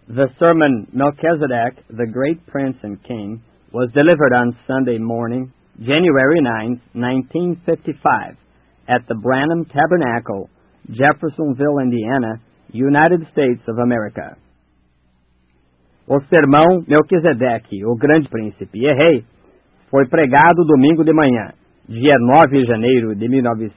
The sermon Melchizedek, the Great Prince and King, was delivered on Sunday morning, January 9, 1955, at the Branham Tabernacle, Jeffersonville, Indiana, United States of America. O sermão Melquisedeque, o Grande Príncipe e Rei, foi pregado domingo de manhã, dia 9 de janeiro de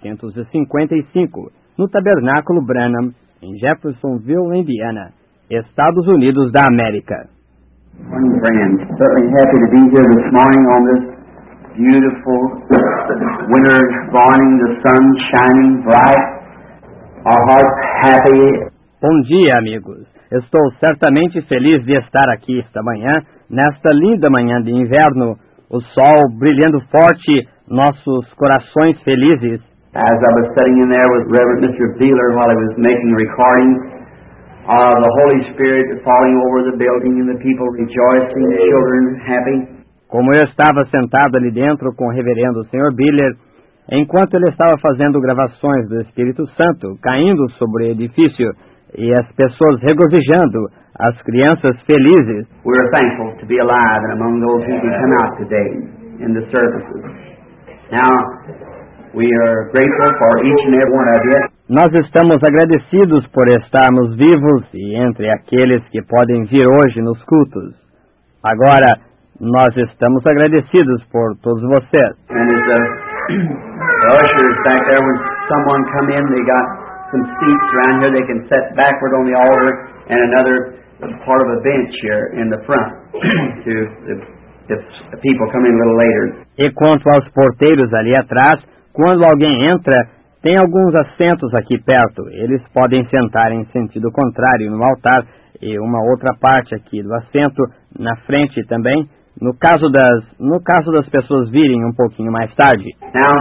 1955, no Tabernáculo Branham, em Jeffersonville, Indiana, Estados Unidos da América. Morning, friends. Certainly happy to be here this morning on this beautiful winter morning, the sun shining bright, our hearts happy. Bom dia, amigos. Estou certamente feliz de estar aqui esta manhã, nesta linda manhã de inverno, o sol brilhando forte, nossos corações felizes. As I was sitting in there with Reverend Mr. Beeler while he was making recordings, the Holy Spirit falling over the building and the people rejoicing, the children happy. Como eu estava sentado ali dentro com o reverendo Sr. Biller, enquanto ele estava fazendo gravações do Espírito Santo caindo sobre o edifício e as pessoas regozijando, as crianças felizes. We are thankful to be alive and among those who can come out today in the services. Now, we are grateful for each and every one of you. Nós estamos agradecidos por estarmos vivos e entre aqueles que podem vir hoje nos cultos. Agora, nós estamos agradecidos por todos vocês. And as the ushers back there, when someone come in, they got some seats around here they can sit backward on the altar and another part of a bench here in the front to if people come in a little later. E quanto aos porteiros ali atrás, quando alguém entra, tem alguns assentos aqui perto. Eles podem sentar em sentido contrário no altar e uma outra parte aqui do assento na frente também, no caso das pessoas virem um pouquinho mais tarde. Now,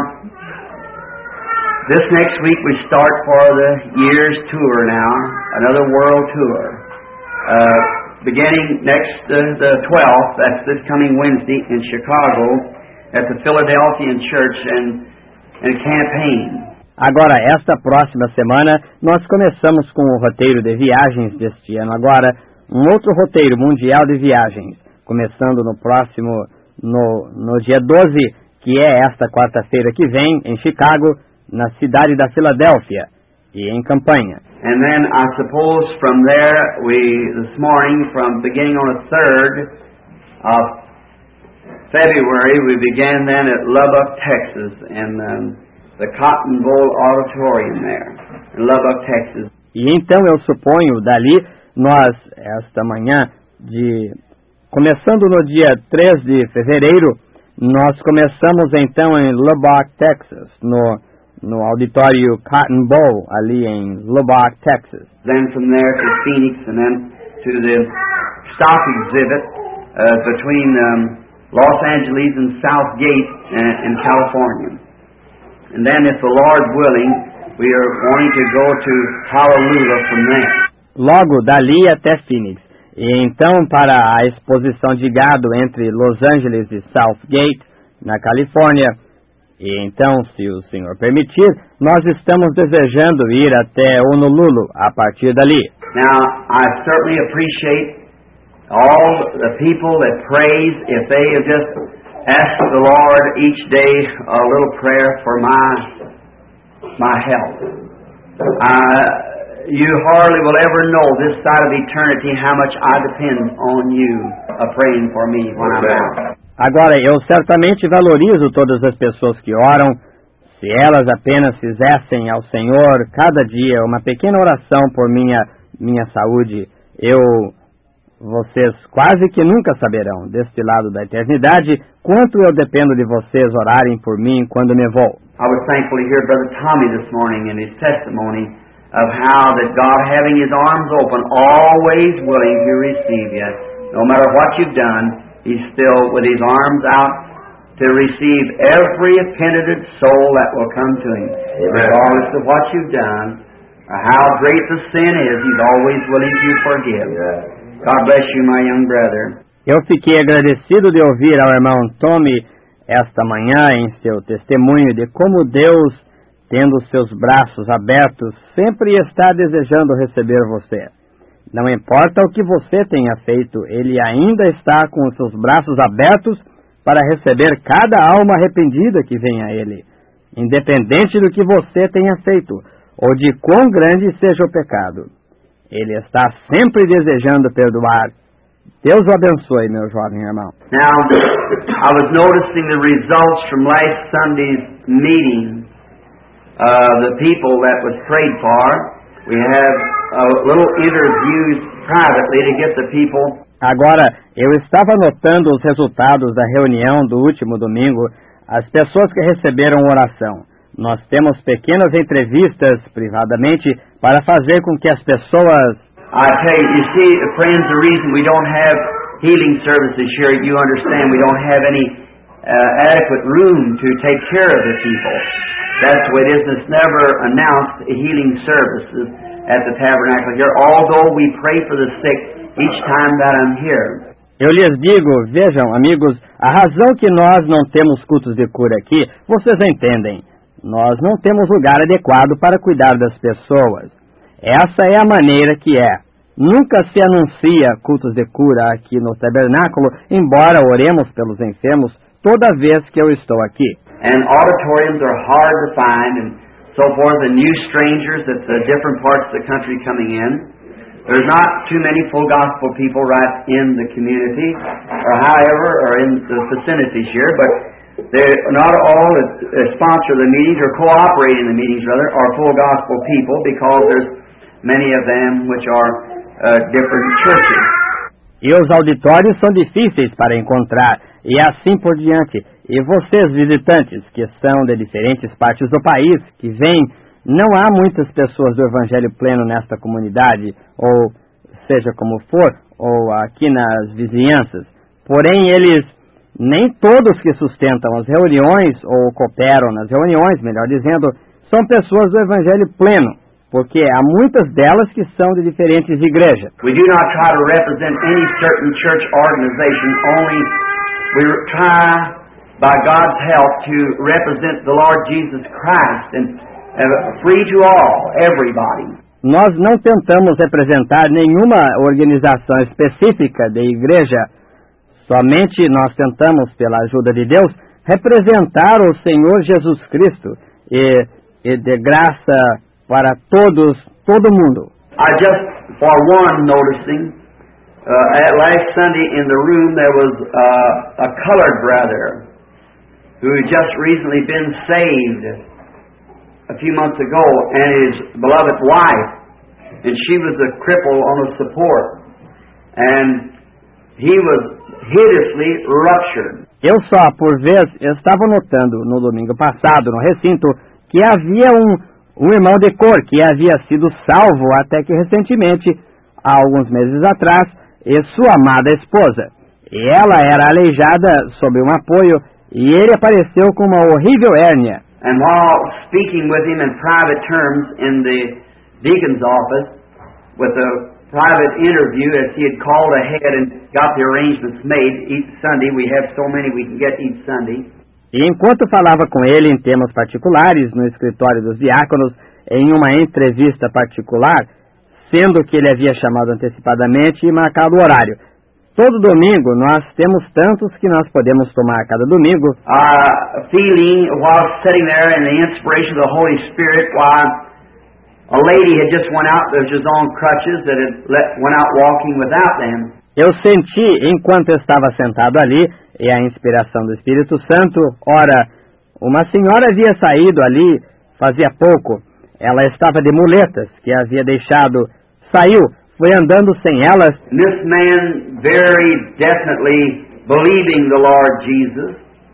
this next week we start for the year's tour now, another world tour. Beginning next the 12th, that's this coming Wednesday in Chicago at the Philadelphian Church and campaign. Agora, esta próxima semana, nós começamos com o roteiro de viagens deste ano. Agora, um outro roteiro mundial de viagens, começando no dia 12, que é esta quarta-feira que vem, em Chicago, na cidade da Filadélfia, e em campanha. And then, I suppose, from there, this morning, from beginning on the 3rd of February, we began then at Lubbock, Texas, and the Cotton Bowl Auditorium there, in Lubbock, Texas. E então eu suponho, dali, nós, esta manhã, começando no dia 3 de fevereiro, nós começamos então em Lubbock, Texas, no auditório Cotton Bowl, ali em Lubbock, Texas. Then from there to Phoenix, and then to the stock exhibit between Los Angeles and Southgate in California. And then, if the Lord willing, we are wanting to go to Honolulu from there. Logo dali até Phoenix. E então para a exposição de gado entre Los Angeles e Southgate, na Califórnia. E então, se o Senhor permitir, nós estamos desejando ir até Honolulu a partir dali. Now, I certainly appreciate all the people that praise if they have just ask the Lord each day a little prayer for my health. You hardly will ever know this side of eternity how much I depend on you praying for me when I'm out. Agora, eu certamente valorizo todas as pessoas que oram, se elas apenas fizessem ao Senhor cada dia uma pequena oração por minha saúde. Vocês quase que nunca saberão, deste lado da eternidade, quanto eu dependo de vocês orarem por mim quando me vou. I was thankful to hear Brother Tommy this morning in his testimony of how that God, having His arms open, always willing to receive you. No matter what you've done, He's still with His arms out to receive every penitent soul that will come to Him. Regardless of what you've done, or how great the sin is, He's always willing to forgive. God bless you, my young brother. Eu fiquei agradecido de ouvir ao irmão Tommy esta manhã em seu testemunho de como Deus, tendo seus braços abertos, sempre está desejando receber você. Não importa o que você tenha feito, Ele ainda está com os seus braços abertos para receber cada alma arrependida que vem a Ele, independente do que você tenha feito, ou de quão grande seja o pecado. Ele está sempre desejando perdoar. Deus o abençoe, meu jovem irmão. Now, I was noticing the results from last Sunday's meeting. The people that was prayed for. We have little interviews privately to get the people. Agora, eu estava notando os resultados da reunião do último domingo, as pessoas que receberam oração. Nós temos pequenas entrevistas privadamente para fazer com que as pessoas... I tell you see, friends, the reason we don't have healing services here, you understand, we don't have any adequate room to take care of the people. That's the way it is. It's never announced healing services at the tabernacle here, although we pray for the sick each time that I'm here. Eu lhes digo, vejam, amigos, a razão que nós não temos cultos de cura aqui, vocês entendem. Nós não temos lugar adequado para cuidar das pessoas. Essa é a maneira que é. Nunca se anuncia cultos de cura aqui no tabernáculo, embora oremos pelos enfermos toda vez que eu estou aqui. And auditoriums are hard to find and so forth, and new strangers at the different parts of the country coming in. There's not too many full gospel people right in the community, or however, or in the vicinities here, but they're not all that sponsor the meetings or cooperate in the meetings, rather, are full gospel people, because there's many of them which are different churches. E os auditórios são difíceis para encontrar, e assim por diante. E vocês, visitantes, que são de diferentes partes do país, que vêm, não há muitas pessoas do Evangelho pleno nesta comunidade, ou seja como for, ou aqui nas vizinhanças. Porém, eles, nem todos que sustentam as reuniões, ou cooperam nas reuniões, melhor dizendo, são pessoas do Evangelho pleno, porque há muitas delas que são de diferentes igrejas. We do not try to represent any certain church organization, only we try, by God's help, to represent the Lord Jesus Christ and free to all, everybody. Nós não tentamos representar nenhuma organização específica de igreja, somente nós tentamos, pela ajuda de Deus, representar o Senhor Jesus Cristo e de graça para todos, todo mundo. I just, for one, noticing, at last Sunday in the room there was a colored brother who had just recently been saved a few months ago, and his beloved wife, and she was a cripple on a support, and he was hideously ruptured. Eu só, por vez, estava notando no domingo passado, no recinto, que havia um irmão de cor que havia sido salvo até que recentemente, há alguns meses atrás, e sua amada esposa. E ela era aleijada sob um apoio, e ele apareceu com uma horrível hérnia. And while speaking with him in private terms in the deacon's office, with a private interview, as he had called ahead and got the arrangements made each Sunday, we have so many we can get each Sunday. E enquanto falava com ele em temas particulares no escritório dos diáconos, em uma entrevista particular, sendo que ele havia chamado antecipadamente e marcado o horário. Todo domingo nós temos tantos que nós podemos tomar cada domingo. Feeling while sitting there in the inspiration of the Holy Spirit, while a lady had just went out, that was on crutches, that had went out walking without them. Eu senti, enquanto eu estava sentado ali, e a inspiração do Espírito Santo, ora, uma senhora havia saído ali fazia pouco. Ela estava de muletas, que havia deixado, saiu, foi andando sem elas. This man very definitely believing the Lord Jesus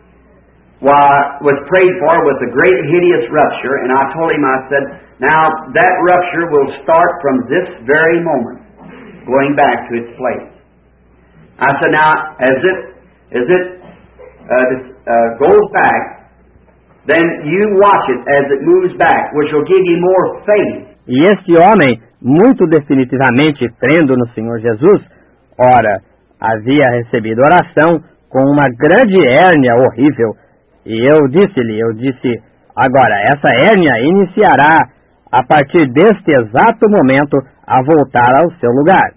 was prayed for with a great hideous rupture, and I told him, I said, now that rupture will start from this very moment, going back to its place. I said, now, as it goes back, then you watch it as it moves back, which will give you more faith. E este homem, muito definitivamente crendo no Senhor Jesus, ora, havia recebido oração com uma grande hérnia horrível. E eu disse, agora, essa hérnia iniciará, a partir deste exato momento, a voltar ao seu lugar.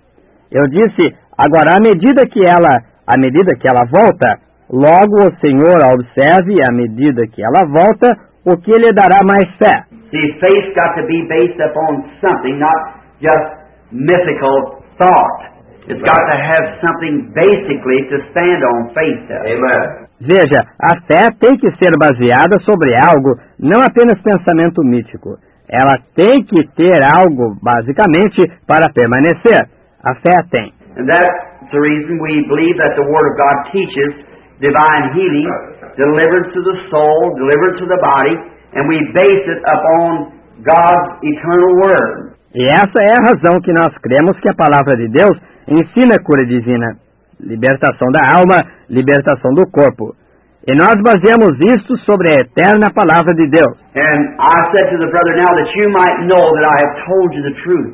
Eu disse, agora, à medida que ela volta, logo o Senhor a observe, à medida que ela volta, o que lhe dará mais fé. See, faith's got to be based upon something, not just mythical thought. It's got to have something basically to stand on, faith does. Amen. Veja, a fé tem que ser baseada sobre algo, não apenas pensamento mítico. Ela tem que ter algo, basicamente, para permanecer. A fé tem. And that's the reason we believe that the Word of God teaches divine healing, deliverance to the soul, deliverance to the body, and we base it upon God's eternal Word. E essa é a razão que nós cremos que a palavra de Deus ensina cura divina, libertação da alma, libertação do corpo. E nós baseamos isto sobre a eterna palavra de Deus. And I said to the brother, now that you might know that I have told you the truth,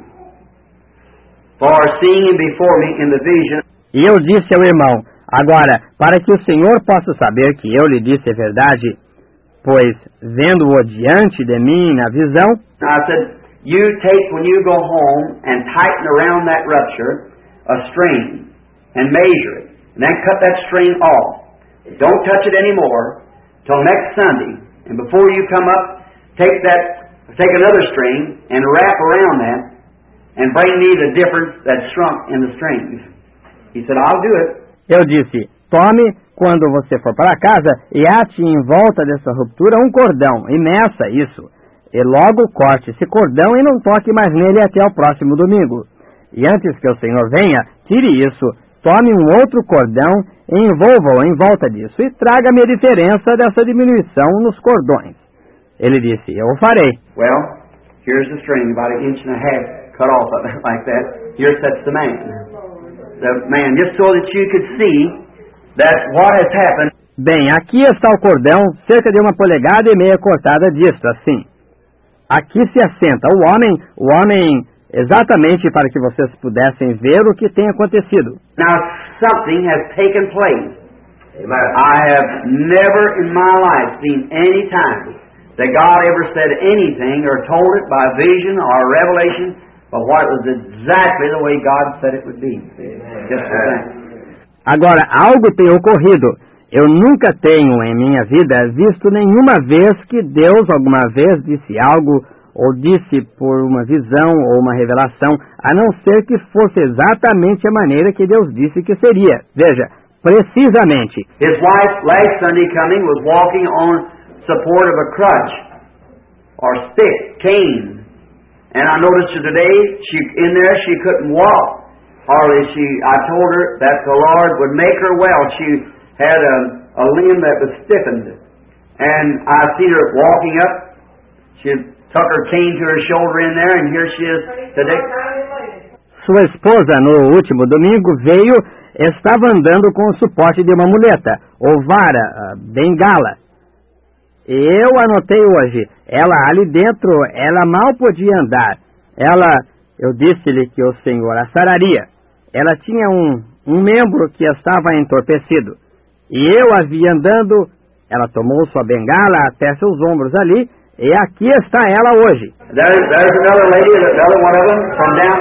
for seeing him before me in the vision. E eu disse ao irmão, agora, para que o Senhor possa saber que eu lhe disse a verdade, pois vendo-o diante de mim na visão, I said, you take, when you go home, and tighten around that rupture a string, and measure it, and then cut that string off. Don't touch it anymore till next Sunday. And before you come up, take another string and wrap around that, and bring me the difference that's shrunk in the strings. He said, I'll do it. Eu disse, tome, quando você for para casa, e ate em volta dessa ruptura um cordão, e meça isso. E logo corte esse cordão e não toque mais nele até o próximo domingo. E antes que o Senhor venha, tire isso, tome um outro cordão e envolva-o em volta disso, e traga-me a diferença dessa diminuição nos cordões. Ele disse, eu o farei. Well, here's the string, about 1.5 inches cut off of it like that. Here sits the man. The man, just so that you could see that what has happened. Bem, aqui está o cordão, cerca de 1,5 polegadas cortada disto, assim. Aqui se assenta o homem, exatamente para que vocês pudessem ver o que tem acontecido. Now, something has taken place. Amen. I have never in my life seen any time that God ever said anything or told it by vision or revelation, but what it was exactly the way God said it would be. Just the same. Agora, algo tem ocorrido. Eu nunca tenho em minha vida visto nenhuma vez que Deus alguma vez disse algo, ou disse por uma visão ou uma revelação, a não ser que fosse exatamente a maneira que Deus disse que seria. Veja, precisamente. His wife last Sunday coming was walking on support of a crutch or stick, cane. And I noticed her today, she couldn't walk. Hardly I told her that the Lord would make her well. She had a limb that was stiffened. And I seen her walking up. She took her cane to her shoulder in there, and here she is today. Sua esposa, no último domingo, estava andando com o suporte de uma muleta, ou vara, bengala. Eu anotei hoje, ela ali dentro, ela mal podia andar. Eu disse-lhe que o Senhor a sararia. Ela tinha um membro que estava entorpecido. E eu a vi andando, ela tomou sua bengala até seus ombros ali, e aqui está ela hoje. There's another lady, another one of them, from down.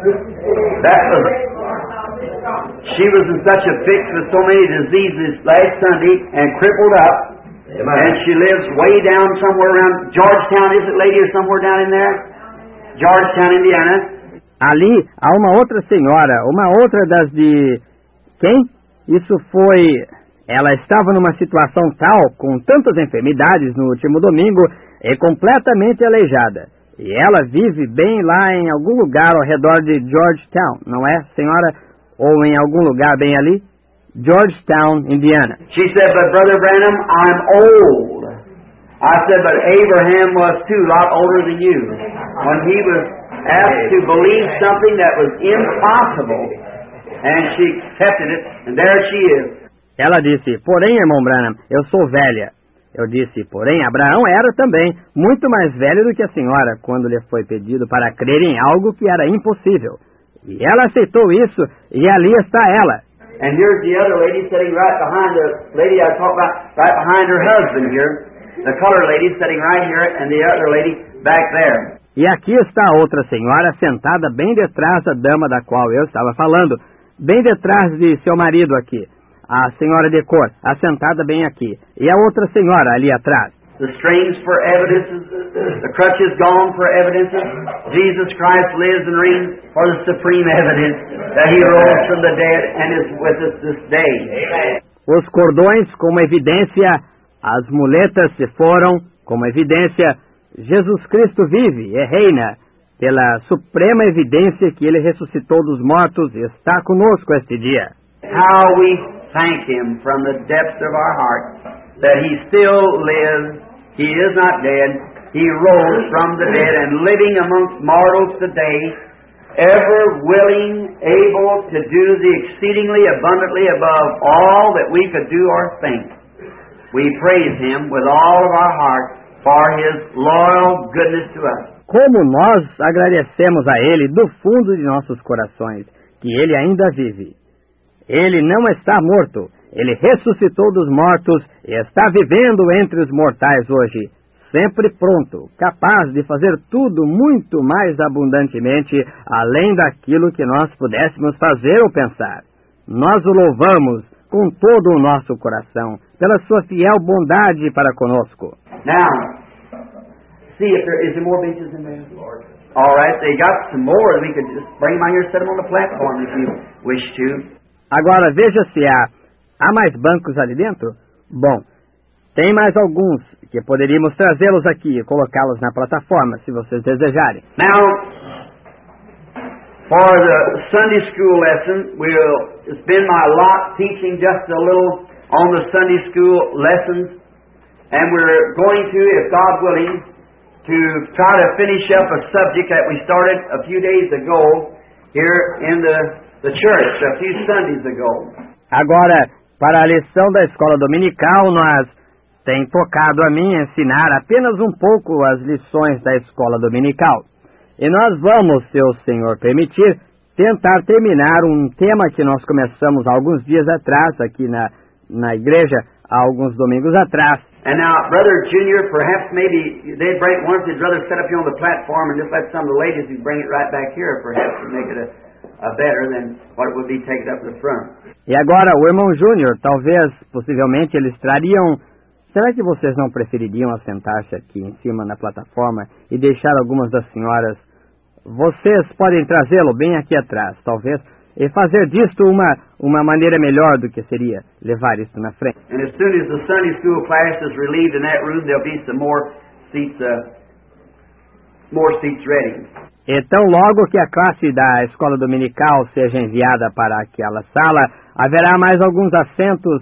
She was in such a fix with so many diseases last Sunday and crippled up. Amen. And she lives way down somewhere around Georgetown, is it, lady, or somewhere down in there? Georgetown, Indiana. Ali há uma outra senhora, uma outra das de... Quem? Isso foi... Ela estava numa situação tal, com tantas enfermidades no último domingo, e completamente aleijada. E ela vive bem lá em algum lugar ao redor de Georgetown, não é, senhora? Ou em algum lugar bem ali? Georgetown, Indiana. She said, but Brother Branham, I'm old. I said, but Abraham was too, a lot older than you. When he was asked to believe something that was impossible, and she accepted it, and there she is. Ela disse, porém, irmão Branham, eu sou velha. Eu disse, porém, Abraão era também muito mais velho do que a senhora, quando lhe foi pedido para crer em algo que era impossível. E ela aceitou isso, e ali está ela. And here's the other lady sitting right behind the lady I talked about, right behind her husband here. The colored lady sitting right here, and the other lady back there. E aqui está a outra senhora sentada bem detrás da dama da qual eu estava falando, bem detrás de seu marido aqui. A senhora de cor, assentada bem aqui. E a outra senhora ali atrás. The strings for evidences, the crutches gone for evidences. Jesus Christ lives and reigns for the supreme evidence that He rose from the dead and is with us this day. Amen. Os cordões como evidência, as muletas se foram como evidência. Jesus Cristo vive e reina pela suprema evidência que Ele ressuscitou dos mortos e está conosco este dia. How we thank Him from the depths of our heart that He still lives. He is not dead. He rose from the dead and living amongst mortals today, ever willing, able to do the exceedingly abundantly above all that we could do or think. We praise Him with all of our heart for His loyal goodness to us. Como nós agradecemos a Ele do fundo de nossos corações, que Ele ainda vive. Ele não está morto. Ele ressuscitou dos mortos e está vivendo entre os mortais hoje, sempre pronto, capaz de fazer tudo muito mais abundantemente, além daquilo que nós pudéssemos fazer ou pensar. Nós o louvamos com todo o nosso coração, pela sua fiel bondade para conosco. Now, see if is there more benches in there, Lord? All right, they got some more that we could just bring them out here and set them on the platform if you wish to. Agora veja se há mais bancos ali dentro? Bom, tem mais alguns que poderíamos trazê-los aqui e colocá-los na plataforma, se vocês desejarem. Now, for the Sunday school lesson, it's been my lot teaching just a little on the Sunday school lessons, and we're going to, if God willing, to try to finish up a subject that we started a few days ago here in the church, a few Sundays ago. Agora, para a lição da escola dominical, tem tocado a mim ensinar apenas um pouco as lições da escola dominical. E nós vamos, se o Senhor permitir, tentar terminar um tema que nós começamos alguns dias atrás, aqui na igreja, há alguns domingos atrás. And now, Brother Junior, perhaps maybe they'd rather set up here on the platform and just let some of the ladies bring it right back here, perhaps, to make it a better than what it would be taken up to the front. E agora, o irmão Júnior, possivelmente, eles trariam... Será que vocês não prefeririam assentar-se aqui em cima na plataforma e deixar algumas das senhoras... Vocês podem trazê-lo bem aqui atrás, talvez, e fazer disto uma maneira melhor do que seria levar isto na frente. And as soon as the Sunday school class is relieved in that room, there'll be some more seats ready. Então, logo que a classe da escola dominical seja enviada para aquela sala, haverá mais alguns assentos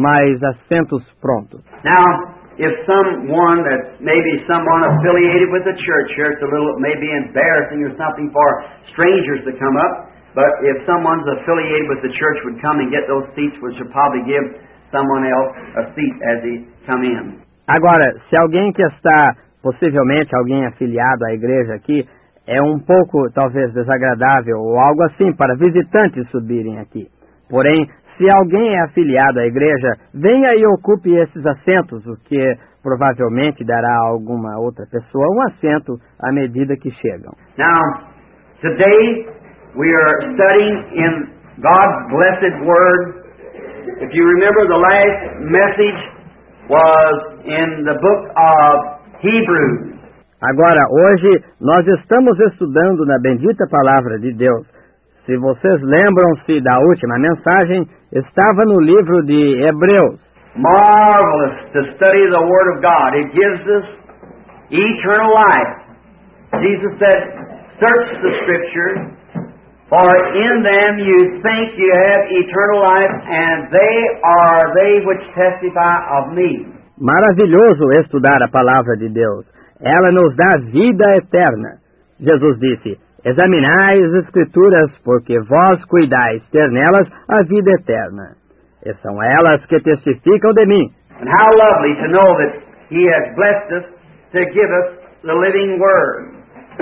prontos. Now, if someone affiliated with the church here, it's maybe embarrassing or something for strangers to come up, but if someone's affiliated with the church would come and get those seats, which would probably give someone else a seat as they come in. Agora, se alguém que está, possivelmente alguém afiliado à igreja aqui, é um pouco, talvez, desagradável ou algo assim para visitantes subirem aqui. Porém, se alguém é afiliado à igreja, venha e ocupe esses assentos, o que provavelmente dará a alguma outra pessoa um assento à medida que chegam. Now, today we are studying in God's blessed Word. If you remember, the last message was in the book of Hebrews. Agora, hoje, nós estamos estudando na bendita palavra de Deus. Se vocês lembram-se da última mensagem, estava no livro de Hebreus. Marvelous to study the Word of God. It gives us eternal life. Jesus said, search the Scriptures, for in them you think you have eternal life, and they are they which testify of me. Maravilhoso estudar a palavra de Deus. Ela nos dá vida eterna. Jesus disse, examinai as Escrituras, porque vós cuidais ter nelas a vida eterna. E são elas que testificam de mim. And how lovely to know that He has blessed us to give us the living Word.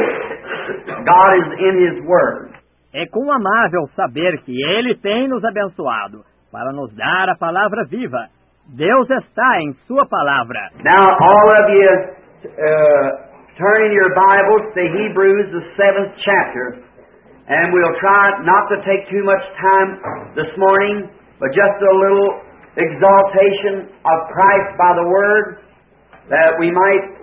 God is in His Word. É com amável saber que Ele tem nos abençoado para nos dar a palavra viva. Deus está em Sua palavra. Now, all of you turn in your Bibles to Hebrews, the 7th chapter, and we'll try not to take too much time this morning, but just a little exaltation of Christ by the Word, that we might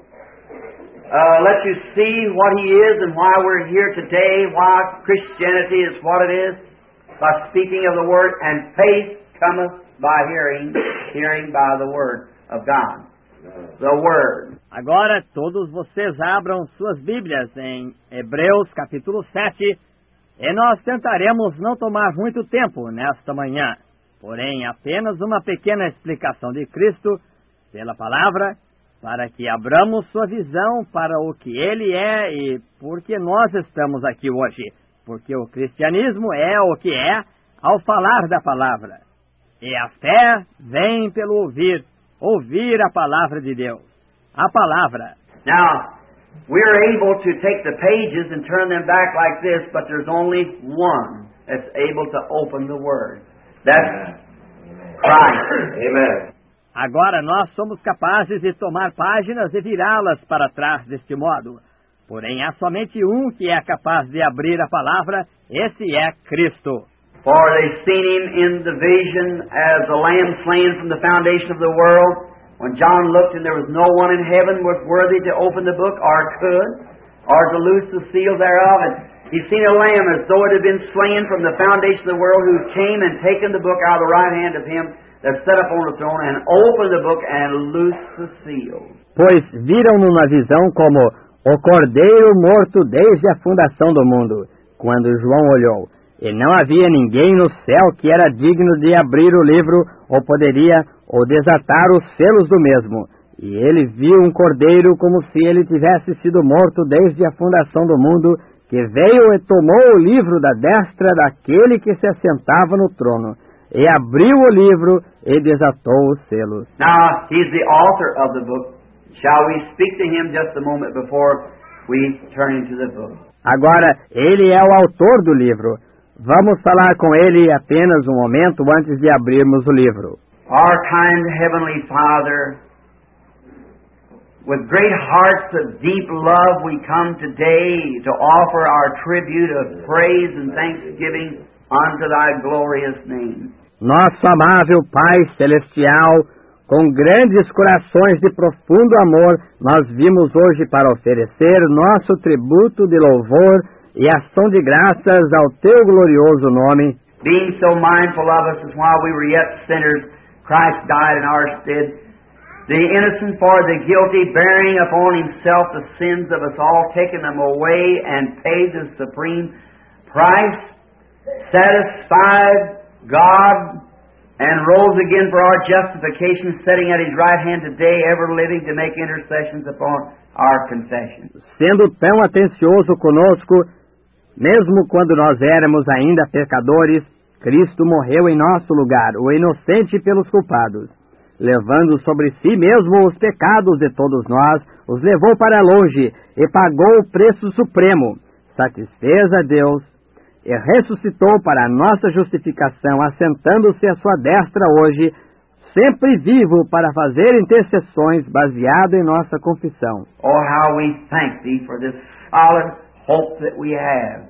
let you see what He is and why we're here today, why Christianity is what it is, by speaking of the Word, and faith cometh by hearing, hearing by the Word of God. The Word. Agora todos vocês abram suas Bíblias em Hebreus capítulo 7 e nós tentaremos não tomar muito tempo nesta manhã, porém apenas uma pequena explicação de Cristo pela palavra, para que abramos sua visão para o que Ele é e por que nós estamos aqui hoje, porque o cristianismo é o que é ao falar da palavra. E a fé vem pelo ouvir, ouvir a palavra de Deus. A palavra. Now, we're able to take the pages and turn them back like this, but there's only one that's able to open the Word. That's Christ. Amen. Agora nós somos capazes de tomar páginas e virá-las para trás deste modo. Porém, há somente um que é capaz de abrir a palavra, esse é Cristo. For they've seen Him in the vision as a lamb slain from the foundation of the world. When John looked and there was no one in heaven was worthy to open the book, or could, or to loose the seal thereof. And He's seen a lamb as though it had been slain from the foundation of the world, who came and taken the book out of the right hand of Him that sat upon the throne, and opened the book and loosed the seal. Pois viram-no na visão como o cordeiro morto desde a fundação do mundo, quando João olhou. E não havia ninguém no céu que era digno de abrir o livro, ou poderia, ou desatar os selos do mesmo. E ele viu um cordeiro como se ele tivesse sido morto desde a fundação do mundo, que veio e tomou o livro da destra daquele que se assentava no trono, e abriu o livro e desatou os selos. Now, He's the author of the book. Shall we speak to Him just a moment before we turn into the book? Agora, Ele é o autor do livro. Vamos falar com Ele apenas um momento antes de abrirmos o livro. Our kind Heavenly Father, with great hearts of deep love we come today to offer our tribute of praise and thanksgiving unto Thy glorious name. Nosso amável Pai Celestial, com grandes corações de profundo amor, nós vimos hoje para oferecer nosso tributo de louvor e ação de graças ao Teu glorioso nome. Being so mindful of us as while we were yet sinners, Christ died in our stead, the innocent for the guilty, bearing upon Himself the sins of us all, taking them away and paid the supreme price, satisfied God, and rose again for our justification, sitting at His right hand today, ever living to make intercessions upon our confession. Sendo tão atencioso conosco, mesmo quando nós éramos ainda pecadores, Cristo morreu em nosso lugar, o inocente pelos culpados. Levando sobre si mesmo os pecados de todos nós, os levou para longe e pagou o preço supremo. Satisfez a Deus e ressuscitou para a nossa justificação, assentando-se à sua destra hoje, sempre vivo para fazer intercessões baseado em nossa confissão. Oh, how we thank Thee for this solid hope that we have.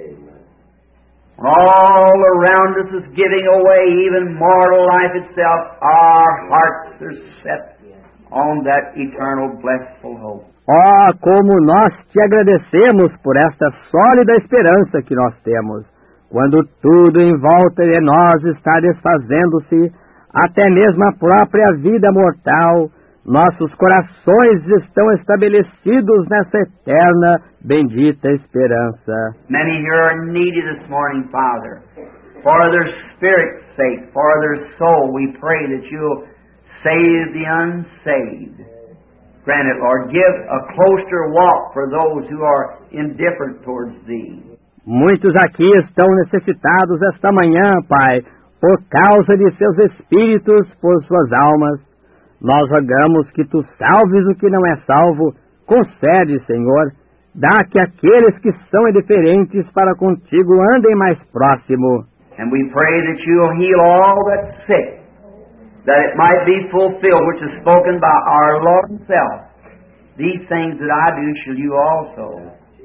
All around us is giving away, even mortal life itself. Our hearts are set on that eternal blissful hope. Oh, como nós te agradecemos por esta sólida esperança que nós temos, quando tudo em volta de nós está desfazendo-se, até mesmo a própria vida mortal, nossos corações estão estabelecidos nessa eterna, bendita esperança. Many here are needy this morning, Father. For their spirit's sake, for their soul, we pray that You'll save the unsaved. Grant it, Lord. Give a closer walk for those who are indifferent towards Thee. Muitos aqui estão necessitados esta manhã, Pai, por causa de seus espíritos, por suas almas. Nós rogamos que Tu salves o que não é salvo. Concede, Senhor, dá que aqueles que são indiferentes para contigo andem mais próximo. And we pray that You'll heal all that's sick, that it might be fulfilled, which is spoken by our Lord Himself, these things that I do shall you also.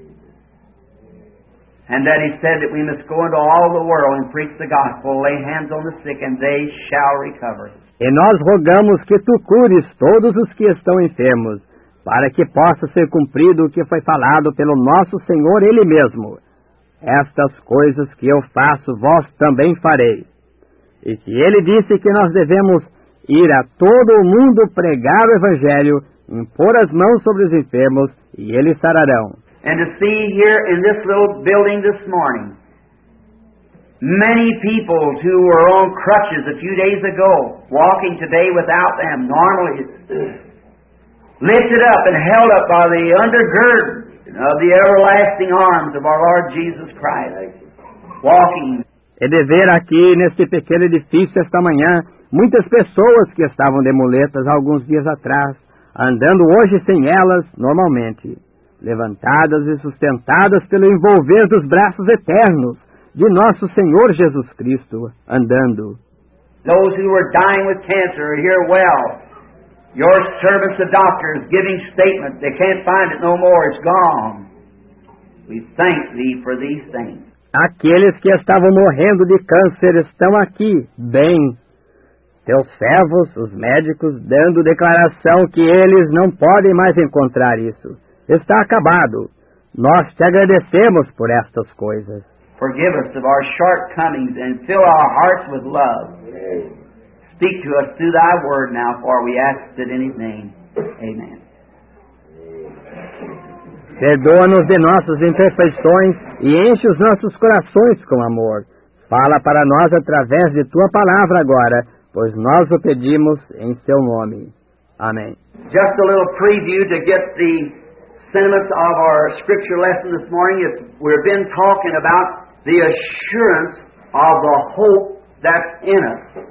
And that He said that we must go into all the world and preach the gospel, lay hands on the sick, and they shall recover. E nós rogamos que tu cures todos os que estão enfermos, para que possa ser cumprido o que foi falado pelo nosso Senhor Ele mesmo. Estas coisas que eu faço, vós também fareis. E que Ele disse que nós devemos ir a todo o mundo pregar o Evangelho, impor as mãos sobre os enfermos, e eles sararão. And to see here in this little building this morning, many people who were on crutches a few days ago, walking today without them, normally lifted up and held up by the undergird of the everlasting arms of our Lord Jesus Christ, walking. É de ver aqui neste pequeno edifício esta manhã muitas pessoas que estavam de muletas alguns dias atrás, andando hoje sem elas normalmente, levantadas e sustentadas pelo envolver dos braços eternos de nosso Senhor Jesus Cristo, andando. Those who were dying with cancer are here well. Your servants, the doctors, giving statements. They can't find it no more. It's gone. We thank Thee for these things. Aqueles que estavam morrendo de câncer estão aqui, bem. Teus servos, os médicos, dando declaração que eles não podem mais encontrar isso. Está acabado. Nós te agradecemos por estas coisas. Forgive us of our shortcomings and fill our hearts with love. Speak to us through Thy word now, for we ask it in His name. Amen. Perdoa-nos de nossas imperfeições e enche os nossos corações com amor. Fala para nós através de Tua palavra agora, pois nós o pedimos em Seu nome. Amém. Just a little preview to get the sentiments of our scripture lesson this morning. We've been talking about the assurance of the hope that's in us.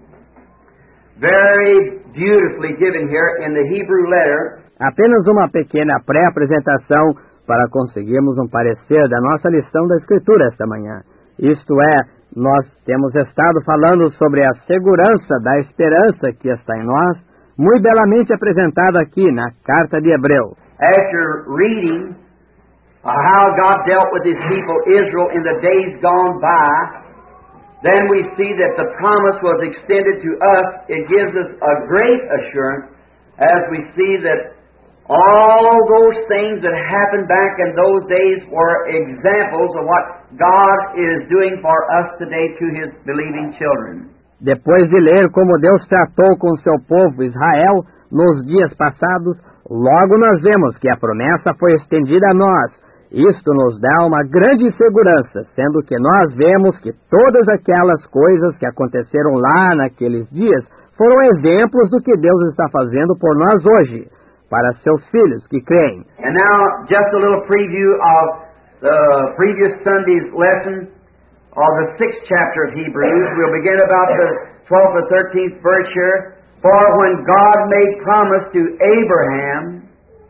Very beautifully given here in the Hebrew letter. Apenas uma pequena pré-apresentação para conseguirmos um parecer da nossa lição da Escritura esta manhã. Isto é, nós temos estado falando sobre a segurança da esperança que está em nós, muito belamente apresentada aqui na Carta de Hebreus. After reading how God dealt with His people Israel in the days gone by, then we see that the promise was extended to us. It gives us a great assurance as we see that all those things that happened back in those days were examples of what God is doing for us today to His believing children. Depois de ler como Deus tratou com seu povo Israel nos dias passados, logo nós vemos que a promessa foi estendida a nós. Isto nos dá uma grande segurança, sendo que nós vemos que todas aquelas coisas que aconteceram lá naqueles dias foram exemplos do que Deus está fazendo por nós hoje, para seus filhos que creem. And now, just a little preview of the previous Sunday's lesson of the 6th chapter of Hebrews. We'll begin about the 12th or 13th verse here. For when God made promise to Abraham,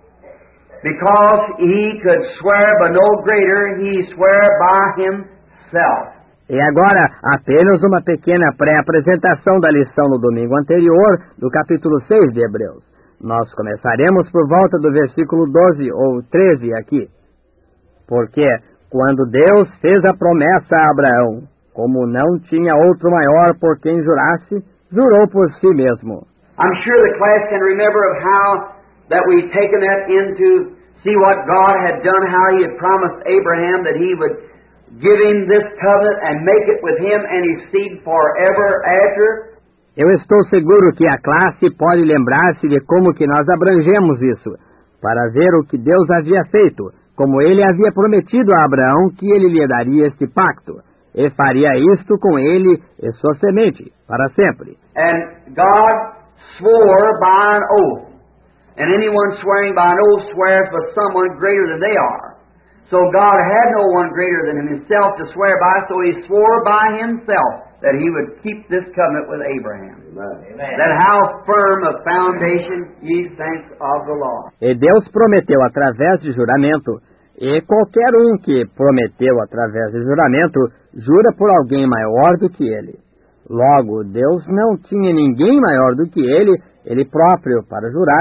because he could swear by no greater, he swore by himself. E agora, apenas uma pequena pré-apresentação da lição no domingo anterior, do capítulo 6 de Hebreus. Nós começaremos por volta do versículo 12 ou 13 aqui. Porque, quando Deus fez a promessa a Abraão, como não tinha outro maior por quem jurasse, jurou por si mesmo. I'm sure the class can remember of how that we've taken that into see what God had done, how He had promised Abraham that He would give him this covenant and make it with him and his seed forever after. Eu estou seguro que a classe pode lembrar-se de como que nós abrangemos isso, para ver o que Deus havia feito, como Ele havia prometido a Abraão que Ele lhe daria este pacto, e faria isto com ele e sua semente, para sempre. And God swore by an oath, and anyone swearing by an oath swears by someone greater than they are. So God had no one greater than Himself to swear by, so He swore by Himself that He would keep this covenant with Abraham. Amen. That how firm a foundation ye saints of the law. E Deus prometeu através de juramento, e qualquer um que prometeu através de juramento, jura por alguém maior do que ele. Logo, Deus não tinha ninguém maior do que ele próprio para jurar,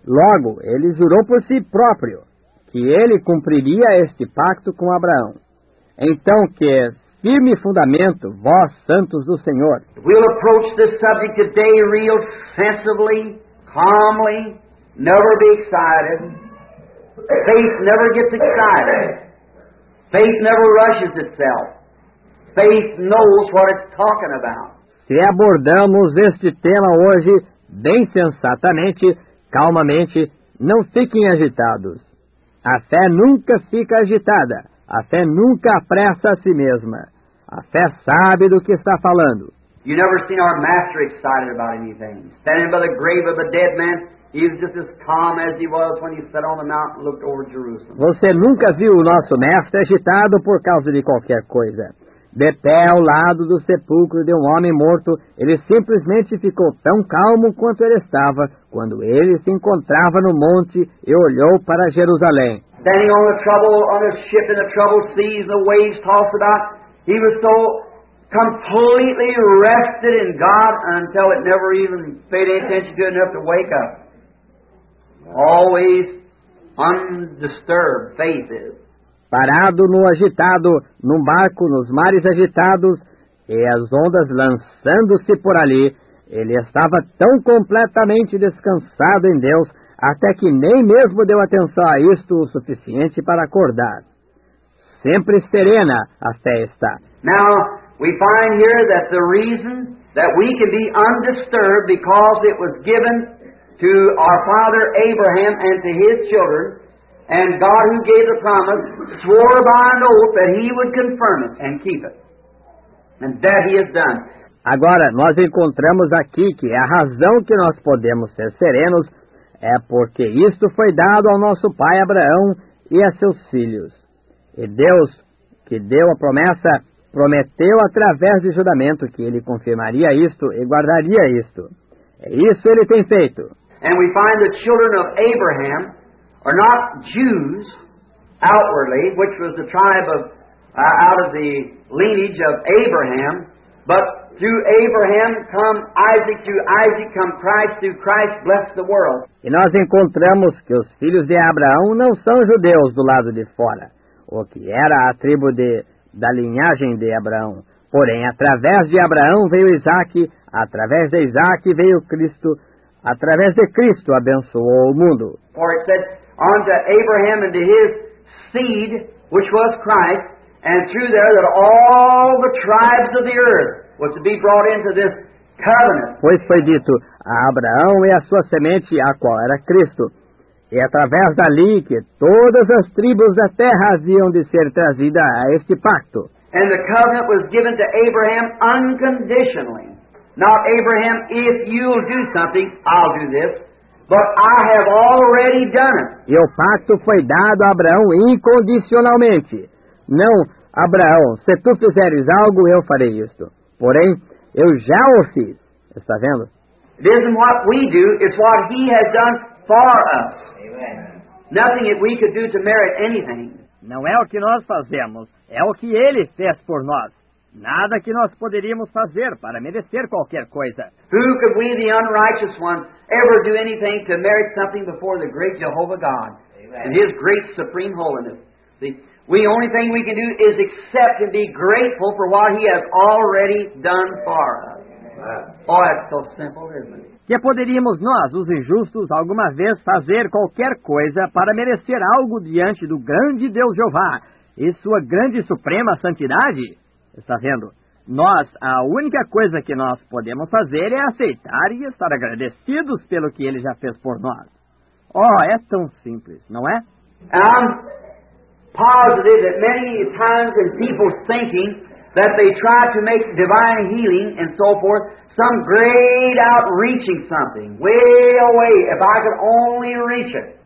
Logo, ele jurou por si próprio que ele cumpriria este pacto com Abraão. Então, que firme fundamento, vós, santos do Senhor. We'll approach this subject today real sensibly, calmly, never be excited. Faith never gets excited. Faith never rushes itself. Faith knows what it's talking about. Se abordamos este tema hoje bem sensatamente, calmamente, não fiquem agitados. A fé nunca fica agitada. A fé nunca apressa a si mesma. A fé sabe do que está falando. You never seen our master excited about anything. Standing by the grave of the dead man, he was just as calm as he was when he sat on the mountain and looked over Jerusalem. Você nunca viu o nosso mestre agitado por causa de qualquer coisa. De pé ao lado do sepulcro de um homem morto, ele simplesmente ficou tão calmo quanto ele estava quando ele se encontrava no monte e olhou para Jerusalém. Standing on a ship in the troubled seas, the waves tossed about, he was so completely rested in God until it never even paid any attention to it enough to wake up. Always undisturbed, faith is. Parado no agitado, num barco nos mares agitados, e as ondas lançando-se por ali, ele estava tão completamente descansado em Deus, até que nem mesmo deu atenção a isto o suficiente para acordar. Sempre serena a fé está. Now, we find here that the reason that we can be undisturbed because it was given to our father Abraham and to his children, and God who gave the promise swore by an oath that He would confirm it and keep it. And that He has done. Agora, nós encontramos aqui que a razão que nós podemos ser serenos é porque isto foi dado ao nosso pai Abraão e a seus filhos. E Deus, que deu a promessa, prometeu através de juramento que Ele confirmaria isto e guardaria isto. E isso Ele tem feito. And we find the children of Abraham are not Jews outwardly, which was the tribe of out of the lineage of Abraham, but through Abraham come Isaac, through Isaac come Christ, through Christ bless the world. E nós encontramos que os filhos de Abraão não são judeus do lado de fora, o que era a tribo da linhagem de Abraão. Porém, através de Abraão veio Isaac, através de Isaac veio Cristo, através de Cristo abençoou o mundo. For it said, unto Abraham and to his seed, which was Christ, and through there that all the tribes of the earth was to be brought into this covenant. Pois foi dito a Abraão e a sua semente, a qual era Cristo, e através dali que todas as tribos da terra haviam de ser trazidas a este pacto. And the covenant was given to Abraham unconditionally. Not Abraham, if you'll do something, I'll do this. But I have already done it. E o pacto foi dado a Abraão incondicionalmente. Não, Abraão, se tu fizeres algo, eu farei isto. Porém, eu já o fiz. Está vendo? It isn't what we do, it's what He has done for us. Amen. Nothing that we could do to merit anything. Não é o que nós fazemos, é o que Ele fez por nós. Nada que nós poderíamos fazer para merecer qualquer coisa. Who could we, the unrighteous ones, ever do anything to merit something before the great Jehovah God? Amen. And His great supreme holiness. See, the only thing we can do is accept and be grateful for what He has already done for us. Oh, that's so simple, isn't it? Que poderíamos nós, os injustos, alguma vez fazer qualquer coisa para merecer algo diante do grande Deus Jeová e sua grande e suprema santidade? Está vendo? Nós, a única coisa que nós podemos fazer é aceitar e estar agradecidos pelo que Ele já fez por nós. Oh, é tão simples, não é? I'm positive that many times in people's thinking that they try to make divine healing and so forth some great outreaching something, way away, if I could only reach it.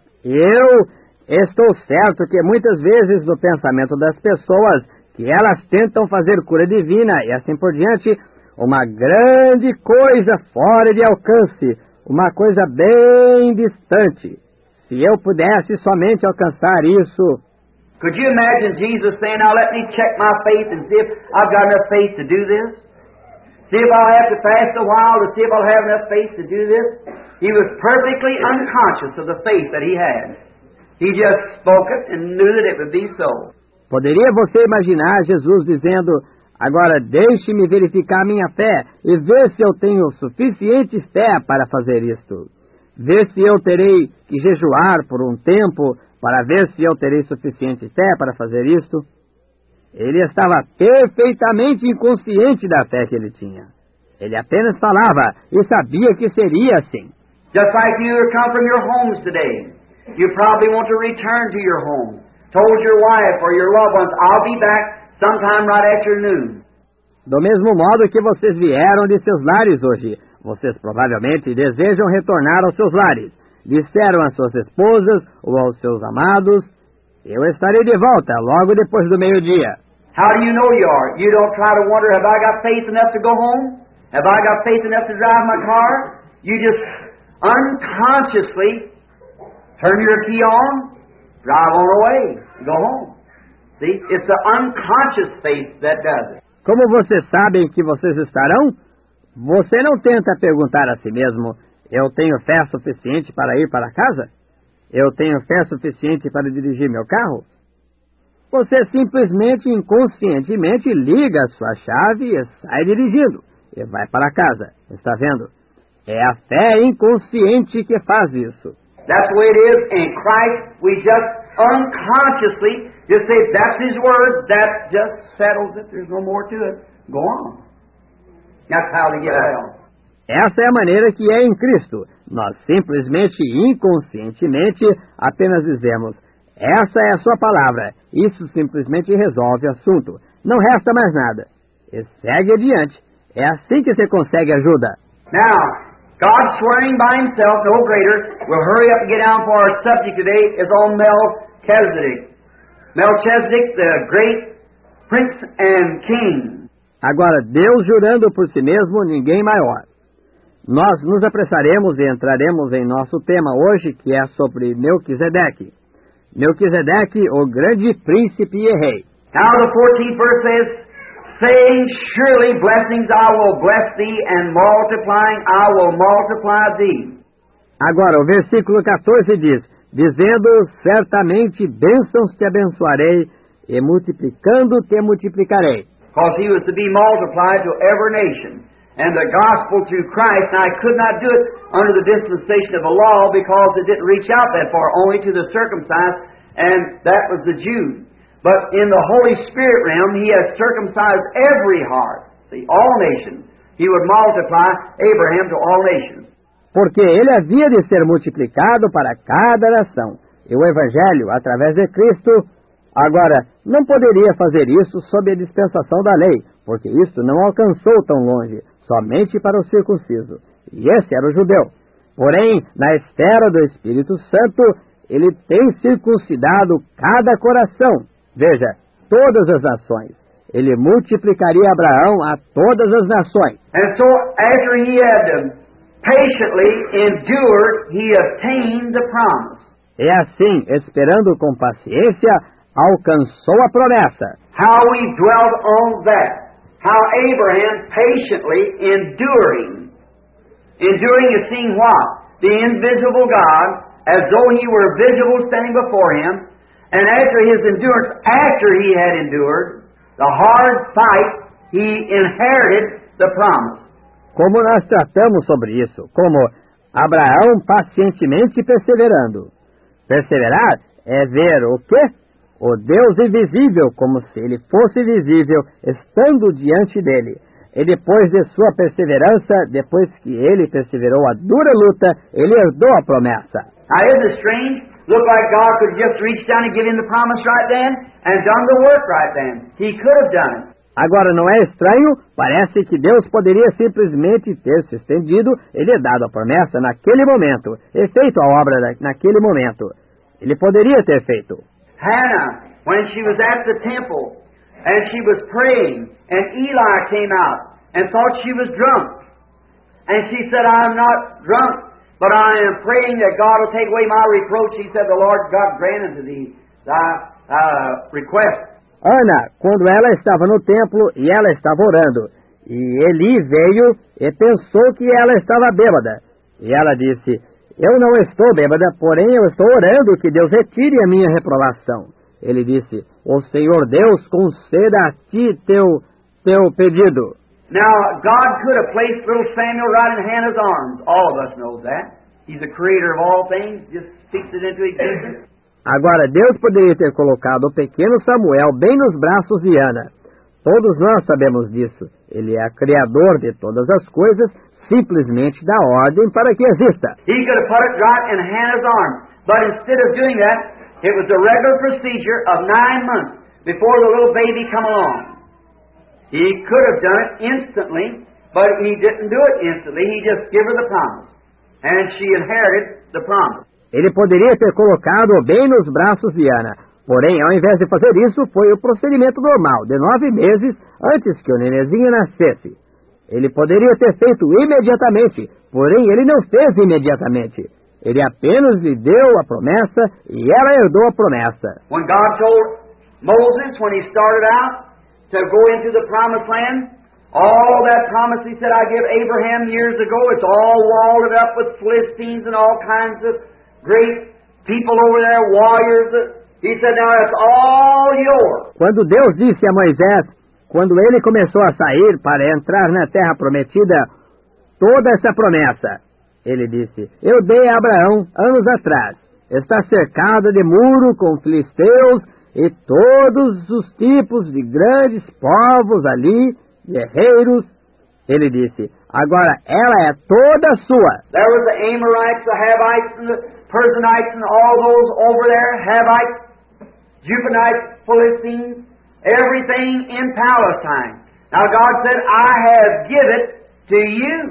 Eu estou certo que muitas vezes no pensamento das pessoas que elas tentam fazer cura divina e assim por diante, uma grande coisa fora de alcance, uma coisa bem distante. Se eu pudesse somente alcançar isso. Could you imagine Jesus saying, now let me check my faith and see if I've got enough faith to do this? See if I'll have to fast a while to see if I'll have enough faith to do this. He was perfectly unconscious of the faith that he had. He just spoke it and knew that it would be so. Poderia você imaginar Jesus dizendo: agora deixe-me verificar minha fé e ver se eu tenho suficiente fé para fazer isto. Ver se eu terei que jejuar por um tempo para ver se eu terei suficiente fé para fazer isto. Ele estava perfeitamente inconsciente da fé que ele tinha. Ele apenas falava e sabia que seria assim. Just like you come from your homes today. You probably want to return to your home. Told your wife or your loved ones, I'll be back sometime right after noon. Do mesmo modo que vocês vieram de seus lares hoje, vocês provavelmente desejam retornar aos seus lares. Disseram às suas esposas ou aos seus amados: eu estarei de volta logo depois do meio-dia. How do you know you are? You don't try to wonder, have I got faith enough to go home? Have I got faith enough to drive my car? You just unconsciously turn your key on, drive on away, and go home. See, it's the unconscious faith that does it. Como vocês sabem que vocês estarão? Você não tenta perguntar a si mesmo: eu tenho fé suficiente para ir para casa? Eu tenho fé suficiente para dirigir meu carro? Você simplesmente, inconscientemente, liga a sua chave e sai dirigindo. E vai para casa. Está vendo? É a fé inconsciente que faz isso. That's the way it is. In Christ, we just unconsciously just say, that's His Word, that just settles it. There's no more to it. Go on. That's how to get out. Essa é a maneira que é em Cristo. Nós simplesmente, inconscientemente, apenas dizemos: essa é a sua palavra. Isso simplesmente resolve o assunto. Não resta mais nada. E segue adiante. É assim que você consegue ajuda. Now, God swearing by Himself, no greater. We'll hurry up and get down for our subject today is on Melchizedek. Melchizedek, the great prince and king. Agora, Deus jurando por si mesmo, ninguém maior. Nós nos apressaremos e entraremos em nosso tema hoje, que é sobre Melquisedeque. Melquisedeque, o grande príncipe e rei. Now the 14th verse says, saying, surely blessings I will bless thee, and multiplying I will multiply thee. Agora, o versículo 14 diz, dizendo, certamente bênçãos te abençoarei, e multiplicando te multiplicarei. Because he was to be multiplied to every nation. And the gospel through Christ, now I could not do it under the dispensation of the law because it didn't reach out that far, only to the circumcised, and that was the Jews. But in the Holy Spirit realm, He has circumcised every heart, see, all nations. He would multiply Abraham to all nations. Porque ele havia de ser multiplicado para cada nação. E o Evangelho, através de Cristo, agora, não poderia fazer isso sob a dispensação da lei, porque isso não alcançou tão longe, somente para o circunciso. E esse era o judeu. Porém, na esfera do Espírito Santo, ele tem circuncidado cada coração. Veja, todas as nações. Ele multiplicaria Abraão a todas as nações. And so, after he had patiently endured, he obtained the promise. E assim, esperando com paciência, alcançou a promessa. How we dwelt on that. How Abraham patiently enduring. Enduring is seeing what? The invisible God, as though He were visible standing before him. And after his endurance, after he had endured the hard fight, he inherited the promise. Como nós tratamos sobre isso? Como Abraão pacientemente perseverando. Perseverar é ver o quê? O Deus invisível, como se Ele fosse visível, estando diante dele. E depois de sua perseverança, depois que ele perseverou a dura luta, ele herdou a promessa. Now isn't it strange? Look like God could just reach down and give him the promise right then, and done the work right then. He could have done it. Agora, não é estranho? Parece que Deus poderia simplesmente ter se estendido e lhe dado a promessa naquele momento, e feito a obra naquele momento. Ele poderia ter feito. Hannah, when she was at the temple, and she was praying, and Eli came out and thought she was drunk. And she said, I am not drunk, but I am praying that God will take away my reproach. He said, the Lord God grant unto thee thy request. Ana, quando ela estava no templo e ela estava orando, E Eli veio e pensou que ela estava bêbada. E ela disse, eu não estou bêbada, porém eu estou orando que Deus retire a minha reprovação. Ele disse, o Senhor Deus conceda a ti teu pedido. Now, God could have placed little Samuel right in Hannah's arms. All of us know that. He's the creator of all things, just speaks it into existence. Agora, Deus poderia ter colocado o pequeno Samuel bem nos braços de Ana. Todos nós sabemos disso. Ele é criador de todas as coisas, simplesmente dá ordem para que exista. He could have put it right in Hannah's arms. But instead of doing that, it was the regular procedure of 9 months before the little baby come along. He could have done it instantly, but he didn't do it instantly. He just gave her the promise. And she inherited the promise. Ele poderia ter colocado bem nos braços de Ana. Porém, ao invés de fazer isso, foi o procedimento normal, de 9 meses antes que o nenenzinho nascesse. Ele poderia ter feito imediatamente, porém ele não fez imediatamente. Ele apenas lhe deu a promessa e ela herdou a promessa. When God told Moses, when he started out, to go into the promised land, all that promise he said, I give Abraham years ago, it's all walled up with Philistines and all kinds of great people over there, warriors. He said, now it's all yours. Quando Deus disse a Moisés, quando ele começou a sair para entrar na terra prometida, toda essa promessa, ele disse, eu dei a Abraão anos atrás, está cercado de muro com filisteus, e todos os tipos de grandes povos ali, guerreiros, ele disse, agora ela é toda sua. There was the Amorites, the Havites, and the Perizzites, and all those over there, Havites, Jubbanites, Philistines, everything in Palestine. Now God said, I have given it to you.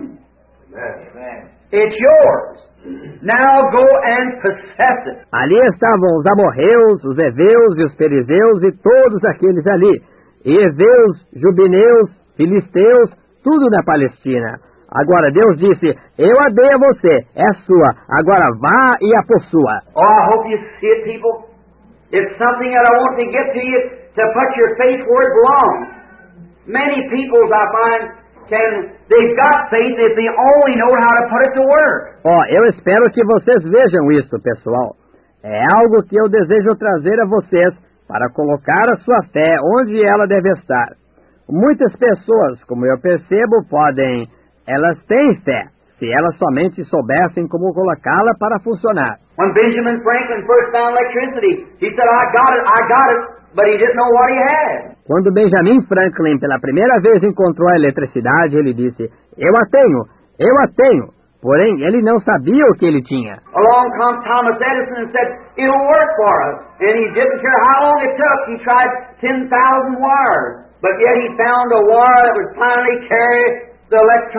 Amen. It's yours. Now go and possess it. Ali estavam os amorreus, os heveus e os perizeus e todos aqueles ali. E heveus, jubineus, filisteus, tudo na Palestina. Agora Deus disse, eu a dei a você, é sua, agora vá e a possua. Oh, I hope you see it, people. It's something that I want to get to you to put your faith where it belongs. Many people, I find, they've got faith if they only know how to put it to work. Eu espero que vocês vejam isso, pessoal. É algo que eu desejo trazer a vocês para colocar a sua fé onde ela deve estar. Muitas pessoas, como eu percebo, elas têm fé, se elas somente soubessem como colocá-la para funcionar. When Benjamin Franklin first found electricity, he said, I got it, but he didn't know what he had. Quando Benjamin Franklin pela primeira vez encontrou a eletricidade, ele disse, eu a tenho, porém ele não sabia o que ele tinha. Along comes Thomas Edison and said, it'll work for us. And he didn't care how long it took. He tried 10,000 wires, but yet he found a wire that would finally carry the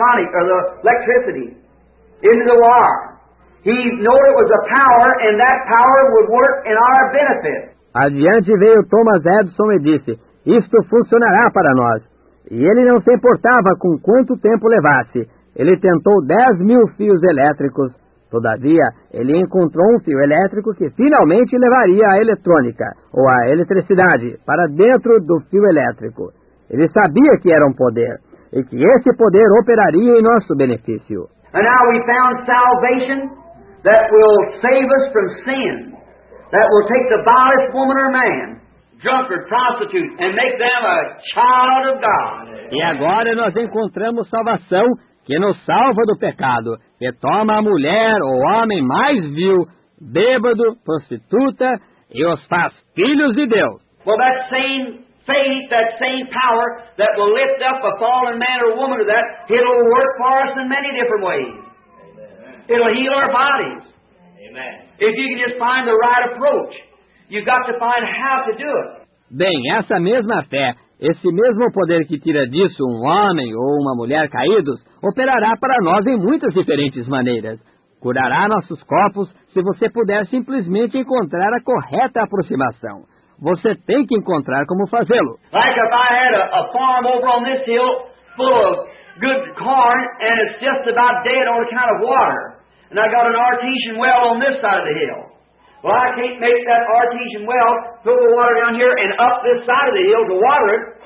electricity into the wire. He knew it was a power, and that power would work in our benefit. Adiante veio Thomas Edison e disse, isto funcionará para nós. E ele não se importava com quanto tempo levasse. Ele tentou 10.000 fios elétricos. Todavia, ele encontrou um fio elétrico que finalmente levaria a eletrônica, ou a eletricidade, para dentro do fio elétrico. Ele sabia que era um poder, e que esse poder operaria em nosso benefício. And now we found salvation that will save us from sin, that will take the vilest woman or man, drunkard, prostitute, and make them a child of God. E agora nós encontramos salvação que nos salva do pecado, que toma a mulher ou homem mais vil, bêbado, prostituta, e os faz filhos de Deus. Well, that same faith, that same power that will lift up a fallen man or woman to that, it'll work for us in many different ways. Amen. It'll heal our bodies. Amen. If you can just find the right approach, you've got to find how to do it. Bem, essa mesma fé, esse mesmo poder que tira disso um homem ou uma mulher caídos, operará para nós em muitas diferentes maneiras. Curará nossos corpos se você puder simplesmente encontrar a correta aproximação. Você tem que encontrar como fazê-lo. Like if I had a farm over on this hill full of good corn and it's just about dead on account of water. And I got an artesian well on this side of the hill. Well, I can't make that artesian well, fill the water down here and up this side of the hill to water it.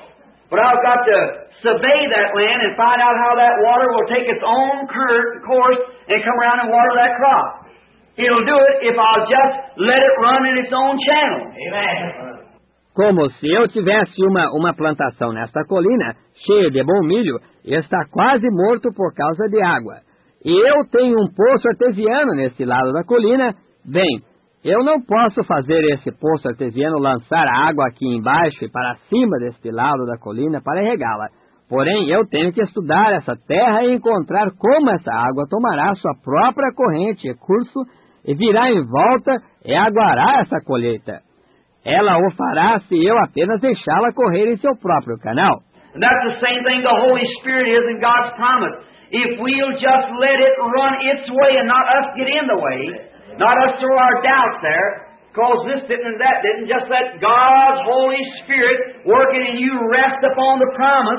But I've got to survey that land and find out how that water will take its own course and come around and water that crop. It'll do it if I'll just let it run in its own channel. Amen. Como se eu tivesse uma plantação nesta colina, cheia de bom milho, e está quase morto por causa de água. E eu tenho um poço artesiano nesse lado da colina, bem, eu não posso fazer esse poço artesiano lançar água aqui embaixo e para cima deste lado da colina para regá-la. Porém, eu tenho que estudar essa terra e encontrar como essa água tomará sua própria corrente e curso e virá em volta e aguará essa colheita. Ela o fará se eu apenas deixá-la correr em seu próprio canal. And that's the same thing the Holy Spirit is in God's promise. If we'll just let it run its way and not us get in the way, not us throw our doubts there, because this didn't and that didn't, just let God's Holy Spirit working in you rest upon the promise,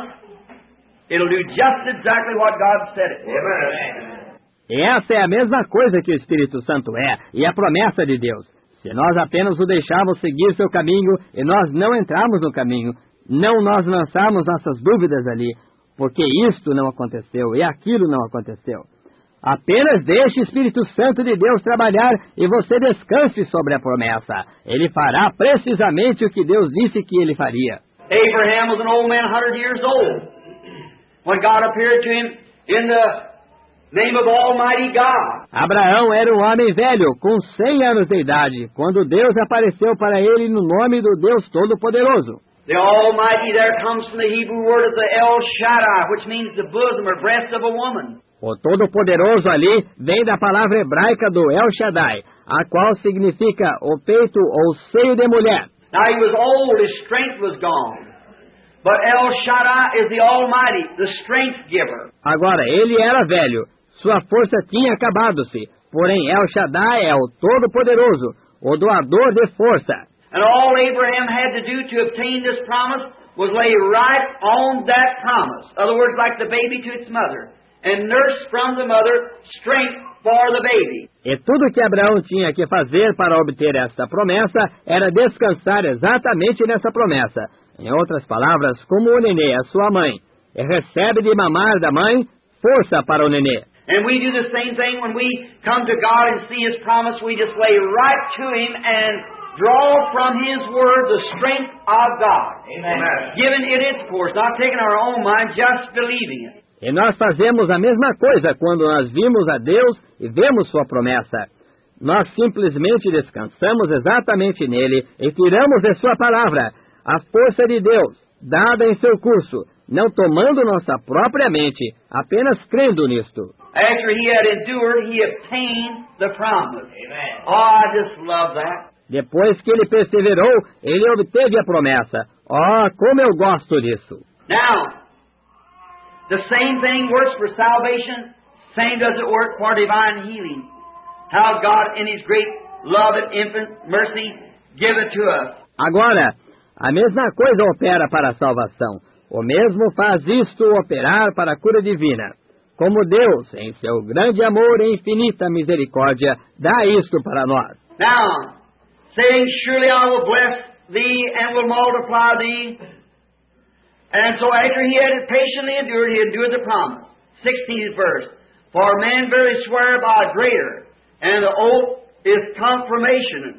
it'll do just exactly what God said it would. Amen. E essa é a mesma coisa que o Espírito Santo é, e a promessa de Deus. Se nós apenas o deixarmos seguir seu caminho e nós não entrarmos no caminho, não nós lançarmos nossas dúvidas ali, porque isto não aconteceu e aquilo não aconteceu. Apenas deixe o Espírito Santo de Deus trabalhar e você descanse sobre a promessa. Ele fará precisamente o que Deus disse que ele faria. Abraham was an old man, 100 years old, when God appeared to him in the name of Almighty God. Abraão era um homem velho, com 100 anos de idade, quando Deus apareceu para ele no nome do Deus Todo-Poderoso. The Almighty there comes from the Hebrew word of the El Shaddai, which means the bosom or breast of a woman. O Todo-Poderoso ali vem da palavra hebraica do El Shaddai, a qual significa o peito ou seio de mulher. Now he was old, his strength was gone. But El Shaddai is the Almighty, the strength giver. Agora, ele era velho, sua força tinha acabado-se, porém El Shaddai é o Todo-Poderoso, o doador de força. And all Abraham had to do to obtain this promise was lay right on that promise. In other words, like the baby to its mother, and nurse from the mother strength for the baby. E tudo que Abraão tinha que fazer para obter esta promessa era descansar exatamente nessa promessa. Em outras palavras, como o nenê é sua mãe, e recebe de mamar da mãe força para o nenê. And we do the same thing when we come to God and see His promise. We just lay right to Him and draw from His Word the strength of God. Amen. Giving it its force, not taking our own mind, just believing it. E nós fazemos a mesma coisa quando nós vimos a Deus e vemos sua promessa. Nós simplesmente descansamos exatamente nele e tiramos de sua palavra a força de Deus, dada em seu curso, não tomando nossa própria mente, apenas crendo nisto. After he had endured, he obtained the promise. Amen. Oh, I just love that. Depois que ele perseverou, ele obteve a promessa. Oh, como eu gosto disso! Now, the same thing works for salvation, same does it work for divine healing. How God, in His great love and infinite mercy, give it to us. Agora, a mesma coisa opera para a salvação. O mesmo faz isto operar para a cura divina. Como Deus, em seu grande amor e infinita misericórdia, dá isto para nós. Now, saying, surely I will bless thee and will multiply thee. And so after he had patiently endured, he endured the promise. 16th verse. For man verily swear by greater, and the oath is confirmed.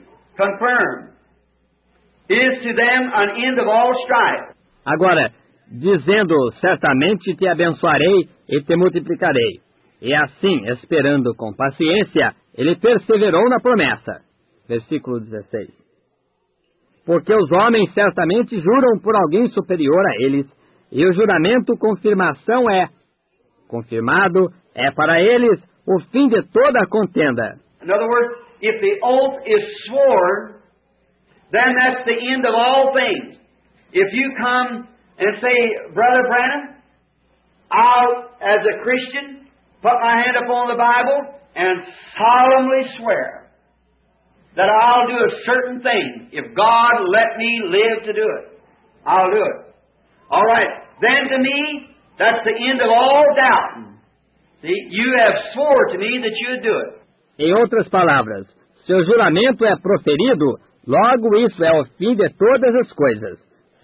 It is to them an end of all strife. Agora, dizendo, certamente te abençoarei e te multiplicarei. E assim, esperando com paciência, ele perseverou na promessa. Versículo 16. Porque os homens certamente juram por alguém superior a eles, e o juramento confirmação é, confirmado é para eles o fim de toda a contenda. In other words, if the oath is sworn, then that's the end of all things. If you come and say, Brother Branham, I'll, as a Christian, put my hand upon the Bible and solemnly swear that I'll do a certain thing. If God let me live to do it, I'll do it. All right. Then to me, that's the end of all doubting. See, you have swore to me that you would do it. Em outras palavras, se o juramento é proferido, logo isso é o fim de todas as coisas.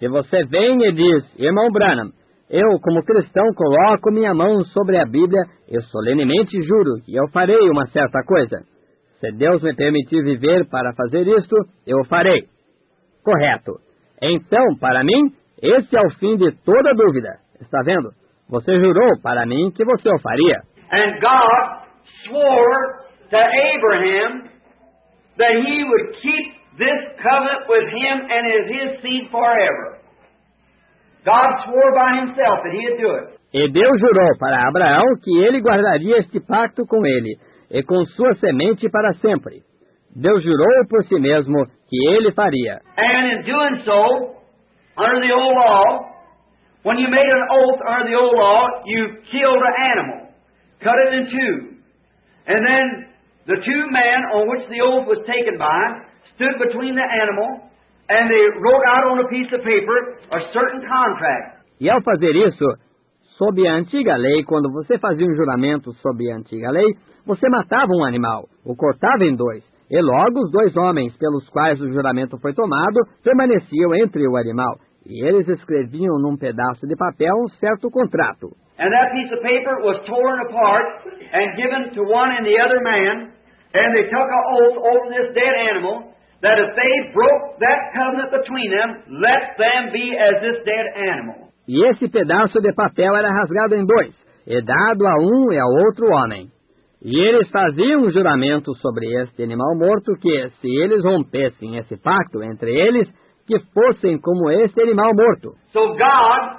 Se você vem e diz, irmão Branham, eu, como cristão, coloco minha mão sobre a Bíblia e solenemente juro que eu farei uma certa coisa. Se Deus me permitir viver para fazer isto, eu o farei. Correto. Então, para mim, esse é o fim de toda dúvida. Está vendo? Você jurou para mim que você o faria. And God swore to Abraham that he would keep this covenant with him and as his seed forever. God swore by himself that he'd do it. E Deus jurou para Abraão que ele guardaria este pacto com ele e com sua semente para sempre. Deus jurou por si mesmo que ele faria. And in doing so, under the old law, when you made an oath under the old law, you killed an animal, cut it in two. And then the two men on which the oath was taken by stood between the animal, and they wrote out on a piece of paper a certain contract. E ao fazer isso, sob a antiga lei, quando você fazia um juramento sob a antiga lei, você matava um animal, o cortava em dois, e logo os dois homens pelos quais o juramento foi tomado permaneciam entre o animal, e eles escreviam num pedaço de papel um certo contrato. And that piece of paper was torn apart and given to one and the other man, and they took an oath over this dead animal that if they broke that covenant between them, let them be as this dead animal. E esse pedaço de papel era rasgado em dois, e dado a um e ao outro homem. E eles faziam um juramento sobre este animal morto que, se eles rompessem esse pacto entre eles, que fossem como este animal morto. So God,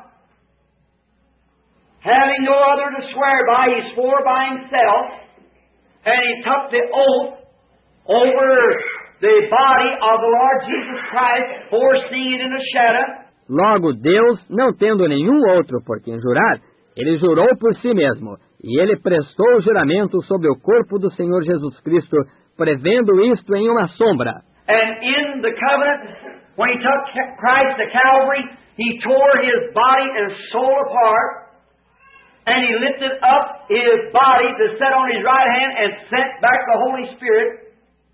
having no other to swear by, he swore by himself, and he took the oath over the body of the Lord Jesus Christ, foreseeing it in a shadow. Logo, Deus, não tendo nenhum outro por quem jurar, ele jurou por si mesmo, e ele prestou o juramento sobre o corpo do Senhor Jesus Cristo, prevendo isto em uma sombra. And in the covenant, when he took Christ to Calvary, he tore his body and soul apart, and he lifted up his body to set on his right hand and sent back the Holy Spirit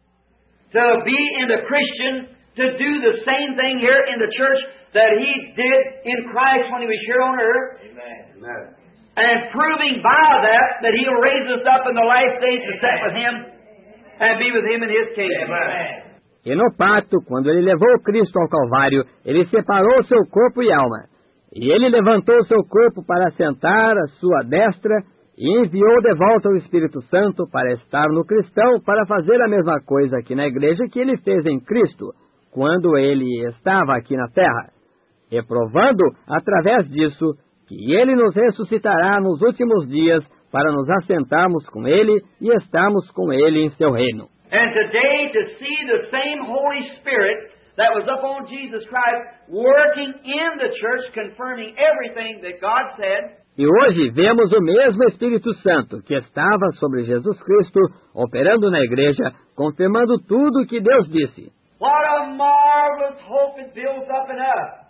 to be in the Christian, to do the same thing here in the church that he did in Christ when he was here on earth. Amen. And proving by that he'll raise us up in the last days to sit with him and be with him in his kingdom. Amen. E no pacto, quando ele levou Cristo ao Calvário, ele separou seu corpo e alma. E ele levantou seu corpo para assentar à sua destra e enviou de volta o Espírito Santo para estar no cristão, para fazer a mesma coisa aqui na igreja que ele fez em Cristo, quando ele estava aqui na terra, e provando, através disso, que ele nos ressuscitará nos últimos dias para nos assentarmos com ele e estarmos com ele em seu reino. And today, to see the same Holy Spirit that was upon Jesus Christ working in the church, confirming everything that God said. E hoje vemos o mesmo Espírito Santo que estava sobre Jesus Cristo, operando na igreja, confirmando tudo o que Deus disse. What a marvelous hope it builds up in us,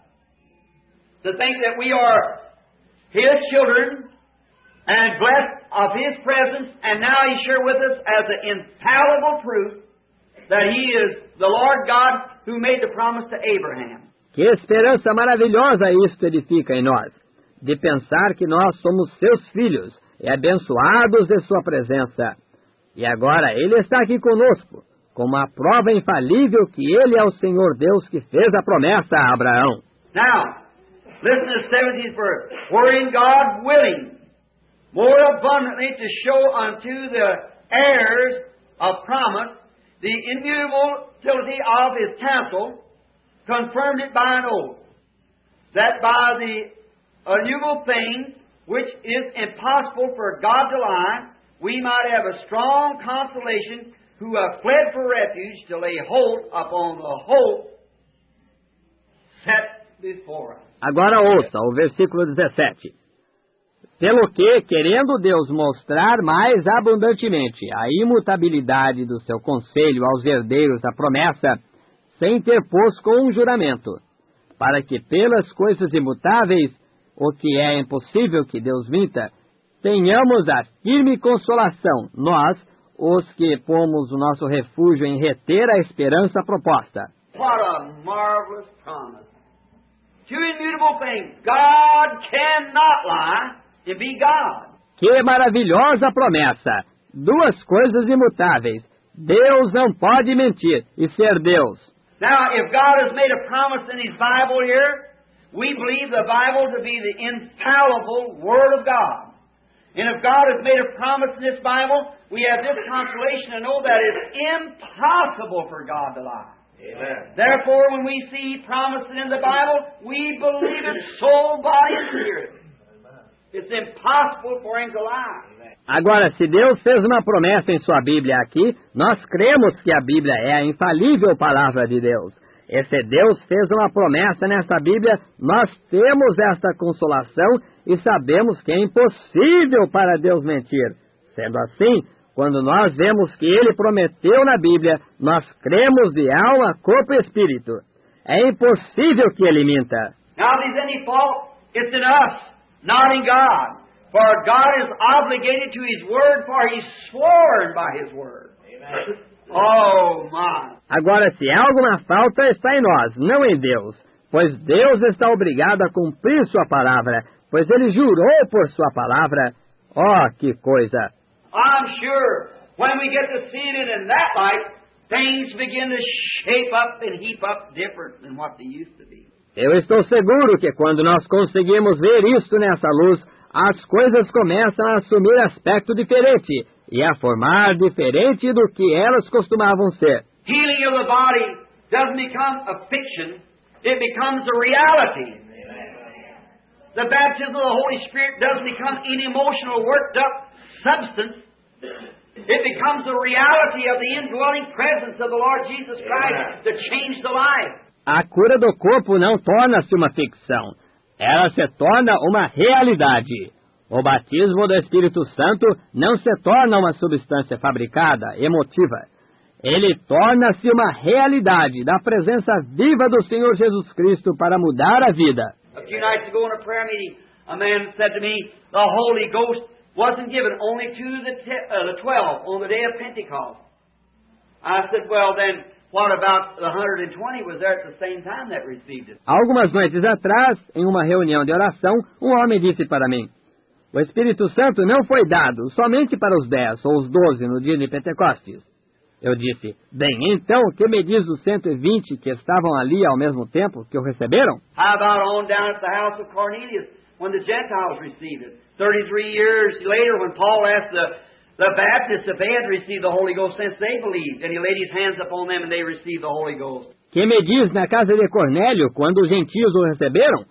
to think that we are His children and blessed of His presence, and now He's here with us as an infallible proof that He is the Lord God who made the promise to Abraham. Que esperança maravilhosa isto edifica em nós, de pensar que nós somos seus filhos e abençoados de sua presença. E agora Ele está aqui conosco, como a prova infalível que Ele é o Senhor Deus que fez a promessa a Abraão. Now, listen to the 17th verse. Wherein God willing more abundantly to show unto the heirs of promise the immutability of His counsel, confirmed it by an oath, that by the immutable thing which is impossible for God to lie, we might have a strong consolation who have fled for refuge to lay hold upon the hope set before us. Agora ouça o versículo 17. Pelo que, querendo Deus mostrar mais abundantemente a imutabilidade do seu conselho aos herdeiros da promessa, sem interpôs com um juramento, para que pelas coisas imutáveis, o que é impossível que Deus minta, tenhamos a firme consolação, nós, os que pomos o nosso refúgio em reter a esperança proposta. What a marvelous promise two immutable things. God cannot lie and be God. Que maravilhosa promessa! Duas coisas imutáveis. Deus não pode mentir e ser Deus. Now, if God has made a promise in His Bible here, we believe the Bible to be the infallible Word of God. And if God has made a promise in this Bible, we have this consolation to know that it's impossible for God to lie. Amen. Therefore, when we see promises in the Bible, we believe it soul, body, and spirit. It's impossible for Him to lie. Agora, se Deus fez uma promessa em sua Bíblia aqui, nós cremos que a Bíblia é a infalível palavra de Deus. E se Deus fez uma promessa nessa Bíblia, nós temos esta consolação e sabemos que é impossível para Deus mentir. Sendo assim, quando nós vemos que Ele prometeu na Bíblia, nós cremos de alma, corpo e espírito. É impossível que Ele minta. Now, if there's any fault, it's in us, not in God. For God is obligated to His Word, for He's sworn by His Word. Amen. Oh, my. Agora, se há alguma falta, está em nós, não em Deus. Pois Deus está obrigado a cumprir sua palavra, pois Ele jurou por sua palavra. Oh, que coisa! I'm sure when we get to seeing it in that light, things begin to shape up and heap up different than what they used to be. Eu estou seguro que quando nós conseguimos ver isto nessa luz, as coisas começam a assumir aspecto diferente e a formar diferente do que elas costumavam ser. Healing of the body doesn't become a fiction, it becomes a reality. The baptism of the Holy Spirit doesn't become an emotional worked up substance. It becomes the reality of the indwelling presence of the Lord Jesus Christ to change the life. A cura do corpo não torna-se uma ficção. Ela se torna uma realidade. O batismo do Espírito Santo não se torna uma substância fabricada, emotiva. Ele torna-se uma realidade da presença viva do Senhor Jesus Cristo para mudar a vida. A few nights ago in a prayer meeting, a man said to me, the Holy Ghost wasn't given only to the 12 on the day of Pentecost. I said, well then, what about the 120 was there at the same time that received it? Algumas noites atrás, em uma reunião de oração, um homem disse para mim, o Espírito Santo não foi dado somente para os 10 ou os 12 no dia de Pentecostes. Eu disse, bem, então, que me diz os 120 que estavam ali ao mesmo tempo que o receberam? How about on down at the house of Cornelius, when the Gentiles received it? 33 years later, when Paul asked the Baptists if they had received the Holy Ghost since they believed, and he laid his hands upon them and they received the Holy Ghost. Que me diz na casa de Cornélio, quando os gentios o receberam?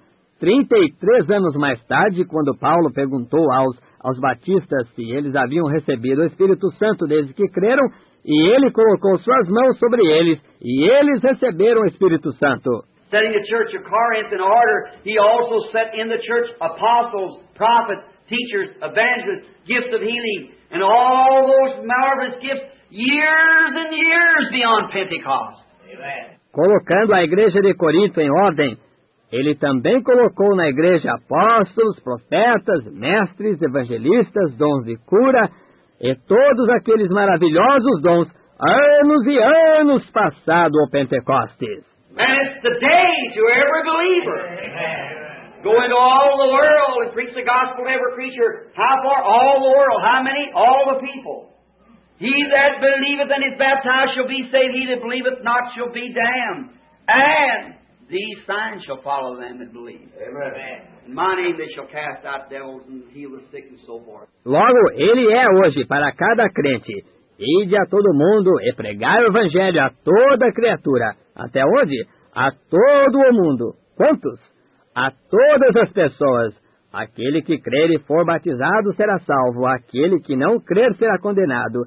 33 anos mais tarde, quando Paulo perguntou aos batistas se eles haviam recebido o Espírito Santo desde que creram, e ele colocou suas mãos sobre eles, e eles receberam o Espírito Santo. Setting the church of Corinth in order, he also set in the church apostles, prophets, teachers, evangelists, gifts of healing, and all those marvelous gifts years and years beyond Pentecost. Amen. Colocando a igreja de Corinto em ordem, ele também colocou na igreja apóstolos, profetas, mestres, evangelistas, dons de cura, e todos aqueles maravilhosos dons, anos e anos passado ao Pentecostes. And it's the day to every believer. Amen. Go into all the world and preach the gospel to every creature. How far? All the world. How many? All the people. He that believeth and is baptized shall be saved. He that believeth not shall be damned. And these signs shall follow them that believe. Amen. In my name they shall cast out devils and heal the sick and so forth. Logo, ele é hoje para cada crente. Ide a todo mundo e pregai o evangelho a toda criatura. Até onde? A todo o mundo. Quantos? A todas as pessoas. Aquele que crer e for batizado será salvo. Aquele que não crer será condenado.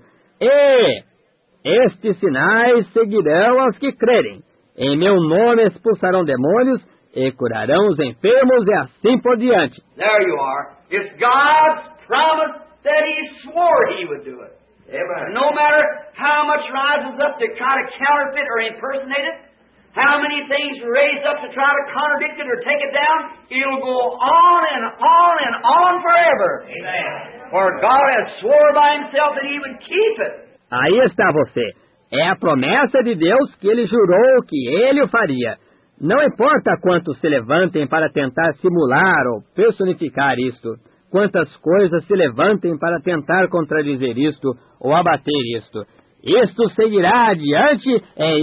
E estes sinais seguirão aos que crerem. Em meu nome expulsarão demônios e curarão os enfermos e assim por diante. There you are. It's God's promise that He swore He would do it. Amen. No matter how much rises up to try to counterfeit or impersonate it, how many things raise up to try to contradict it or take it down, it'll go on and on and on forever. Amen. For God has swore by Himself that He would keep it. Aí está você. É a promessa de Deus que Ele jurou que Ele o faria. Não importa quantos se levantem para tentar simular ou personificar isto, quantas coisas se levantem para tentar contradizer isto ou abater isto, isto seguirá adiante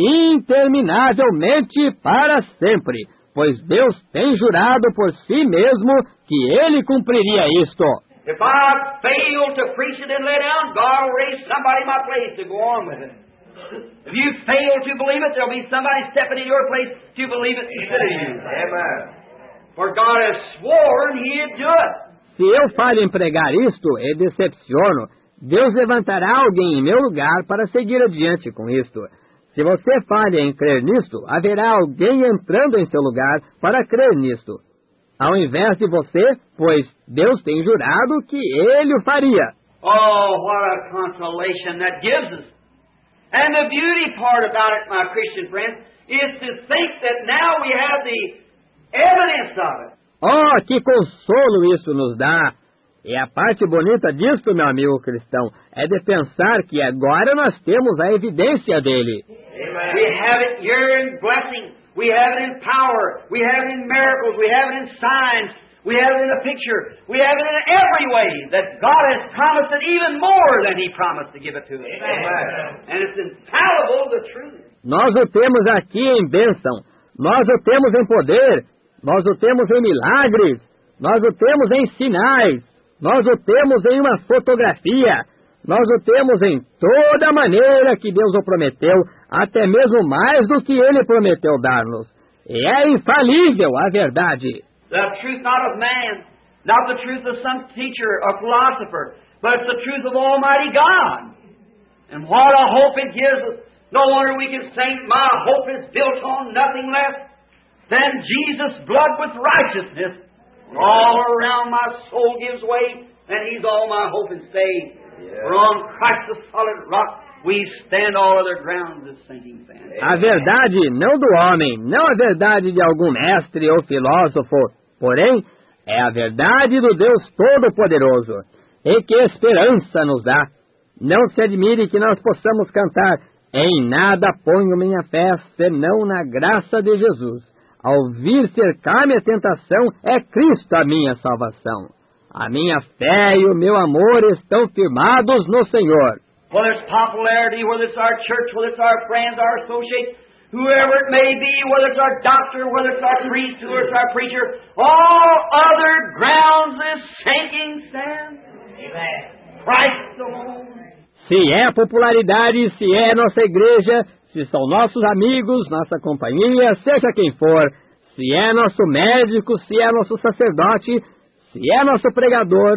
interminavelmente para sempre, pois Deus tem jurado por si mesmo que Ele cumpriria isto. If I fail to preach it and lay down, God will raise somebody in my place to go on with it. If you fail to believe it, there'll be somebody stepping in your place to believe it instead of you. Amen. For God has sworn He'd do it. Se eu falho em pregar isto e decepciono, Deus levantará alguém em meu lugar para seguir adiante com isto. Se você falha em crer nisto, haverá alguém entrando em seu lugar para crer nisto, ao invés de você, pois Deus tem jurado que Ele o faria. Oh, what a consolation that gives us. And the beauty part about it, my Christian friend, is to think that now we have the evidence of it. Oh, que consolo isso nos dá! E a parte bonita disso, meu amigo cristão, é de pensar que agora nós temos a evidência dele. Amen. We have it here in blessing. We have it in power. We have it in miracles. We have it in signs. We have it in a picture. We have it in every way that God has promised it even more than He promised to give it to us. Amen. And it's infallible, the truth. Nós o temos aqui em bênção. Nós o temos em poder. Nós o temos em milagres. Nós o temos em sinais. Nós o temos em uma fotografia. Nós o temos em toda maneira que Deus o prometeu, até mesmo mais do que Ele prometeu dar-nos. E é infalível a verdade. The truth not of man, not the truth of some teacher or philosopher, but it's the truth of Almighty God. And what a hope it gives us. No wonder we can sing, my hope is built on nothing less than Jesus' blood with righteousness. All around my soul gives way, and He's all my hope and stay. Yeah. For on Christ the solid rock we stand, all other grounds is sinking sand. A verdade não do homem, não a verdade de algum mestre ou filósofo, porém, é a verdade do Deus Todo-Poderoso, e que esperança nos dá. Não se admire que nós possamos cantar, em nada ponho minha fé, senão na graça de Jesus. Ao vir cercar-me a tentação, é Cristo a minha salvação. A minha fé e o meu amor estão firmados no Senhor. Whether it's popularity, whether it's our church, whether it's our friends, our associates, whoever it may be, whether it's our doctor, whether it's our priest, whether it's our preacher, all other grounds is sinking sand. Amen. Christ alone. Se é popularidade, se é nossa igreja, se são nossos amigos, nossa companhia, seja quem for, se é nosso médico, se é nosso sacerdote, se é nosso pregador,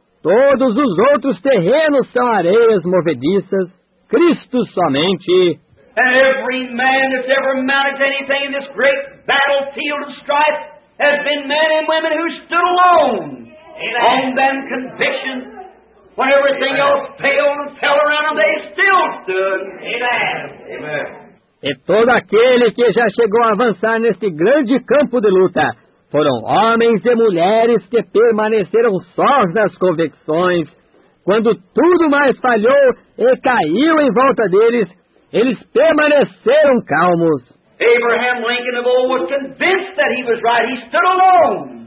todos os outros terrenos são areias movediças, Cristo somente. And every man that's ever mounted anything in this great battlefield of strife has been men and women who stood alone. Amen. On them convictions. When everything else failed and fell around them, they still stood. Amen. Amen. E todo aquele que já chegou a avançar neste grande campo de luta foram homens e mulheres que permaneceram sós nas convicções. Quando tudo mais falhou e caiu em volta deles, eles permaneceram calmos. Abraham Lincoln of old was convinced that he was right. He stood alone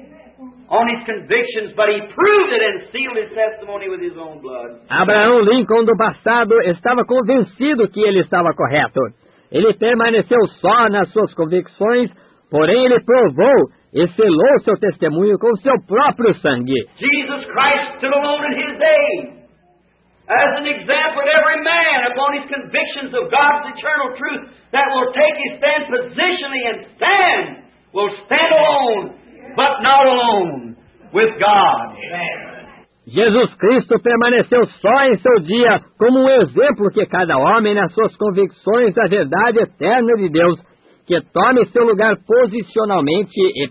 on his convictions, but he proved it and sealed his testimony with his own blood. Abraham Lincoln do passado estava convencido que ele estava correto. Ele permaneceu só nas suas convicções, porém ele provou e selou seu testemunho com seu próprio sangue. Jesus Christ stood alone in His day as an example to every man upon his convictions of God's eternal truth that will take his stand positionally and will stand alone, but not alone, with God. Amen. Jesus Cristo permaneceu só em seu dia como um exemplo que cada homem nas suas convicções da verdade eterna de Deus, que tome seu lugar posicionalmente e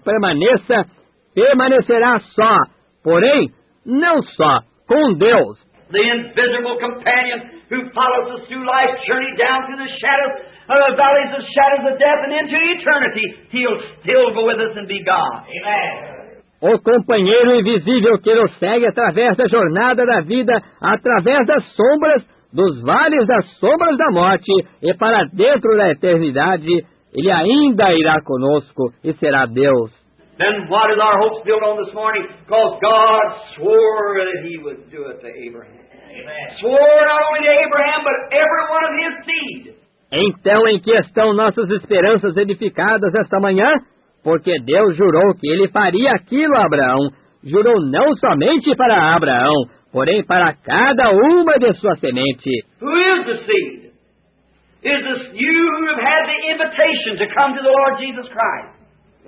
permanecerá só, porém, não só, com Deus. The invisible companion who follows us through life's journey down through the shadows of the valleys of shadows of death and into eternity, He'll still go with us and be God. Amen. O companheiro invisível que nos segue através da jornada da vida, através das sombras, dos vales das sombras da morte e para dentro da eternidade, Ele ainda irá conosco e será Deus. Then what is our hopes built on this morning? Because God swore that He would do it to Abraham. Amen. Swore not only to Abraham, but every one of his seed. Então, em que estão nossas esperanças edificadas esta manhã? Porque Deus jurou que Ele faria aquilo a Abraão. Jurou não somente para Abraão, porém para cada uma de sua semente. Who is the seed? Is this you who have had the invitation to come to the Lord Jesus Christ?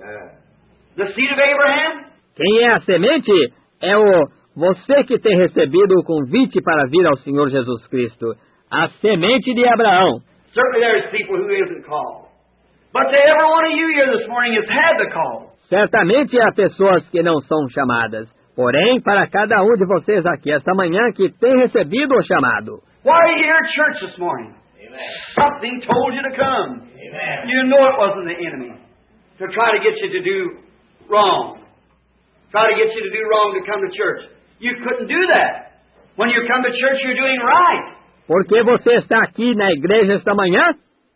The seed of Abraham? Quem é a semente? É você que tem recebido o convite para vir ao Senhor Jesus Cristo. A semente de Abraão. Certainly there's people who isn't called. But to every one of you here this morning has had the call. Certamente há pessoas que não são chamadas. Porém, para cada um de vocês aqui esta manhã que tem recebido o chamado. Why are you here at church this morning? Amen. Something told you to come. Amen. You know it wasn't the enemy to try to get you to do wrong. Try to get you to do wrong to come to church. You couldn't do that. When you come to church, you're doing right. Por que você está aqui na igreja esta manhã?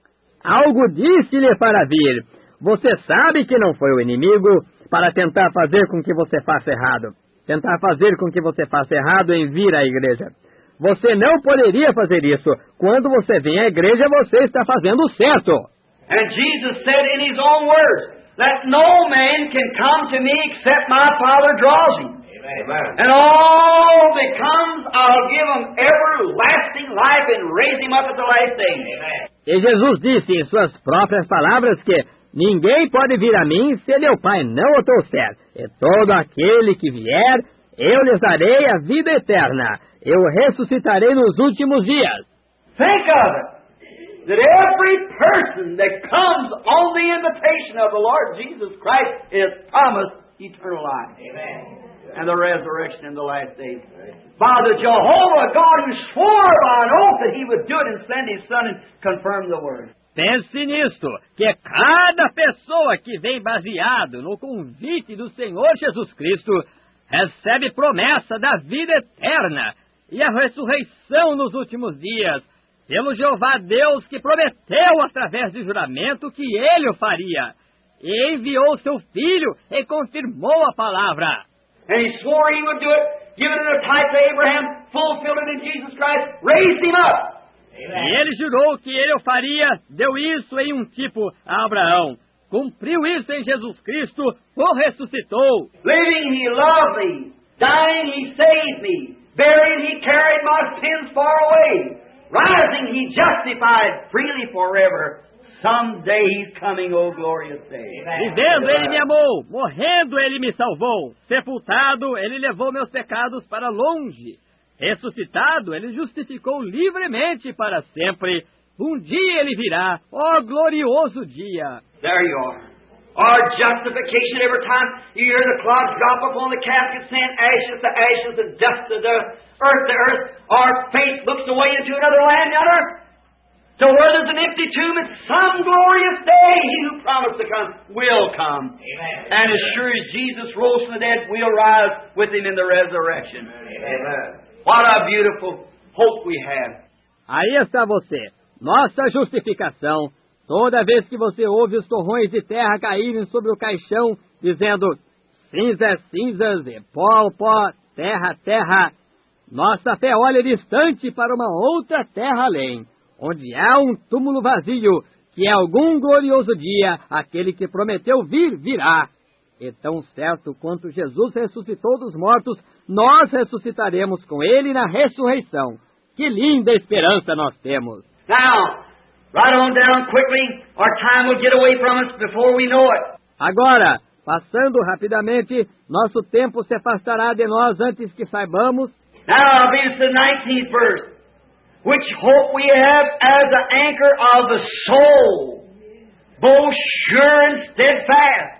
Algo disse-lhe para vir. Você sabe que não foi o inimigo para tentar fazer com que você faça errado. Tentar fazer com que você faça errado em vir à igreja. Você não poderia fazer isso. Quando você vem à igreja, você está fazendo certo. And Jesus said in His own words, that no man can come to me except my Father draws him. Amen. And all that comes, I'll give him everlasting life and raise him up at the last day. Amen. E Jesus disse em suas próprias palavras que ninguém pode vir a mim se meu Pai não o trouxer. E todo aquele que vier, eu lhes darei a vida eterna. Eu ressuscitarei nos últimos dias. Think of it. That every person that comes on the invitation of the Lord Jesus Christ is promised eternal life. Amen. And the resurrection in the last days. By the Jehovah God who swore by an oath that He would do it and send His Son and confirm the word. Pense nisto, que cada pessoa que vem baseado no convite do Senhor Jesus Cristo recebe promessa da vida eterna e a ressurreição nos últimos dias, pelo Jeová Deus que prometeu através de juramento que Ele o faria. E enviou seu Filho e confirmou a palavra. And He swore He would do it, given it a type to Abraham, fulfilled it in Jesus Christ, raised Him up. Amen. E Ele jurou que Ele o faria, deu isso em um tipo a Abraão. Cumpriu isso em Jesus Cristo, o ressuscitou. Living He loved me, dying He saved me, buried He carried my sins far away, rising He justified freely forever. Someday He's coming, oh glorious day. Vivendo, Ele me amou. Morrendo, Ele me salvou. Sepultado, Ele levou meus pecados para longe. Ressuscitado, Ele justificou livremente para sempre. Um dia Ele virá, ó glorioso dia. There you are. Our justification every time you hear the clods drop upon the casket saying ashes to ashes and dust to dust, earth to earth. Our faith looks away into another land yonder. So where there's an empty tomb, at some glorious day, He who promised to come will come. Amen. And as sure as Jesus rose from the dead, we'll rise with Him in the resurrection. Amen. What a beautiful hope we have. Aí está você, nossa justificação. Toda vez que você ouve os torrões de terra caírem sobre o caixão, dizendo, cinzas, cinzas, e pó, pó, terra, terra, nossa fé olha distante para uma outra terra além, onde há um túmulo vazio, que é algum glorioso dia, aquele que prometeu vir, virá. E tão certo quanto Jesus ressuscitou dos mortos, nós ressuscitaremos com Ele na ressurreição. Que linda esperança nós temos! Now, right on down quickly, our time will get away from us before we know it. Agora, passando rapidamente, nosso tempo se afastará de nós antes que saibamos. Now, I'll be to the 19th verse. Which hope we have as the anchor of the soul, both sure and steadfast.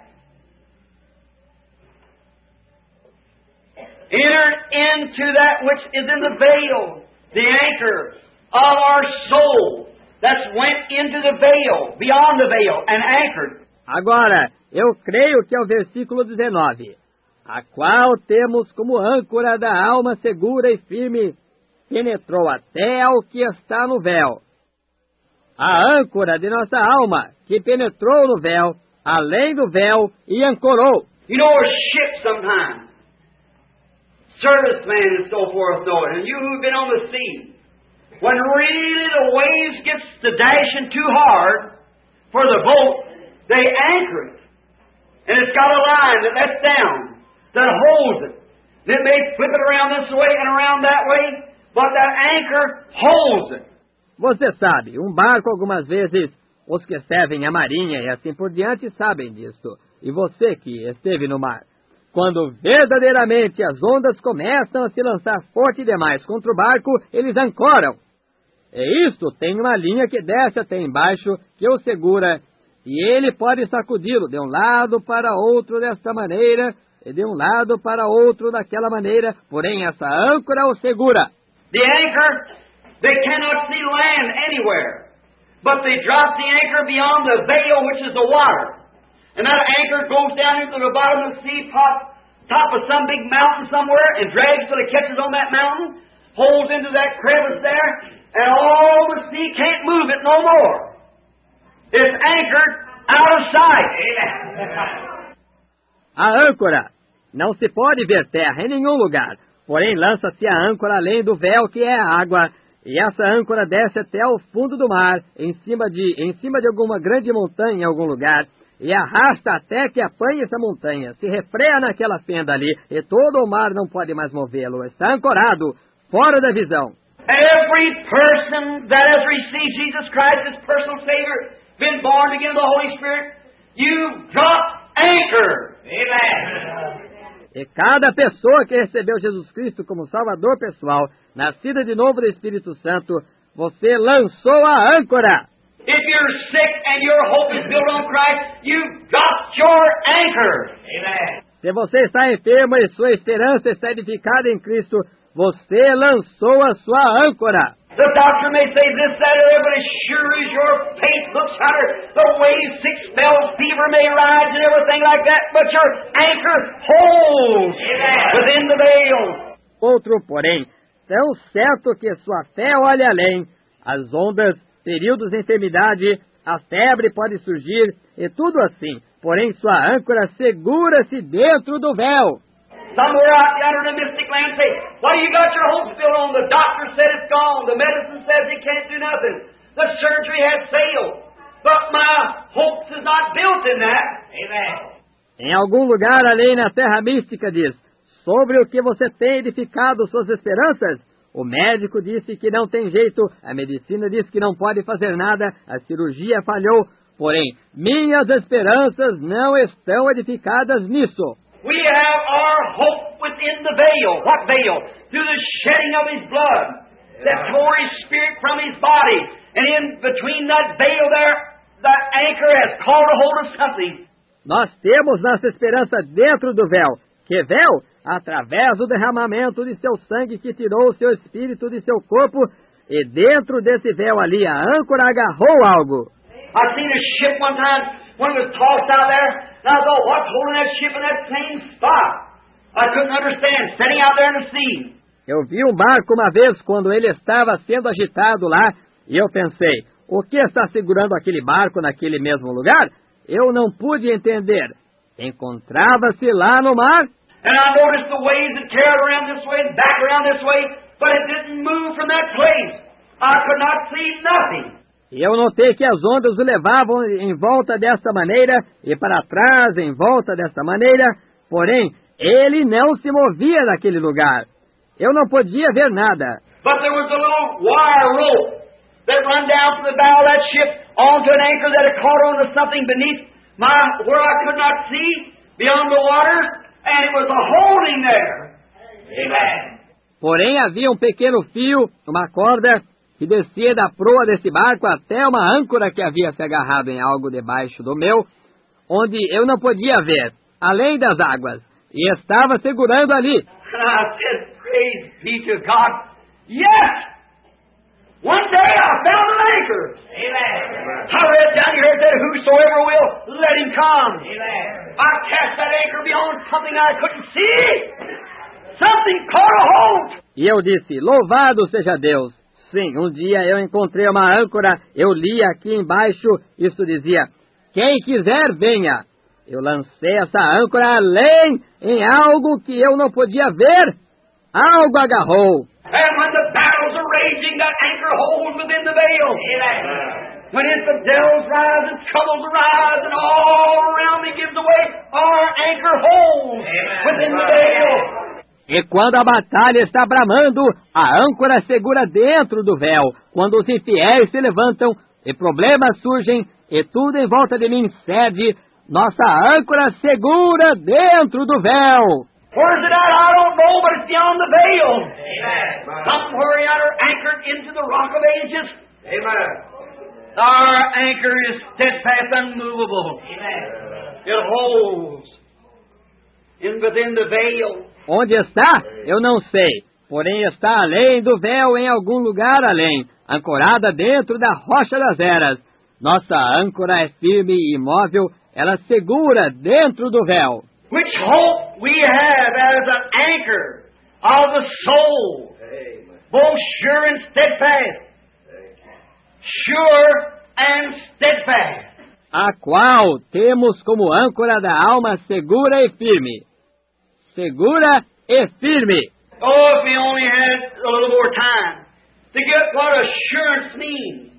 Enter into that which is in the veil, the anchor of our soul, that went into the veil, beyond the veil, and anchored. Agora, eu creio que é o versículo 19, a qual temos como âncora da alma segura e firme, penetrou até ao que está no véu. A âncora de nossa alma, que penetrou no véu, além do véu, e ancorou. You know, a ship sometimes, servicemen and so forth know it, and you who've been on the sea, when really the waves gets to dashing too hard for the boat, they anchor it. And it's got a line that lets down, that holds it. And it may flip it around this way and around that way, but that anchor holds it. Você sabe, barco algumas vezes, os que servem a marinha e assim por diante sabem disso. E você que esteve no mar. Quando verdadeiramente as ondas começam a se lançar forte demais contra o barco, eles ancoram. E isto tem uma linha que desce até embaixo, que o segura, e ele pode sacudi-lo de um lado para outro desta maneira, e de um lado para outro daquela maneira, porém essa âncora o segura. The anchor, they cannot see land anywhere, but they drop the anchor beyond the veil, which is the water. And that anchor goes down into the bottom of the sea, top of some big mountain somewhere, and drags till it catches on that mountain, holds into that crevice there, and all the sea can't move it no more. It's anchored out of sight. A âncora. Não se pode ver terra em nenhum lugar, porém lança-se a âncora além do véu que é a água, e essa âncora desce até o fundo do mar, em cima de alguma grande montanha em algum lugar, e arrasta até que apanhe essa montanha, se refreia naquela fenda ali, e todo o mar não pode mais movê-lo, está ancorado, fora da visão. Every person that has received Jesus Christ as personal Savior, been born again of the Holy Spirit, you've dropped anchor. Amen. E cada pessoa que recebeu Jesus Cristo como Salvador pessoal, nascida de novo do Espírito Santo, você lançou a âncora. If you're sick and your hope is built on Christ, you've got your anchor. Amen. Se você está enfermo e sua esperança está edificada em Cristo, você lançou a sua âncora. The doctor may say this, that, or that, but as sure as your faith looks hotter, the waves, sick spells, fever may rise and everything like that, but your anchor holds within the veil. Outro, porém, tão certo que sua fé olha além, as ondas, períodos de enfermidade, a febre pode surgir, e tudo assim, porém sua âncora segura-se dentro do véu. Somewhere out yonder in the mystic land say, what do you got your hopes built on? The doctor said it's gone. The medicine says he can't do nothing. The surgery has failed. But my hopes is not built in that. Amen. Em algum lugar além na terra mística diz, sobre o que você tem edificado suas esperanças, o médico disse que não tem jeito, a medicina disse que não pode fazer nada, a cirurgia falhou, porém, minhas esperanças não estão edificadas nisso. We have our hope within the veil. What veil? Through the shedding of His blood that tore His spirit from His body. And in between that veil there, the anchor has caught a hold of something. Nós temos nossa esperança dentro do véu. Que véu? Através do derramamento de seu sangue que tirou o seu espírito de seu corpo. E dentro desse véu ali, a âncora agarrou algo. I seen a ship one time when it was tossed out there. And I thought, what's holding that ship in that same spot? I couldn't understand, sitting out there in the sea. Eu vi barco uma vez quando ele estava sendo agitado lá, e eu pensei, o que está segurando aquele barco naquele mesmo lugar? Eu não pude entender. Encontrava-se lá no mar. And I noticed the waves that carried around this way and back around this way, but it didn't move from that place. I could not see nothing. E eu notei que as ondas o levavam em volta desta maneira, e para trás em volta desta maneira, porém, ele não se movia daquele lugar. Eu não podia ver nada. But there was a little wire rope that run down from the bow of that ship onto an anchor that had caught on to something beneath where I could not see, beyond the waters, and it was a holding there. Amen. Porém, havia um pequeno fio, uma corda, que descia da proa desse barco até uma âncora que havia se agarrado em algo debaixo do meu, onde eu não podia ver, além das águas, e estava segurando ali. And I said, praise be to God. Yes! One day I found an anchor. Amen. I read down here that whosoever will, let him come. Amen. I cast that anchor beyond something I couldn't see. Something caught a hold. E eu disse, louvado seja Deus. Sim, um dia eu encontrei uma âncora, eu li aqui embaixo, isso dizia, quem quiser venha. Eu lancei essa âncora além, em algo que eu não podia ver. Algo agarrou. And when the battles are raging, that anchor holds within the veil. When infidels rise and troubles arise and all around me gives away, our anchor holds within the veil. E quando a batalha está bramando, a âncora segura dentro do véu. Quando os infiéis se levantam e problemas surgem e tudo em volta de mim cede, nossa âncora segura dentro do véu. Where's it at? I don't know, but it's beyond the veil. Amen. Somewhere yonder anchored into the rock of ages. Amen. Our anchor is steadfast, unmovable. Amen. It holds within the veil. Onde está? Eu não sei. Porém está além do véu, em algum lugar além, ancorada dentro da rocha das eras. Nossa âncora é firme e imóvel, ela segura dentro do véu. Which hope we have as an anchor of the soul, both sure and steadfast. Sure and steadfast. A qual temos como âncora da alma segura e firme. Segura e firme. Oh, if we only had a little more time to get what assurance means.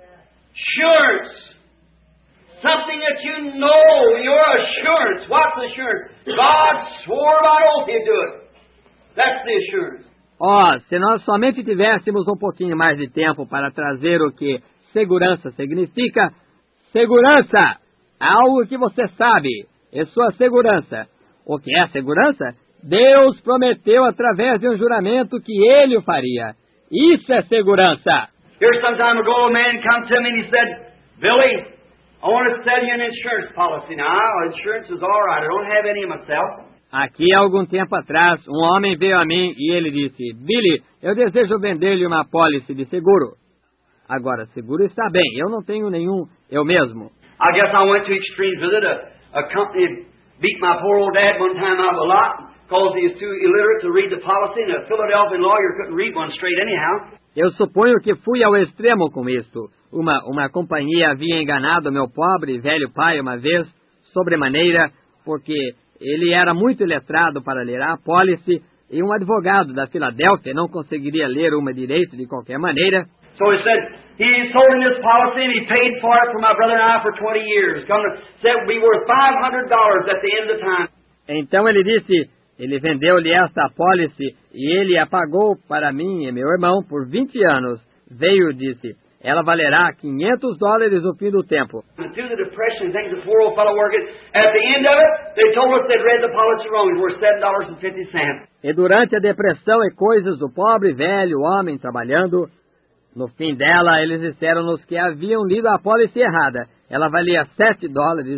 Assurance. Something that you know, your assurance. What's the assurance? God swore by oath he'd do it. That's the assurance. Se nós somente tivéssemos um pouquinho mais de tempo para trazer o que segurança significa, segurança, algo que você sabe, é sua segurança. O que é segurança? Deus prometeu através de um juramento que Ele o faria. Isso é segurança. Here some time ago a man come to me and he said, Billy, I want to sell you an insurance policy. Now, insurance is all right. I don't have any myself. Aqui, há algum tempo atrás, um homem veio a mim e ele disse, Billy, eu desejo vender-lhe uma pólice de seguro. Agora, seguro está bem, eu não tenho nenhum, eu mesmo. I guess I went to extremes with it. A company beat my poor old dad one time out of a lot because he was too illiterate to read the policy, and a Philadelphia lawyer couldn't read one straight anyhow. Eu suponho que fui ao extremo com isto. Uma companhia havia enganado meu pobre e velho pai uma vez, sobremaneira, porque ele era muito iletrado para ler a apólice e um advogado da Filadélfia não conseguiria ler uma direito de qualquer maneira. So he said, he sold him this policy and he paid for it for my brother and I for 20 years. Said it would be worth $500 at the end of the time. Então ele disse, ele vendeu-lhe esta apólice e ele a pagou para mim e meu irmão por 20 anos. Veio e disse, ela valerá $500 no fim do tempo. And through the depression and things, the poor old fellow working, at the end of it, they told us they'd read the policy wrong. It was worth $7.50. E durante a depressão e coisas do pobre velho homem trabalhando, no fim dela, eles disseram-nos que haviam lido a apólice errada. Ela valia $7.50.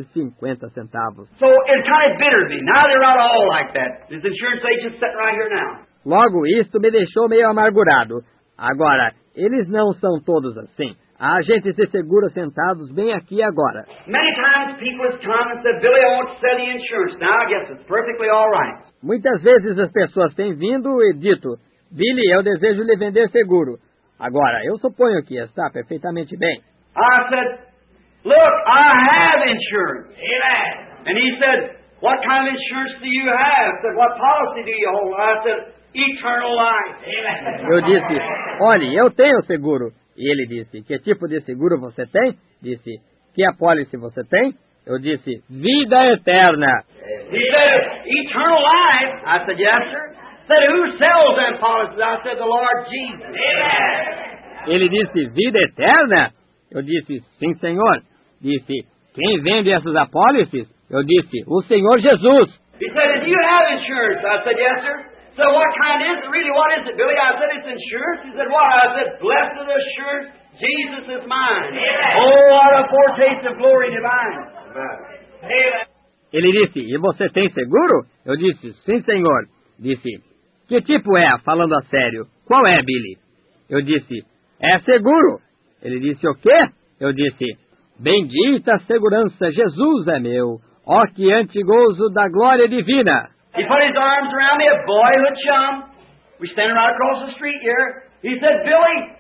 So it kind of bittered me. Now they're not all like that. This insurance agent sitting right here now. Logo, isto me deixou meio amargurado. Agora, eles não são todos assim. Há agentes de seguro sentados bem aqui agora. Many times people have come and said, Billy, I want to sell you insurance. Now I guess it's perfectly all right. Muitas vezes as pessoas têm vindo e dito, Billy, eu desejo lhe vender seguro. Agora, eu suponho que está perfeitamente bem. I said, look, I have insurance. Amen. And he said, what kind of insurance do you have? I said, what policy do you hold? I said, eternal life. Amen. Eu disse, olhe, eu tenho seguro. E ele disse, que tipo de seguro você tem? Disse, que apólice você tem? Eu disse, vida eterna. He said, eternal life? I said, yes, sir. He said, who sells them policies? I said, the Lord Jesus. Amen. Ele disse, vida eterna? Eu disse, sim, Senhor. Disse, quem vende essas apólices? Eu disse, o Senhor Jesus. He said, do you have insurance? I said, yes, sir. So what kind is it? Really, what is it, Billy? I said, it's insurance. He said, what? I said, blessed assurance, Jesus is mine. Amen. Oh, what a foretaste of glory divine. Amen. Ele disse, e você tem seguro? Eu disse, sim, Senhor. Disse, que tipo é? Falando a sério. Qual é, Billy? Eu disse, é seguro. Ele disse, o quê? Eu disse, bendita a segurança, Jesus é meu. Ó que antigozo da glória divina. He put his arms around me, a boyhood chum. We're standing right across the street here. He said, Billy,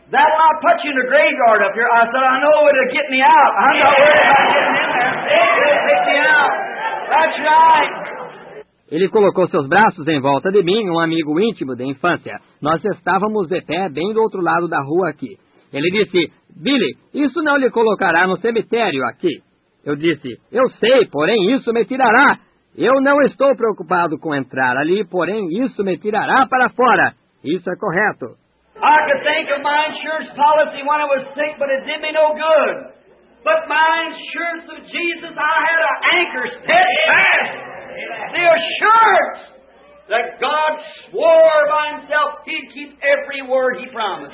That'll not put you in the graveyard up here. I said, I know it'll get me out. I'm not worried about getting in there. It'll take me out. That's right. Ele colocou seus braços em volta de mim, um amigo íntimo da infância. Nós estávamos de pé bem do outro lado da rua aqui. Ele disse, Billy, isso não lhe colocará no cemitério aqui. Eu disse, eu sei, porém isso me tirará. Eu não estou preocupado com entrar ali, porém isso me tirará para fora. Isso é correto. I could think of my insurance policy when I was sick, but it did me no good. But my insurance through Jesus, I had an anchor steadfast. The assurance that God swore by Himself He'd keep every word He promised.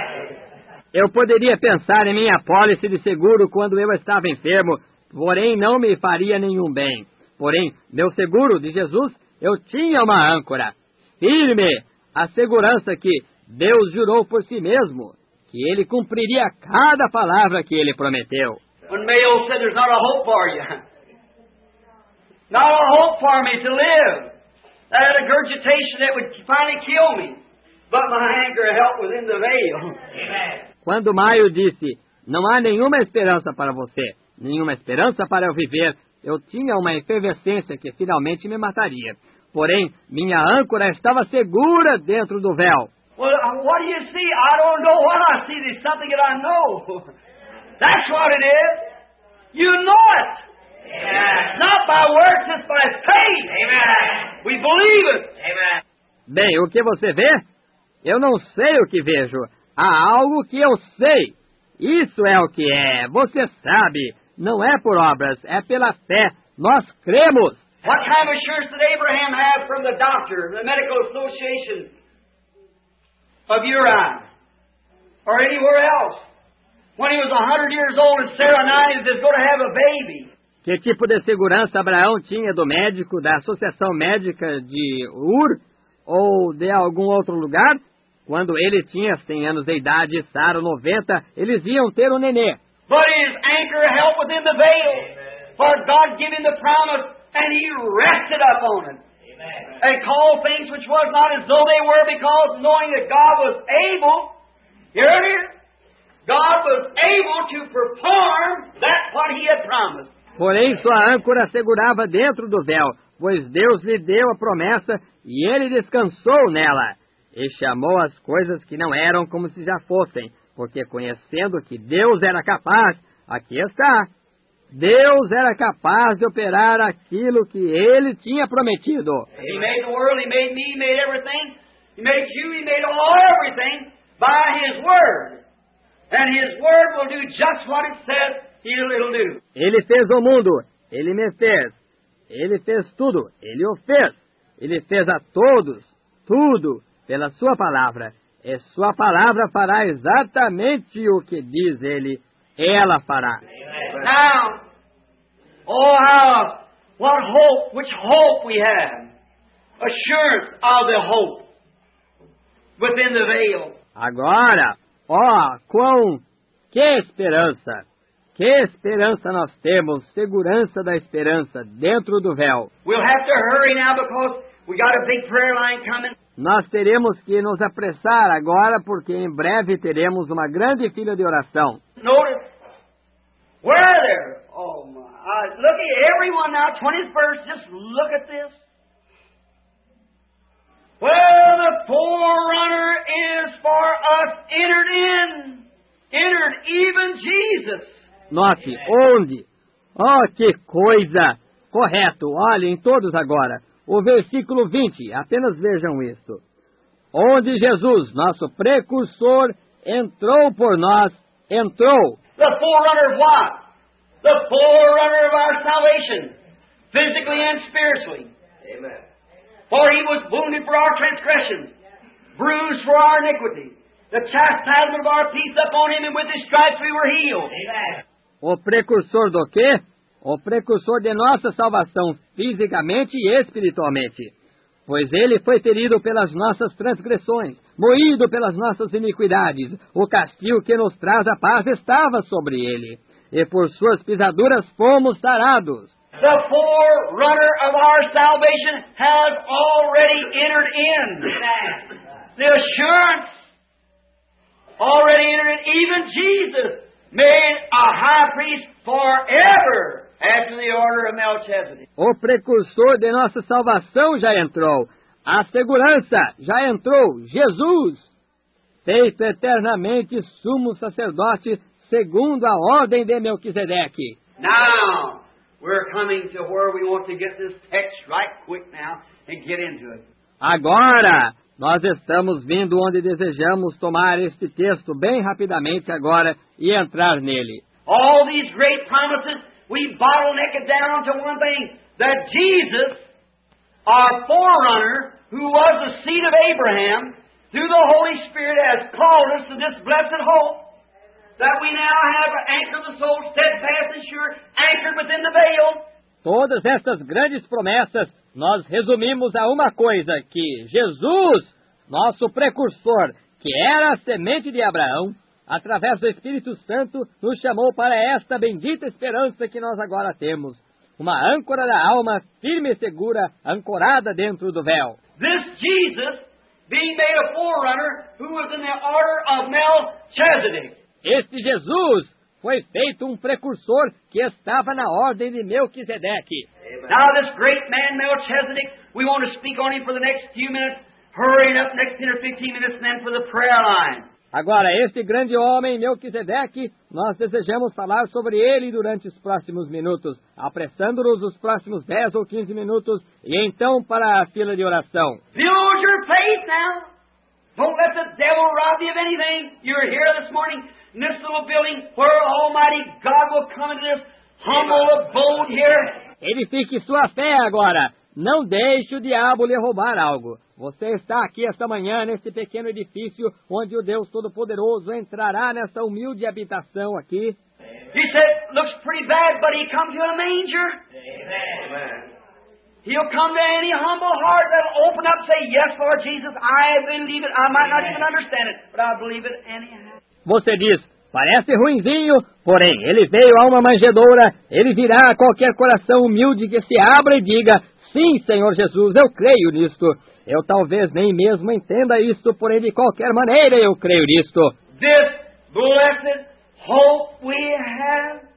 Eu poderia pensar em minha apólice de seguro quando eu estava enfermo, porém não me faria nenhum bem. Porém, meu seguro de Jesus, eu tinha uma âncora firme, a segurança que Deus jurou por si mesmo, que Ele cumpriria cada palavra que Ele prometeu. When Mayo said there's not a hope for you, not a hope for me to live, I had a regurgitation that would finally kill me, but my anchor helped within the veil. Quando Maio disse, não há nenhuma esperança para você, nenhuma esperança para eu viver, eu tinha uma efervescência que finalmente me mataria. Porém, minha âncora estava segura dentro do véu. Well, what do you see? I don't know what I see. There's something that I know. That's what it is. You know it. Amen. Not by works, it's by faith. Amen. We believe it. Amen. Bem, o que você vê? Eu não sei o que vejo. Há algo que eu sei. Isso é o que é. Você sabe. Não é por obras, é pela fé. Nós cremos. What kind of assurance did Abraham have from the doctor, the medical association of Uri, or anywhere else? When he was 100 years old and Sarah 90, is going to have a baby. Que tipo de segurança Abraão tinha do médico, da Associação Médica de Ur, ou de algum outro lugar? Quando ele tinha 100 anos de idade e Sara 90, eles iam ter um nenê. But his anchor held within the veil, for God gave him the promise, and he rested upon it. And called things which was not as though they were, because knowing that God was able, here it is, God was able to perform that what He had promised. Porém, sua âncora segurava dentro do véu, pois Deus lhe deu a promessa e ele descansou nela. E chamou as coisas que não eram como se já fossem, porque conhecendo que Deus era capaz, aqui está, Deus era capaz de operar aquilo que Ele tinha prometido. He made the world, He made me, He made everything. He made you, He made all everything by His Word. And His Word will do just what it says it'll do. Ele fez o mundo, Ele me fez. Ele fez tudo, Ele o fez. Ele fez a todos, tudo, pela Sua palavra. E Sua palavra fará exatamente o que diz Ele, ela fará. Now, what hope, which hope we have. Assurance of the hope within the veil. Agora, que esperança nós temos, segurança da esperança dentro do véu. We'll have to hurry now because we got a big prayer line coming. Nós teremos que nos apressar agora porque em breve teremos uma grande fila de oração. Notice, where there? Oh my! Look at everyone now. 20th verse. Just look at this. Well, the forerunner is for us entered even Jesus. Note, onde? Oh, que coisa! Correto, olhem todos agora. O versículo 20, apenas vejam isto. Onde Jesus, nosso precursor, entrou por nós, entrou. The forerunner of what? The forerunner of our salvation, physically and spiritually. Amen. For He was wounded for our transgressions, bruised for our iniquity. The chastisement of our peace upon Him, and with His stripes we were healed. Amen. O precursor do quê? O precursor de nossa salvação, fisicamente e espiritualmente. Pois Ele foi ferido pelas nossas transgressões, moído pelas nossas iniquidades. O castigo que nos traz a paz estava sobre Ele, e por Suas pisaduras fomos sarados. The forerunner of our salvation has already entered in. The assurance already entered, even Jesus made a high priest forever after the order of Melchizedek. O precursor de nossa salvação já entrou. A segurança já entrou. Jesus, feito eternamente sumo sacerdote segundo a ordem de Melquisedeque. Now, we're coming to where we want to get this text right quick now and get into it. Agora, nós estamos vindo onde desejamos tomar este texto bem rapidamente agora e entrar nele. All these great promises, we bottleneck it down to one thing, that Jesus, our forerunner, who was the seed of Abraham, through the Holy Spirit has called us to this blessed hope, that we now have an anchor of the soul, steadfast and sure, anchored within the veil. Todas estas grandes promessas, nós resumimos a uma coisa, que Jesus, nosso precursor, que era a semente de Abraão, através do Espírito Santo, nos chamou para esta bendita esperança que nós agora temos. Uma âncora da alma, firme e segura, ancorada dentro do véu. This Jesus, being made a forerunner, who was in the order of Melchizedek. Este Jesus foi feito um precursor que estava na ordem de Melquisedeque. Now this great man Melchizedek, we want to speak on him for the next few minutes, hurrying up next 10 or 15 minutes, and then for the prayer line. Agora, este grande homem, Melquisedeque, nós desejamos falar sobre ele durante os próximos minutos, apressando-nos os próximos 10 ou 15 minutos, e então para a fila de oração. Build your faith now. Don't let the devil rob you of anything. You're here this morning in this little building where Almighty God will come into this humble abode here. Edifique sua fé agora. Não deixe o diabo lhe roubar algo. Você está aqui esta manhã nesse pequeno edifício onde o Deus Todo-Poderoso entrará nessa humilde habitação aqui. He said, looks pretty bad, but he comes to a manger. Amen. He'll come to any humble heart that'll open up and say, yes, Lord Jesus, I believe it. I might not even understand it, but I believe it anyhow. Você diz, parece ruinzinho, porém, ele veio a uma manjedoura, ele virá a qualquer coração humilde que se abra e diga, sim, Senhor Jesus, eu creio nisto. Eu talvez nem mesmo entenda isto, porém, de qualquer maneira eu creio nisto. This blessed hope we have,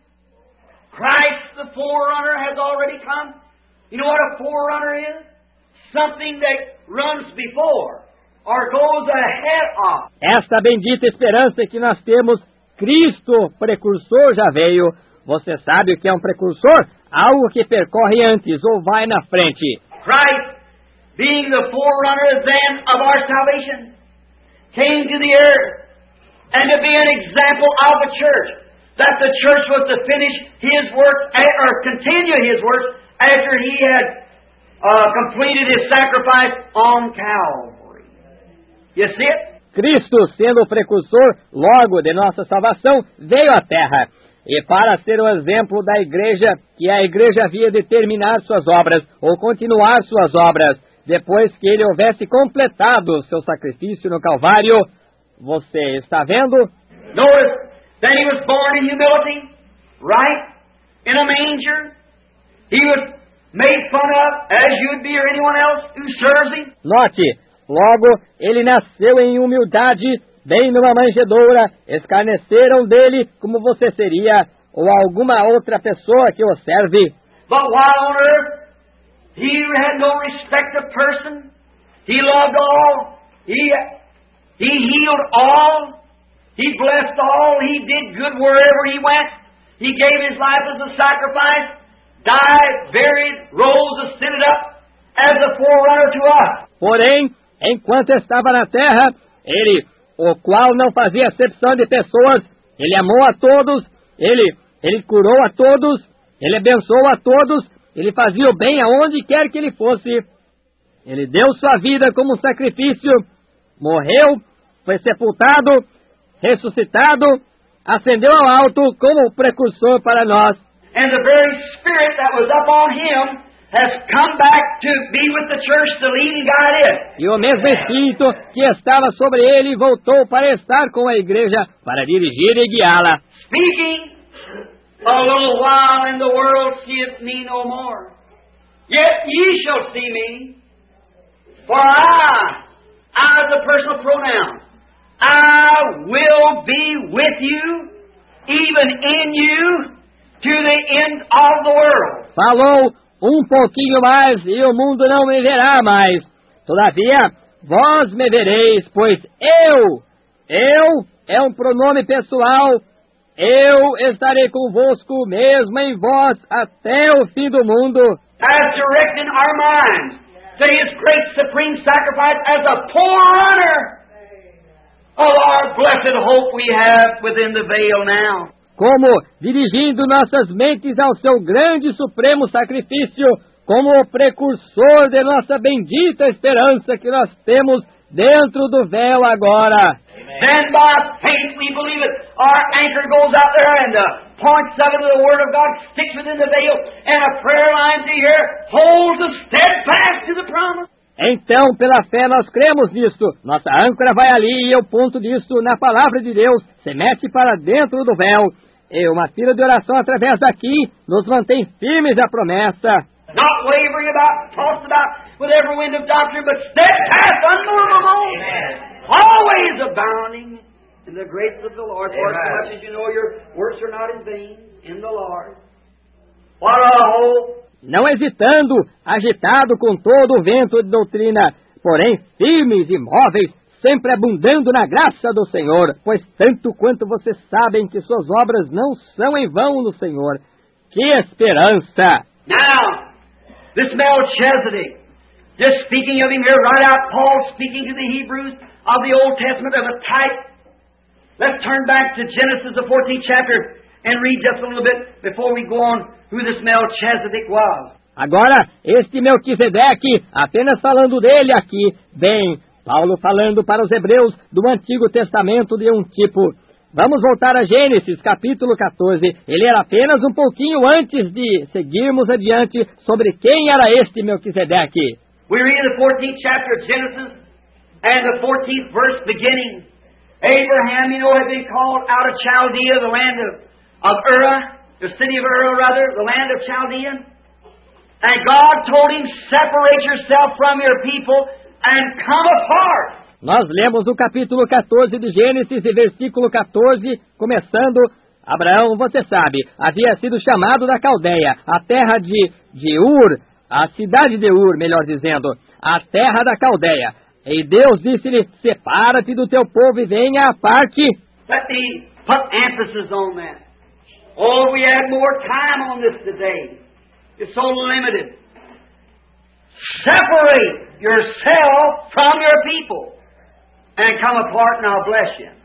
Christ the forerunner has already come. You know what a forerunner is? Something that runs before or goes ahead of. Esta bendita esperança que nós temos, Cristo, precursor, já veio. Você sabe o que é um precursor? Algo que percorre antes ou vai na frente. Christ, being the forerunner then of our salvation, came to the earth and to be an example of the church. That the church was to finish His work or continue His work after He had completed His sacrifice on Calvary. You see it? Cristo, sendo o precursor logo de nossa salvação, veio à terra. E para ser o exemplo da igreja, que a igreja havia de terminar suas obras, ou continuar suas obras, depois que ele houvesse completado seu sacrifício no Calvário. Você está vendo? Notice that He was born in humility, right? In a manger. He was made fun of, as you'd be or anyone else who serves Him. Note, logo, ele nasceu em humildade, bem numa manjedoura, escarneceram dele como você seria, ou alguma outra pessoa que o serve. But while on earth, He had no respect of person. He loved all. He healed all. He blessed all. He did good wherever He went. He gave His life as a sacrifice, died, buried, rose, ascended up as a forerunner to us. Porém, enquanto estava na terra, ele, o qual não fazia acepção de pessoas, ele amou a todos, ele curou a todos, ele abençoou a todos, ele fazia o bem aonde quer que ele fosse. Ele deu sua vida como sacrifício, morreu, foi sepultado, ressuscitado, ascendeu ao alto como precursor para nós. And the very Spirit that was up on Him has come back to be with the church to lead and guide it. E o mesmo Espírito que estava sobre ele voltou para estar com a igreja, para dirigir e guiá-la. Speaking, a little while and the world seeth me no more. Yet ye shall see me, for I is a personal pronoun. I will be with you, even in you, to the end of the world. Falou pouquinho mais e o mundo não me verá mais. Todavia, vós me vereis, pois eu é um pronome pessoal, eu estarei convosco mesmo em vós até o fim do mundo. As directing our minds to His great supreme sacrifice as a forerunner of our blessed hope we have within the veil now. Como dirigindo nossas mentes ao seu grande e supremo sacrifício, como o precursor de nossa bendita esperança que nós temos dentro do véu agora. Then by faith we believe it. Our anchor goes out there and the points of it of the Word of God sticks within the veil and a prayer line to here holds us steadfast to the promise. Então, pela fé, nós cremos nisto. Nossa âncora vai ali e o ponto disto na palavra de Deus se mete para dentro do véu. E uma fila de oração através daqui nos mantém firmes à promessa. Not wavering about, tossed about with every wind of doctrine, but steadfast, unmovable, always abounding in the grace of the Lord. For as much as you know your works are not in vain in the Lord. What a hope! Não hesitando, agitado com todo o vento de doutrina, porém firmes e imóveis, sempre abundando na graça do Senhor, pois tanto quanto vocês sabem que suas obras não são em vão no Senhor. Que esperança! Now, this Melchizedek, just speaking of him here, right out, Paul speaking to the Hebrews of the Old Testament of a type. Let's turn back to Genesis, the 14th chapter, and read just a little bit before we go on who this Melchizedek was. Agora, este Melquisedeque, apenas falando dele aqui, bem, Paulo falando para os hebreus do Antigo Testamento de um tipo. Vamos voltar a Gênesis, capítulo 14. Ele era apenas um pouquinho antes de seguirmos adiante sobre quem era este Melquisedeque. We read the 14th chapter of Genesis and the 14th verse beginning. Abraham, you know, had been called out of Chaldea, the land of Ur, the city of Ur, rather, the land of Chaldea. And God told him, separate yourself from your people and come apart. Nós lemos o capítulo 14 de Gênesis e versículo 14, começando, Abraão, você sabe, havia sido chamado da Caldeia, a terra de Ur, a cidade de Ur, melhor dizendo, a terra da Caldeia. E Deus disse-lhe, separa-te do teu povo e venha à parte. Let me put emphasis on that. Oh, we had more time on this today. It's so limited. Separate yourself from your people and come apart and I'll bless you.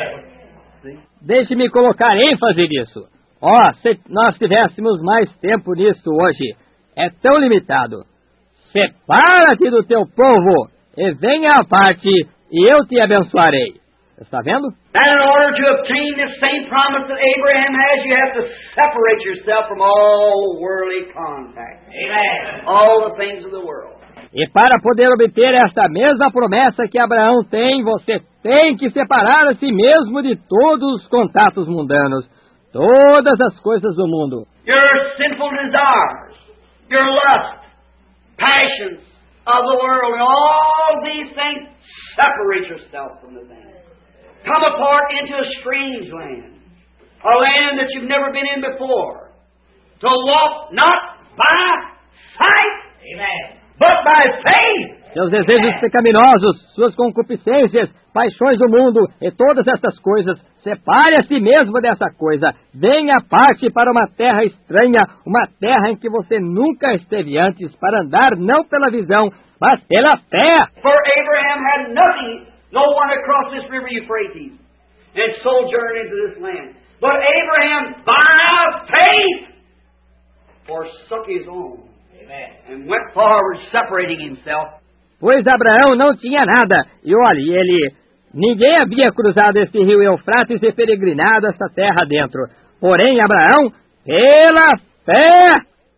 Amen. Deixe-me colocar ênfase nisso. Se nós tivéssemos mais tempo nisso hoje, é tão limitado. Separa-te do teu povo e venha à parte e eu te abençoarei. Está vendo? And in order to obtain this same promise that Abraham has, you have to separate yourself from all worldly contact. Amen. All the things of the world. E para poder obter esta mesma promessa que Abraão tem, você tem que separar a si mesmo de todos os contatos mundanos, todas as coisas do mundo. Your sinful desires, your lust, passions of the world, and all these things, separate yourself from the things. Come apart into a strange land, a land that you've never been in before, to walk not by sight, Amen. but by faith. Seus desejos pecaminosos, suas concupiscências, paixões do mundo e todas essas coisas, separe a si mesmo dessa coisa. Venha à parte para uma terra estranha, uma terra em que você nunca esteve antes, para andar não pela visão, mas pela fé. For Abraham had nothing, no one across this river Euphrates, and sojourned into this land. But Abraham, by faith, forsook his own, Amen. and went forward, separating himself. Pois Abraão não tinha nada, e olhe, ninguém havia cruzado este rio Eufrates e peregrinado esta terra dentro. Porém, Abraão, pela fé,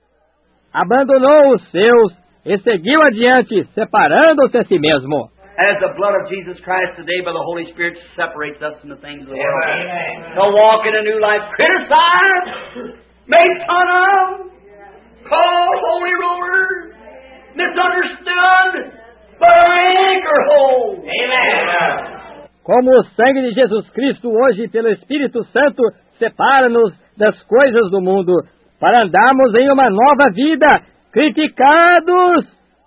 abandonou os seus e seguiu adiante, separando-se a si mesmo. As the blood of Jesus Christ today by the Holy Spirit separates us from the things of the world. Amen. To walk in a new life, criticized, made fun of, called holy rollers, misunderstood, but our anchor holds. Amen. Como o sangue de Jesus Cristo hoje, pelo Espírito Santo, separa-nos das coisas do mundo, para andarmos em uma nova vida, criticados,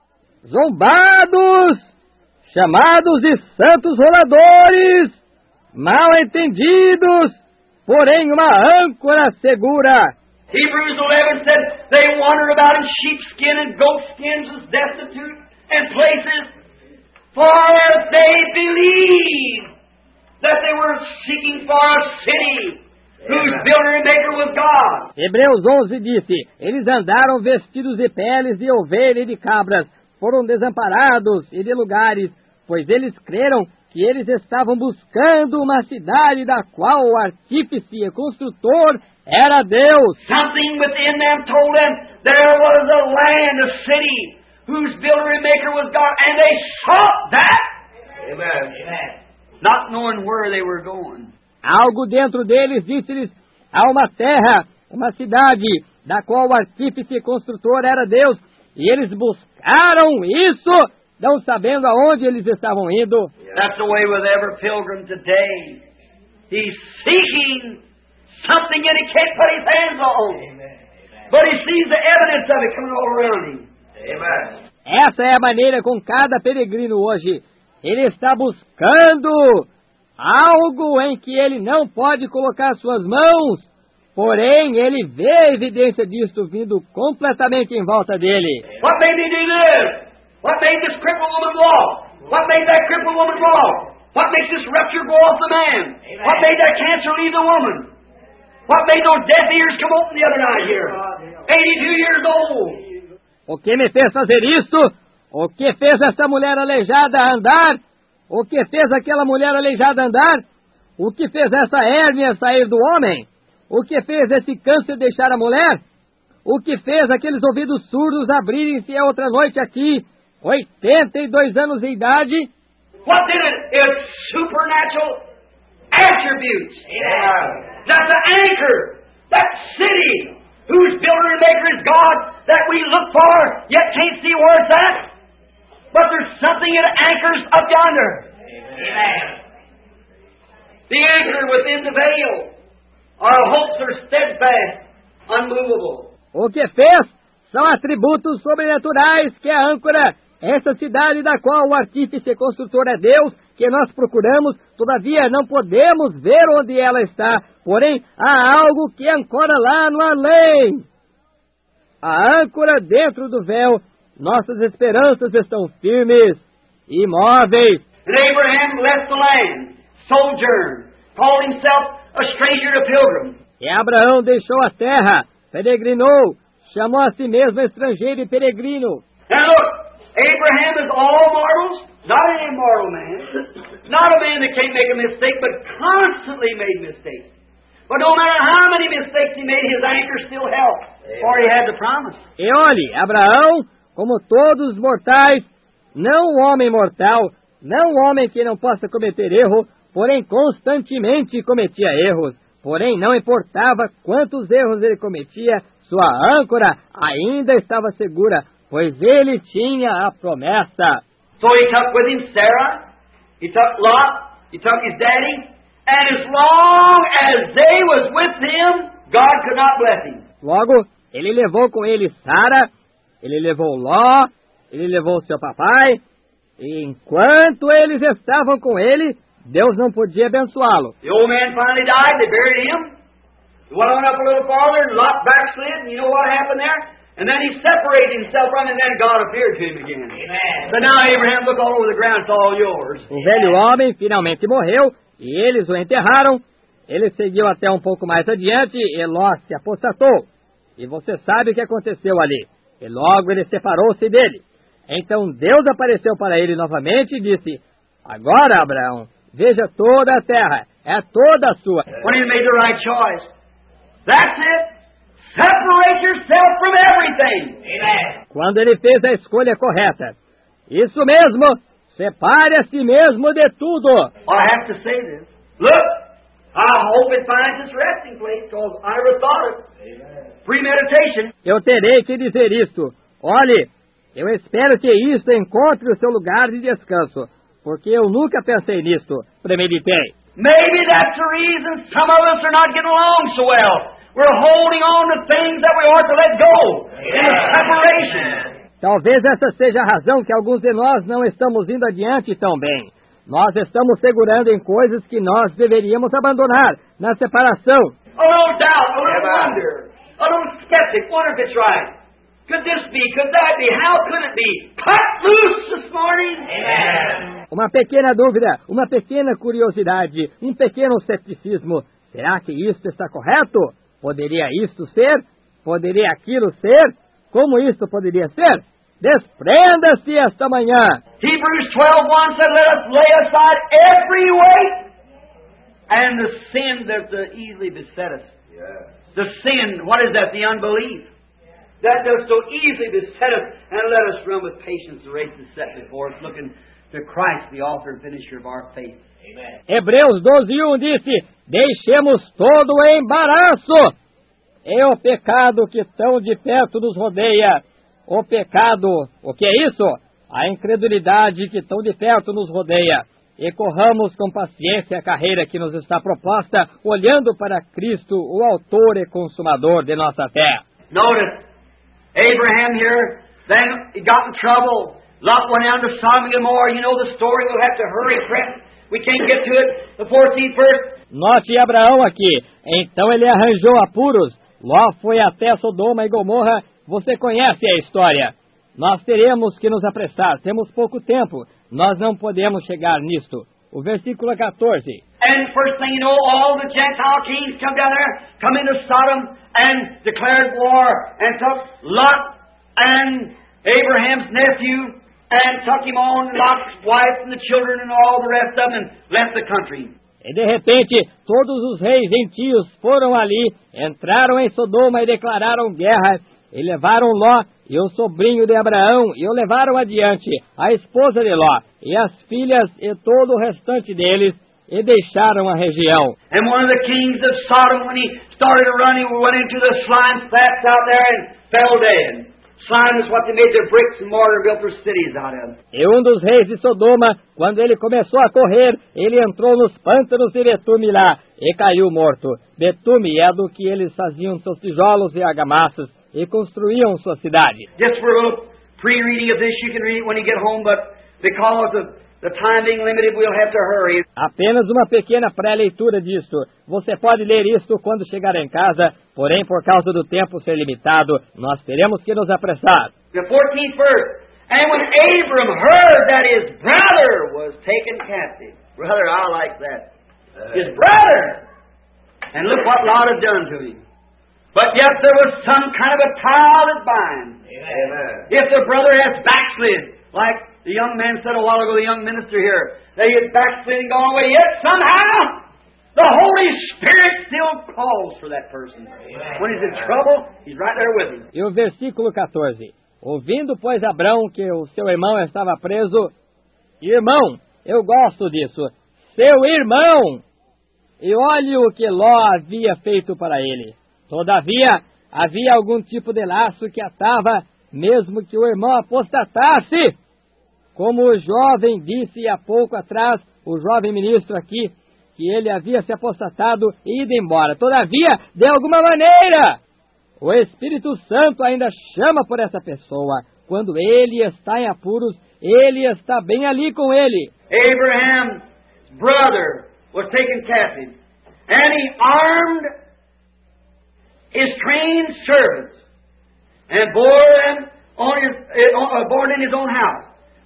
zombados, chamados de santos roladores, mal entendidos, porém uma âncora segura. Hebrews 11 said they wandered about in sheepskin and goatskins, was destitute and places, for they believed that they were seeking for a city whose builder and maker was God. Hebreus 11 disse, eles andaram vestidos de peles de ovelha e de cabras, foram desamparados e de lugares, pois eles creram que eles estavam buscando uma cidade da qual o artífice e construtor era Deus. Something within them told them there was a land, a city, whose builder and maker was God, and they sought that. Amen. Amen. Not knowing where they were going. Algo dentro deles disse-lhes, há uma terra, uma cidade, da qual o artífice e construtor era Deus, e eles buscaram isso, não sabendo aonde eles estavam indo. That's the way with every pilgrim today. He's seeking something and he can't put his hands on. But he sees the evidence of it coming all around him. Amen. Essa é a maneira com cada peregrino hoje. Ele está buscando algo em que ele não pode colocar suas mãos, porém ele vê a evidência disso vindo completamente em volta dele. What made me do this? What made this crippled woman walk? What made that crippled woman walk? What makes this rupture go off the man? Amen. What made that cancer leave the woman? What made those deaf ears come open the other night here? 82 years old. O que me fez fazer isso? O que fez essa mulher aleijada andar? O que fez aquela mulher aleijada andar? O que fez essa hérnia sair do homem? O que fez esse câncer deixar a mulher? O que fez aqueles ouvidos surdos abrirem-se a outra noite aqui, 82 anos de idade? What did it? It's supernatural attributes. Yeah. That's the anchor, that city, whose builder and maker is God, that we look for, yet can't see where it's at. But there's something that anchors up yonder. Amen. The anchor within the veil. Our hopes are steadfast, unmovable. O que fez são atributos sobrenaturais que é a âncora, essa cidade da qual o artífice e construtor é Deus, que nós procuramos, todavia não podemos ver onde ela está, porém há algo que ancora lá no além. A âncora dentro do véu, nossas esperanças estão firmes, imóveis. And Abraham left the land, sojourned, called himself a stranger to pilgrim. E Abraão deixou a terra, peregrinou, chamou a si mesmo estrangeiro e peregrino. And look, Abraham is all mortals, not an immortal man, not a man that can't make a mistake, but constantly made mistakes. But no matter how many mistakes he made, his anchor still held, for he had the promise. E olhe, Abraão, como todos os mortais, não um homem mortal, não um homem que não possa cometer erro, porém constantemente cometia erros. Porém, não importava quantos erros ele cometia, sua âncora ainda estava segura, pois ele tinha a promessa. So he took with him Sarah, he took Lot, he took his daddy, and as long as they was with him, God could not bless him. Logo, ele levou com ele Sara, ele levou Ló, ele levou seu papai, e enquanto eles estavam com ele, Deus não podia abençoá-lo. The old man finally died, they buried him. He went on up a little farther, and Lot backslid, and you know what happened there? And then he separated himself from him, and then God appeared to him again. Amen. So now Abraham, look all over the ground, it's all yours. O velho homem finalmente morreu, e eles o enterraram. Ele seguiu até um pouco mais adiante, e Ló se apostatou. E você sabe o que aconteceu ali. E logo ele separou-se dele. Então Deus apareceu para ele novamente e disse, agora, Abraão, veja toda a terra, é toda sua. When he made the right choice. That's it. Separate yourself from everything. Amen. Quando ele fez a escolha correta. Isso mesmo, separe a si mesmo de tudo. I have to say this. Look, I hope it finds its resting place, because I never thought it. Premeditation. Eu terei que dizer isto. Olhe, eu espero que isto encontre o seu lugar de descanso, porque eu nunca pensei nisto, premeditei. Maybe that's the reason some of us are not getting along so well. We're holding on to things that we ought to let go in a separation. Talvez essa seja a razão que alguns de nós não estamos indo adiante tão bem. Nós estamos segurando em coisas que nós deveríamos abandonar na separação. A little doubt, a little wonder, a little skeptic. Wonder if it's right. Could this be? Could that be? How could it be? Cut loose this morning. Amen. Uma pequena dúvida, uma pequena curiosidade, um pequeno ceticismo. Será que isto está correto? Poderia isto ser? Poderia aquilo ser? Como isto poderia ser? Desprenda-se esta manhã. Hebrews 12:1 said, "Let us lay aside every weight and the sin that easily beset us." Yes. The sin, what is that? The unbelief. That does so easily beset us, and let us run with patience the race that's set before us, looking to Christ, the author and finisher of our faith. Amen. Hebreus 12:1 disse, deixemos todo o embaraço e o pecado que tão de perto nos rodeia. O pecado, o que é isso? A incredulidade que tão de perto nos rodeia. E corramos com paciência a carreira que nos está proposta, olhando para Cristo, o autor e consumador de nossa fé. Notice, Abraham here, then he got in trouble. Lot went down to Sodom and Gomorrah. You know the story. We'll have to hurry, friend. We can't get to it. The 14th verse. Note Abraão aqui. Então ele arranjou apuros. Ló foi até Sodoma e Gomorra. Você conhece a história. Nós teremos que nos apressar. Temos pouco tempo. Nós não podemos chegar nisto. O versículo 14. And first thing you know, all the Gentile kings come down there, come into Sodom and declared war and took Lot and Abraham's nephew and took him on, Lot's wife and the children and all the rest of them and left the country. E de repente, todos os reis gentios foram ali, entraram em Sodoma e declararam guerra, e levaram Ló e o sobrinho de Abraão, e o levaram adiante, a esposa de Ló, e as filhas e todo o restante deles, e deixaram a região. And one of the kings of Sodom, when he started to run, he went into the slime flats out there and fell dead. Slime is what they made their bricks and mortar and built their cities out of. E um dos reis de Sodoma, quando ele começou a correr, ele entrou nos pântanos de betume lá, e caiu morto. Betume é do que eles faziam seus tijolos e argamassas, e construíam sua cidade. Just for a little pre-reading of this, you can read it when you get home, but because of the time being limited, we'll have to hurry. Apenas uma pequena pré-leitura disto. Você pode ler isto quando chegar em casa, porém, por causa do tempo ser limitado, nós teremos que nos apressar. The 14th verse. And when Abram heard that his brother was taken captive. Brother, I like that. His brother. And look what Lot had done to him. But yet there was some kind of a tie that binds. Amen. If the brother has backslid, like the young man said a while ago, the young minister here, that he had backslid and gone away, yet somehow the Holy Spirit still calls for that person. When he's in trouble, he's right there with him. E o versículo 14. Ouvindo, pois, Abrão que o seu irmão estava preso, irmão, eu gosto disso, seu irmão, e olhe o que Ló havia feito para ele. Todavia, havia algum tipo de laço que atava, mesmo que o irmão apostatasse. Como o jovem disse há pouco atrás, o jovem ministro aqui, que ele havia se apostatado e ido embora. Todavia, de alguma maneira, o Espírito Santo ainda chama por essa pessoa. Quando ele está em apuros, ele está bem ali com ele. Abraham's brother was taken captive, and he armed his trained servants and bore them born in his own house,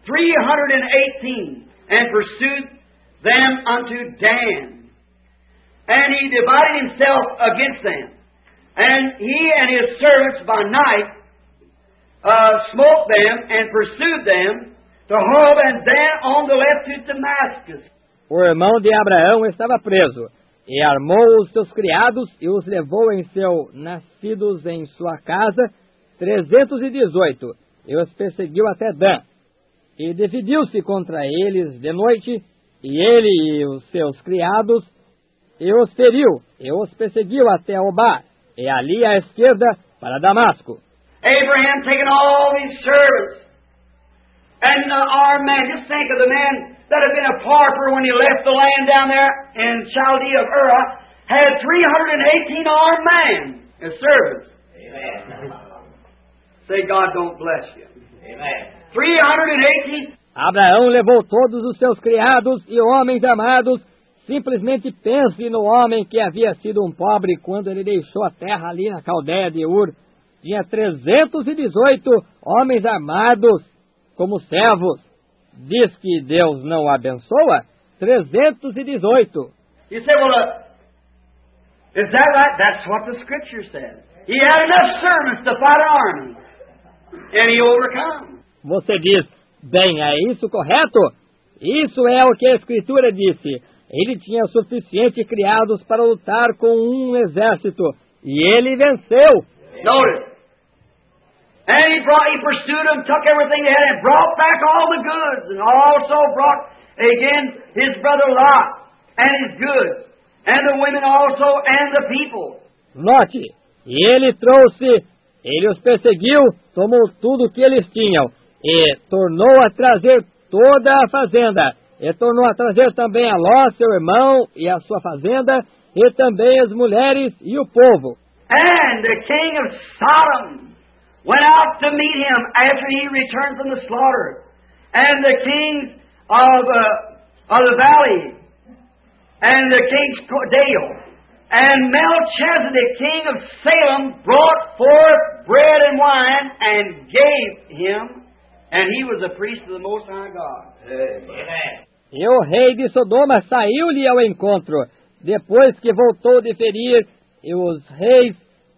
318, and pursued them unto Dan. And he divided himself against them. And he and his servants by night smote them and pursued them to Horeb and then on the left to Damascus. O irmão de Abraão estava preso, e armou os seus criados e os levou em seu nascidos em sua casa, 318, e os perseguiu até Dan. E dividiu-se contra eles de noite, e ele e os seus criados, e os feriu, e os perseguiu até Obá, e ali à esquerda para Damasco. Abraham taking all these servants And our man, just think of the man that had been a pauper when he left the land down there in Chaldea of Ur, had 318 armed men as servants. Amen. Say, God don't bless you. Amen. 318. Abraão levou todos os seus criados e homens amados. Simplesmente pense no homem que havia sido um pobre quando ele deixou a terra ali na Caldeia de Ur. Tinha 318 homens armados como servos. Diz que Deus não o abençoa? 318. You say, well, is that right? That's what the Scripture says. He had enough servants to fight an army, and he overcome. Você diz, bem, é isso correto? Isso é o que a Escritura disse. Ele tinha suficiente criados para lutar com um exército, e ele venceu. Notice. And he pursued them, took everything they had, and brought back all the goods, and also brought again his brother Lot, and his goods, and the women also, and the people. Note, ele os perseguiu, tomou tudo o que eles tinham, e tornou a trazer toda a fazenda, e tornou a trazer também a Ló, seu irmão, e a sua fazenda, e também as mulheres e o povo. And the king of Sodom went out to meet him after he returned from the slaughter. And the kings of the valley, and the king's Dale, and Melchizedek, king of Salem, brought forth bread and wine and gave him, and he was a priest of the Most High God. Amen. E o rei de Sodoma saiu-lhe ao encontro, depois que voltou de ferir, e os reis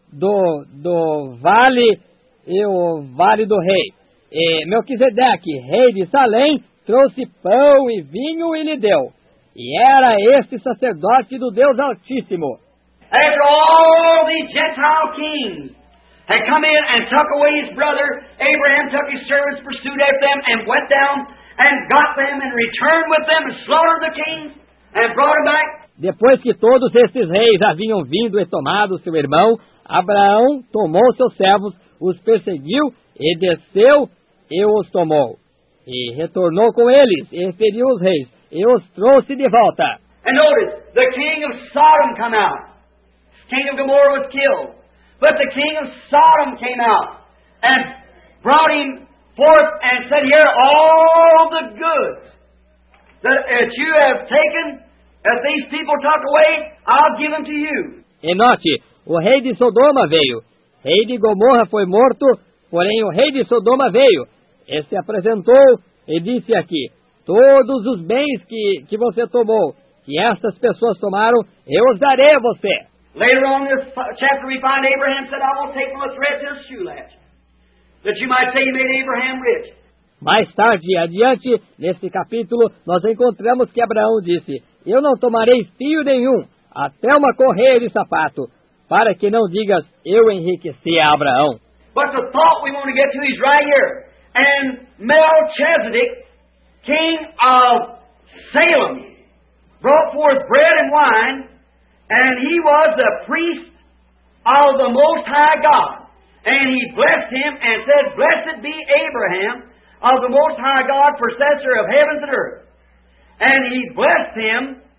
do vale, e o vale do rei. E Melquisedeque, rei de Salém, trouxe pão e vinho e lhe deu. E era este sacerdote do Deus Altíssimo. After all these Gentile kings had come in and took away his brother, Abraham took his servants, pursued after them, and went down and got them and returned with them and slaughtered the kings and brought them back. Depois que todos estes reis haviam vindo e tomado seu irmão, Abraão tomou seus servos, os perseguiu e desceu e os tomou. E retornou com eles e feriu os reis e os trouxe de volta. And notice, the king of Sodom come out. King of Gomorrah was killed. But the king of Sodom came out and brought him forth and said, here, all the goods that you have taken, that these people took away, I'll give them to you. E note, o rei de Sodoma veio. Rei de Gomorra foi morto, porém o rei de Sodoma veio. E se apresentou e disse aqui, todos os bens que você tomou, que estas pessoas tomaram, eu os darei a você. Later on in this chapter we find Abraham said, I won't take no thread to his shoe latch, that you might say you made Abraham rich. Mais tarde, adiante, nesse capítulo, nós encontramos que Abraão disse, eu não tomarei fio nenhum, até uma correia de sapato, para que não digas, eu enriqueci a Abraão. But the thought we want to get to is right here. And Melchizedek, king of Salem, brought forth bread and wine, and he was the priest of the Most High God. And he blessed him and said, blessed be Abraham of the Most High God, possessor of heavens and earth. And he blessed him,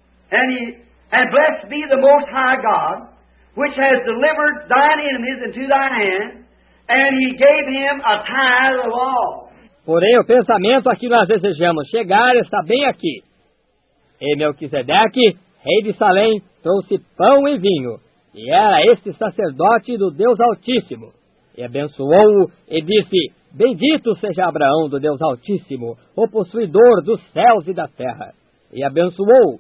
and blessed be the Most High God, which has delivered thine enemies into thine hand, and he gave him a tithe of all. Porém, o pensamento a que nós desejamos chegar está bem aqui. E Melquisedeque, rei de Salém, trouxe pão e vinho, e era este sacerdote do Deus Altíssimo. E abençoou-o e disse, bendito seja Abraão do Deus Altíssimo, o possuidor dos céus e da terra. E abençoou,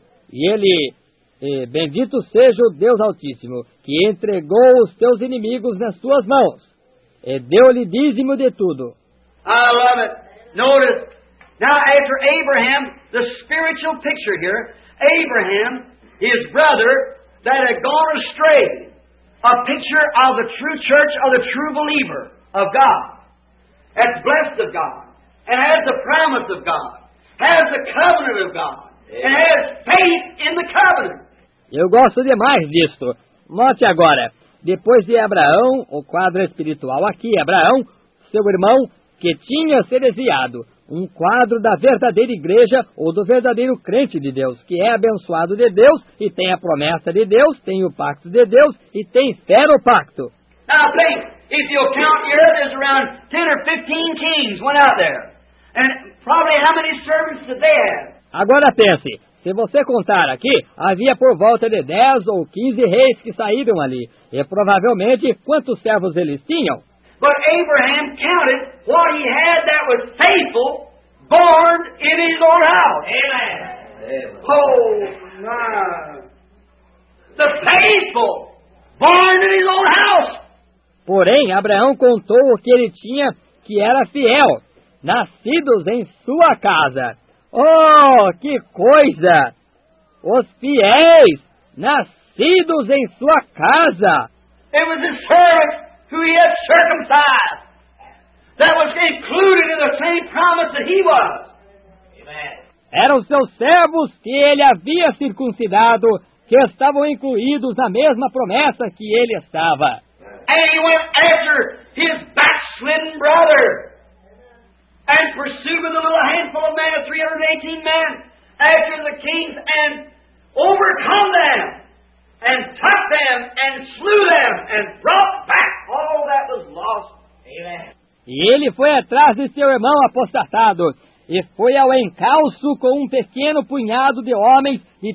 e bendito seja o Deus Altíssimo, que entregou os teus inimigos nas tuas mãos, e deu-lhe dízimo de tudo. I love it. Notice, now after Abraham, the spiritual picture here, Abraham, his brother, that had gone astray, a picture of the true church, of the true believer of God, that's blessed of God, and has the promise of God, has the covenant of God, and has faith in the covenant. Eu gosto demais disto. Note agora, depois de Abraão, o quadro espiritual aqui, Abraão, seu irmão, que tinha se desviado, um quadro da verdadeira igreja ou do verdadeiro crente de Deus, que é abençoado de Deus e tem a promessa de Deus, tem o pacto de Deus e tem fé no pacto. Now think, if you'll count the earth, there's around 10 or 15 kings went out there. And probably how many servants did they have? Agora pense, se você contar aqui, havia por volta de 10 ou 15 reis que saíram ali, e provavelmente quantos servos eles tinham? But Abraham counted what he had that was faithful, born in his own house. Amen. Oh, my. The faithful, born in his own house. Porém, Abraão contou o que ele tinha, que era fiel, nascidos em sua casa. Oh, que coisa! Os fiéis, nascidos em sua casa. It was his servant who he had circumcised that was included in the same promise that he was. Amen. Eram seus servos que ele havia circuncidado, que estavam incluídos na mesma promessa que ele estava. And he went after his backslidden brother and pursued with a little handful of men, 318 men, after the kings and overcome them and took them and slew them and brought back all that was lost. Amen. E ele foi atrás de seu irmão apostatado, e foi ao encalço com um pequeno punhado de homens, e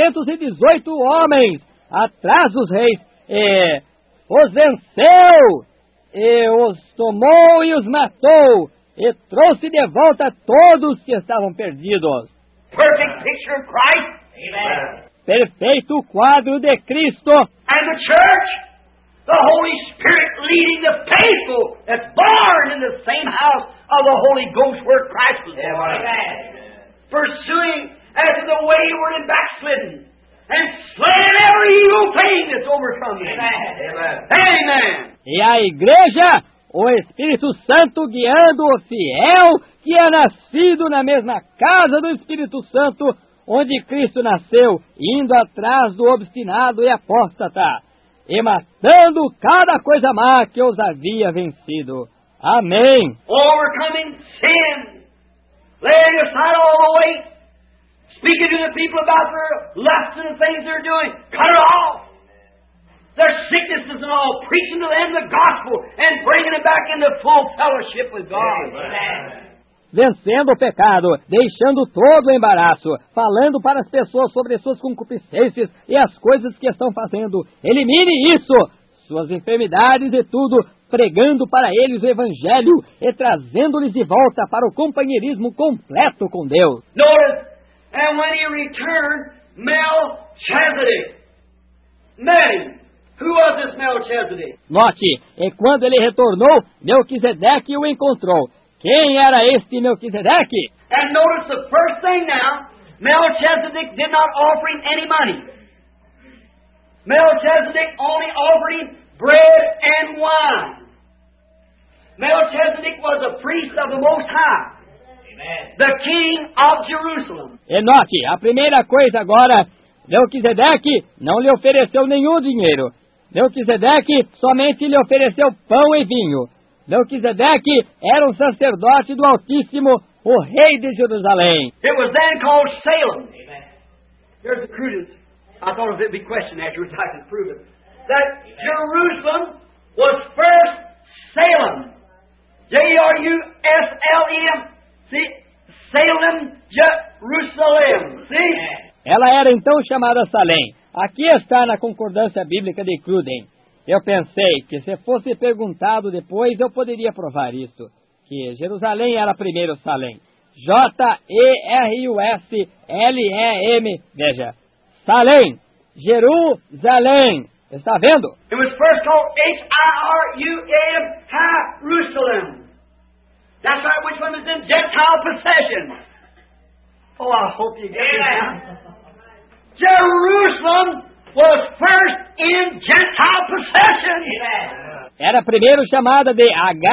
318 homens, atrás dos reis, e os venceu, e os tomou e os matou, e trouxe de volta todos que estavam perdidos. Perfect picture of Christ. Amen. Perfeito quadro de Cristo. And the church, the Holy Spirit leading the faithful that's born in the same house of the Holy Ghost where Christ was born. Amen. Pursuing after the wayward and backslidden, and slaying every evil thing that's overcome them. Amen. Amen. E a igreja, o Espírito Santo guiando o fiel que é nascido na mesma casa do Espírito Santo, onde Cristo nasceu, indo atrás do obstinado e apóstata, e matando cada coisa má que os havia vencido. Amém. Overcoming sin, laying aside all the weight, speaking to the people about their lusts and the things they're doing, cut it off. Their sicknesses and all, preaching to them the gospel and bringing them back into full fellowship with God. Amen. Vencendo o pecado, deixando todo o embaraço, falando para as pessoas sobre suas concupiscências e as coisas que estão fazendo. Elimine isso, suas enfermidades e tudo, pregando para eles o Evangelho e trazendo-lhes de volta para o companheirismo completo com Deus. Notice, and when he returned, Melchizedek met him. Who was this Melchizedek? Note, e quando ele retornou, Melquisedeque o encontrou. Quem era este Melquisedeque? And notice the first thing now, Melchizedek did not offer him any money. Melchizedek only offered him bread and wine. Melchizedek was a priest of the Most High, Amen. the king of Jerusalem. E note, a primeira coisa agora, Melquisedeque não lhe ofereceu nenhum dinheiro. Melquisedeque somente lhe ofereceu pão e vinho. Melquisedeque era um sacerdote do Altíssimo, o rei de Jerusalém. It was then called Salem. Amen. Here's the crudeness. I thought it'd be questioned afterwards. I could prove it. That Jerusalem was first Salem. Jerusalem. See? Salem, Jerusalem. See? Amen. Ela era então chamada Salém. Aqui está na concordância bíblica de Cruden. Eu pensei que se fosse perguntado depois eu poderia provar isso. Que Jerusalém era primeiro Salém. Jerusalem. Veja. Salém. Jerusalém. Está vendo? It was first called Hiram, Jerusalem. That's right, which one is in Gentile possession. Oh, I hope you get it now. Jerusalem was first in Gentile possession. Amen. Era primeiro chamada de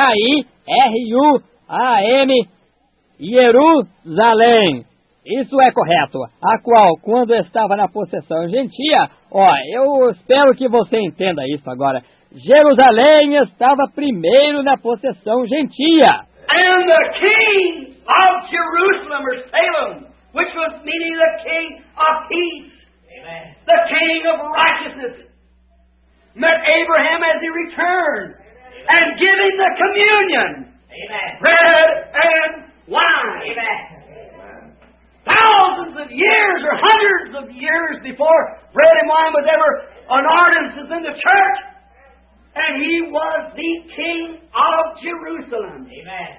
Hiram, Jerusalém. Isso é correto. A qual, quando estava na possessão gentia, eu espero que você entenda isso agora. Jerusalém estava primeiro na possessão gentia. And the king of Jerusalem or Salem, which was meaning the king of peace, Amen. the king of righteousness, met Abraham as he returned and give him the communion, Amen. bread and wine. Amen. Thousands of years or hundreds of years before bread and wine was ever an ordinance in the church, and he was the king of Jerusalem. Amen.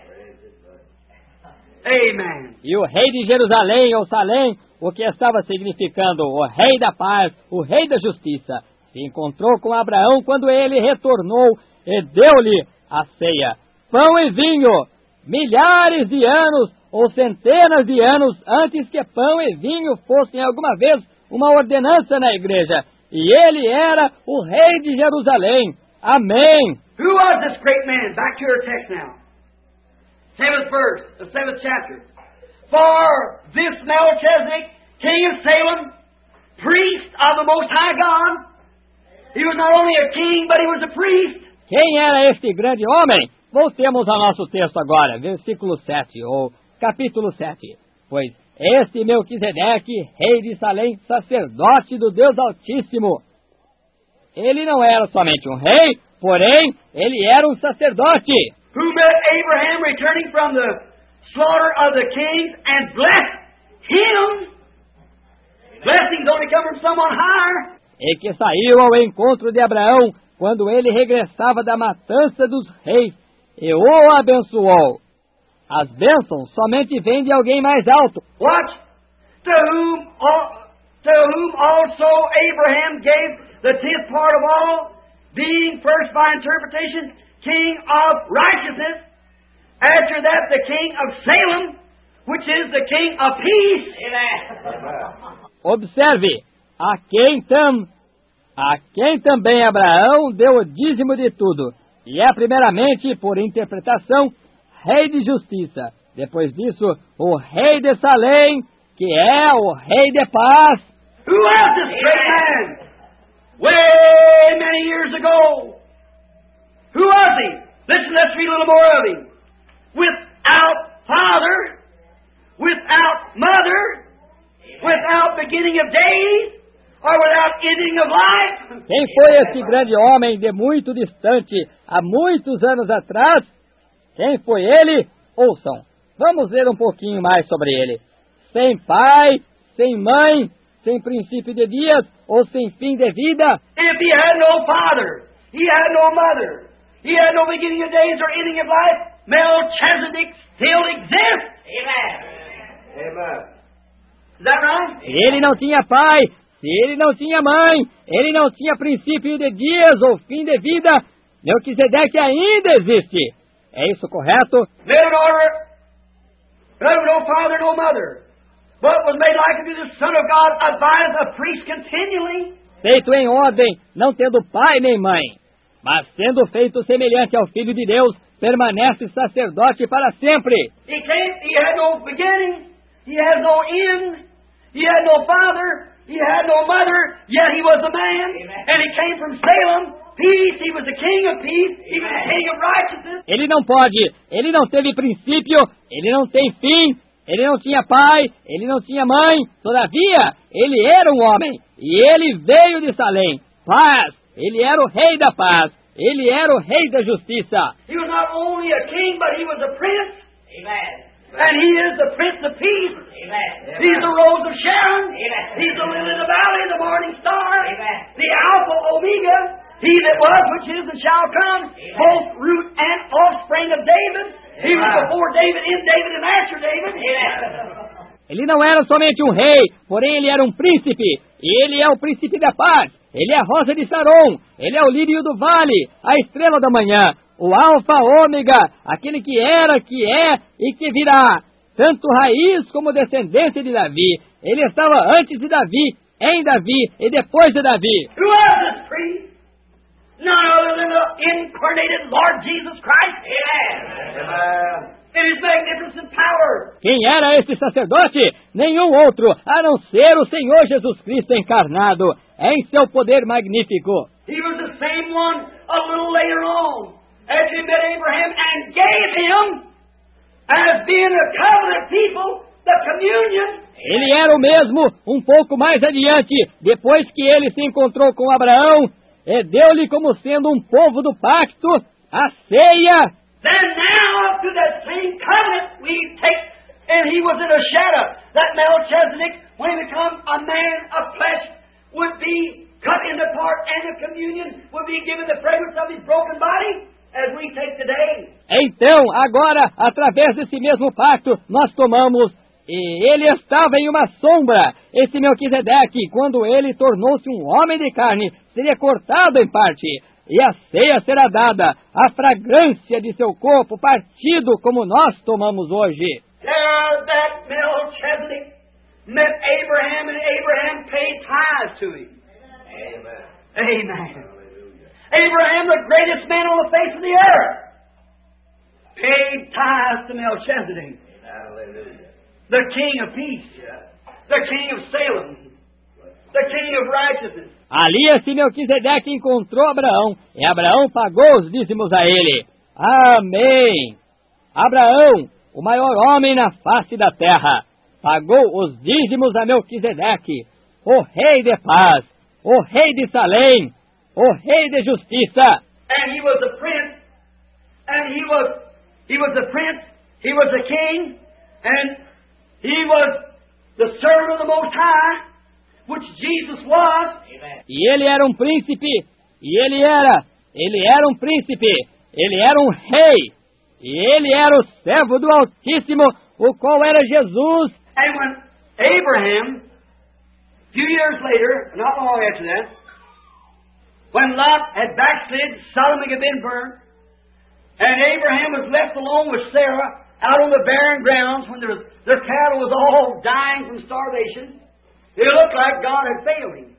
Amen. E o rei de Jerusalém, ou Salém, o que estava significando o rei da paz, o rei da justiça, se encontrou com Abraão quando ele retornou e deu-lhe a ceia. Pão e vinho, milhares de anos ou centenas de anos antes que pão e vinho fossem alguma vez uma ordenança na igreja. E ele era o rei de Jerusalém. Amém. Who was this great man? Back to your text now. 7th verse, the 7th chapter. For this Melchizedek, king of Salem, priest of the Most High God, he was not only a king, but he was a priest. Quem era este grande homem? Voltemos ao nosso texto agora, versículo 7, ou capítulo 7. Pois este Melquisedeque, rei de Salém, sacerdote do Deus Altíssimo. Ele não era somente um rei, porém, ele era um sacerdote. Who met Abraham returning from the slaughter of the kings and blessed him. Blessings only come from someone higher. E que saiu ao encontro de Abraão quando ele regressava da matança dos reis e o abençoou. As bênçãos somente vêm de alguém mais alto. What? To whom also Abraham gave the 10th part of all, being first by interpretation king of righteousness, after that the king of Salem, which is the king of peace. Amen. Observe, a quem também Abraão deu o dízimo de tudo, e é primeiramente, por interpretação, rei de justiça. Depois disso, o rei de Salém, que é o rei de paz. Who was this great man? Way many years ago. Who was he? Listen, let's read a little more of him. Without father, without mother, without beginning of days, or without ending of life. Quem foi esse grande homem de muito distante, há muitos anos atrás? Quem foi ele? Ouçam, vamos ler um pouquinho mais sobre ele. Sem pai, sem mãe, sem princípio de dias ou sem fim de vida. If he had no father, he had no mother, he had no beginning of days or ending of life, Melchizedek still exists. Amen. Amen. Is that right? Se ele não tinha pai, se ele não tinha mãe, ele não tinha princípio de dias ou fim de vida, Melquisedeque ainda existe. É isso correto? Made an order, had no father, no mother, but was made like unto the Son of God, abideth a priest continually. Feito em ordem, não tendo pai nem mãe, mas sendo feito semelhante ao Filho de Deus, permanece sacerdote para sempre. He had no beginning, he had no end, he had no father, he had no mother, yet he was a man, Amen. and he came from Salem, peace, he was the king of peace, he was the king of righteousness. Ele não pode, ele não teve princípio, ele não tem fim, ele não tinha pai, ele não tinha mãe, todavia, ele era um homem, e ele veio de Salém, paz, ele era o rei da paz, ele era o rei da justiça. He was not only a king, but he was a prince, Amen. and he is the Prince of Peace. Amen. He's the Rose of Sharon. Amen. He's the Lily of the Valley, the Morning Star. Amen. The Alpha, Omega. He that was, which is, and shall come. Amen. Both root and offspring of David. He was Amen. before David, in David, and after David. Amen. Ele não era somente um rei, porém ele era um príncipe, e ele é o príncipe da paz. Ele é a rosa de Saron, ele é o lírio do vale, a estrela da manhã, o alfa, ômega, aquele que era, que é e que virá. Tanto raiz como descendência de Davi. Ele estava antes de Davi, em Davi e depois de Davi. Who was this priest? None other than the incarnated Lord Jesus Christ. Amen. In His magnificent power. Quem era esse sacerdote? Nenhum outro, a não ser o Senhor Jesus Cristo encarnado, em seu poder magnífico. He was the same one a little later on, after he met Abraham and gave him as being the covenant people, the communion. Ele era o mesmo um pouco mais adiante, depois que ele se encontrou com Abraão, deu-lhe como sendo um povo do pacto, a ceia. Then now to that same covenant we take, and he was in a shadow, that Melchizedek, when he become a man of flesh, would be cut into part, and the communion would be given the fragrance of his broken body, as we take today. Então, agora, através desse mesmo pacto, nós tomamos, e ele estava em uma sombra, esse Melquisedeque, quando ele tornou-se um homem de carne, seria cortado em parte, e a ceia será dada, a fragrância de seu corpo partido, como nós tomamos hoje. There that Melchizedek met Abraham, and Abraham paid tithes to him. Amen. Amen. Abraham, the greatest man on the face of the earth, paid tithes to Melchizedek. Hallelujah. The King of Peace, the King of Salem, the King of Righteousness. Ali esse Melquisedeque encontrou Abraão, e Abraão pagou os dízimos a ele. Amém! Abraão, o maior homem na face da terra, pagou os dízimos a Melquisedeque, o rei de paz, o rei de Salém, o rei de justiça. And he was the prince, and he was the prince, he was the king, and he was the servant of the Most High, which Jesus was. Amen. E ele era um príncipe, e ele era um príncipe, ele era um rei, e ele era o servo do Altíssimo, o qual era Jesus. And when Abraham, a few years later, not long after that, when Lot had backslid, Sodom had been burned, and Abraham was left alone with Sarah out on the barren grounds when their cattle was all dying from starvation. It looked like God had failed him.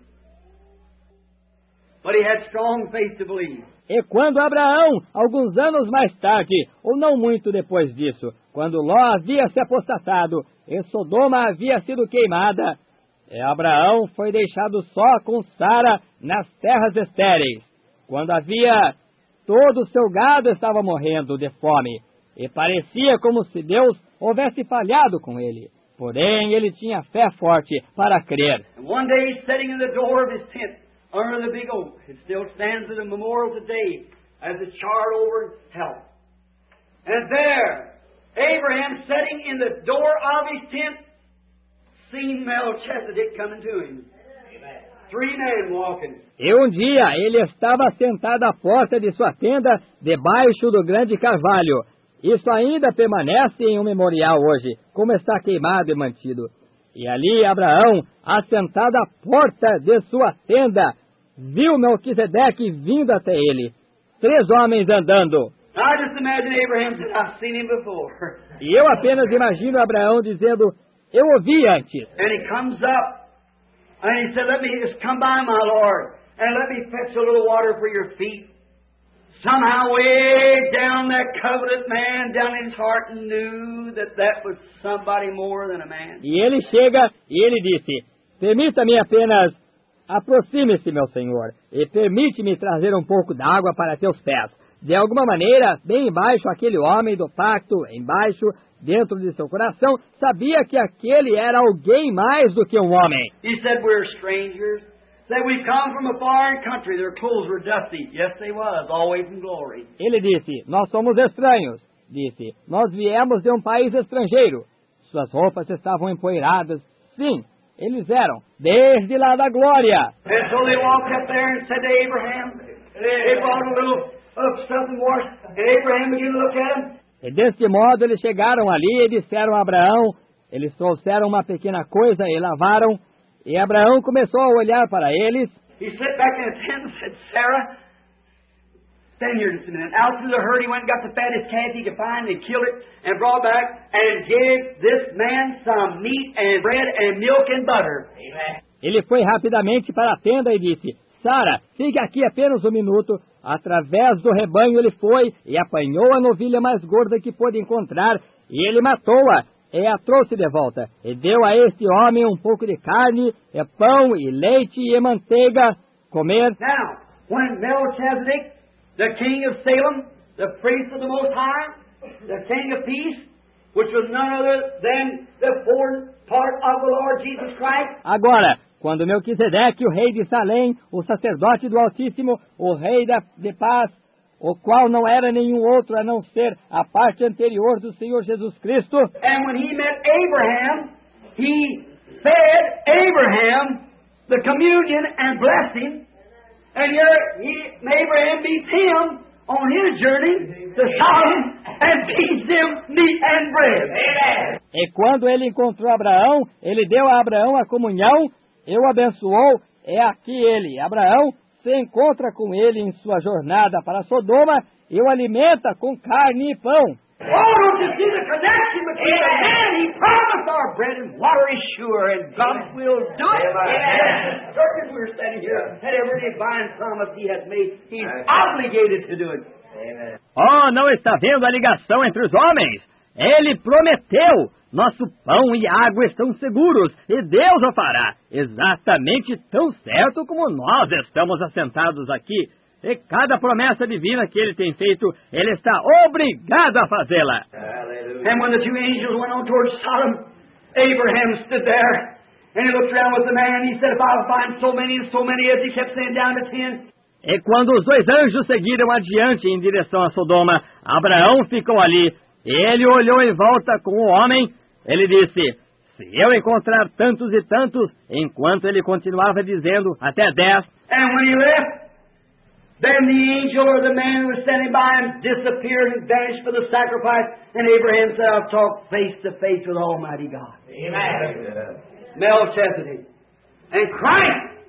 But he had strong faith to believe. E quando Abraão, alguns anos mais tarde, ou não muito depois disso, quando Ló havia se apostatado e Sodoma havia sido queimada, Abraão foi deixado só com Sara nas terras estéreis, quando todo o seu gado estava morrendo de fome, e parecia como se Deus houvesse falhado com ele. Porém, ele tinha fé forte para crer. And one day, sitting in the door of his tent, under the big oak, it still stands as a memorial today, as a charred over health. And there, Abraham sitting in the door of his tent, seen Melchizedek coming to him. Amen. 3 men walking. E dia, ele estava sentado à porta de sua tenda, debaixo do grande carvalho. Isso ainda permanece em um memorial hoje, como está queimado e mantido. E ali Abraão, assentado à porta de sua tenda, viu Melquisedeque vindo até ele. 3 homens andando. I just imagine Abraham said, I've seen him before. E eu apenas imagino Abraão dizendo, eu ouvi antes. And he comes up, and he said, let me just come by, my Lord, and let me fetch a little water for your feet. Somehow way down that covenant man, down in his heart, knew that was somebody more than a man. E ele chega e ele disse, permita-me apenas, aproxime-se, meu Senhor, e permite-me trazer um pouco d'água para teus pés. De alguma maneira, bem embaixo, aquele homem do pacto, embaixo, dentro de seu coração, sabia que aquele era alguém mais do que um homem. He said, we're strangers. Said, we've come from a foreign country. Their clothes were dusty. Yes, they was, always in glory. Ele disse, nós somos estranhos. Disse, nós viemos de um país estrangeiro. Suas roupas estavam empoeiradas. Sim, eles eram, desde lá da glória. And so they walked up there and said to Abraham, they brought a little of something wash, and Abraham began to look at him. E deste modo eles chegaram ali e disseram a Abraão, eles trouxeram uma pequena coisa e lavaram, e Abraão começou a olhar para eles. He sat back in the tent and said, Sarah, stand here just a minute. Out through the herd he went and got the fattest calf he could find and killed it and brought back and gave this man some meat and bread and milk and butter. Amen. Ele foi rapidamente para a tenda e disse, Sara, fique aqui apenas um minuto. Através do rebanho ele foi e apanhou a novilha mais gorda que pôde encontrar e ele matou-a. E a trouxe de volta, e deu a este homem um pouco de carne, e pão, e leite, e manteiga, comer. Now, when Melchizedek, the king of Salem, the priest of the Most High, the king of peace, which was none other than the fourth part of the Lord Jesus Christ. Agora, quando Melquisedeque, o rei de Salém, o sacerdote do Altíssimo, o rei de paz, o qual não era nenhum outro a não ser a parte anterior do Senhor Jesus Cristo. And when he met Abraham, he fed Abraham the communion and blessed him. And here Abraham meets him on his journey to Sodom and feeds him meat and bread. Amen. E quando ele encontrou Abraão, ele deu a Abraão a comunhão e o abençoou. É aqui ele, Abraão, se encontra com ele em sua jornada para Sodoma e o alimenta com carne e pão. Oh, don't you see the connection between the man he promised our bread and water is sure, and God will do it. Yes. Certain as we were standing here, that every divine promise he has made, he's obligated to do it. Amen. Oh, não está vendo a ligação entre os homens? Ele prometeu, nosso pão e água estão seguros, e Deus o fará, exatamente tão certo como nós estamos assentados aqui. E cada promessa divina que ele tem feito, ele está obrigado a fazê-la. And when the two angels went on towards Sodom, Abraham stood there, and he looked around with the man, and he said, if I'll find so many and so many, as he kept saying down to 10. E quando os dois anjos seguiram adiante em direção a Sodoma, Abraão ficou ali. Ele olhou em volta com o homem. Ele disse, se eu encontrar tantos e tantos, enquanto ele continuava dizendo, até 10. And when he left, then the angel or the man who was standing by him disappeared and vanished for the sacrifice. And Abraham said, I'll talk face to face with Almighty God. Amen. Melchizedek. And Christ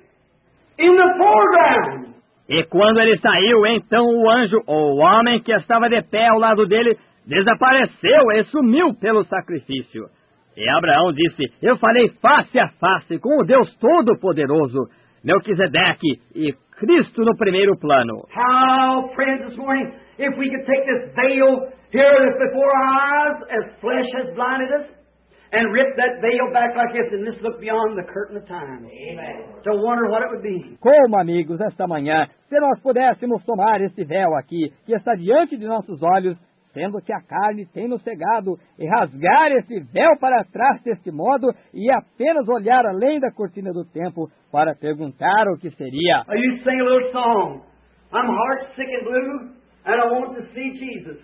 in the foreground. E quando ele saiu, então o anjo, ou o homem que estava de pé ao lado dele, desapareceu e sumiu pelo sacrifício. E Abraão disse, eu falei face a face com o Deus Todo-Poderoso, Melquisedeque e Cristo no primeiro plano. How, friends, this morning, if we could take this veil here that's before our eyes, as flesh has blinded us, and rip that veil back like this, and just look beyond the curtain of time. Amen. To wonder what it would be. Como, amigos, esta manhã, se nós pudéssemos tomar este véu aqui, que está diante de nossos olhos, sendo que a carne tem nos cegado, e rasgar esse véu para trás deste modo, e apenas olhar além da cortina do tempo, para perguntar o que seria. I used to sing a little song. I'm heart sick and blue, and I want to see Jesus.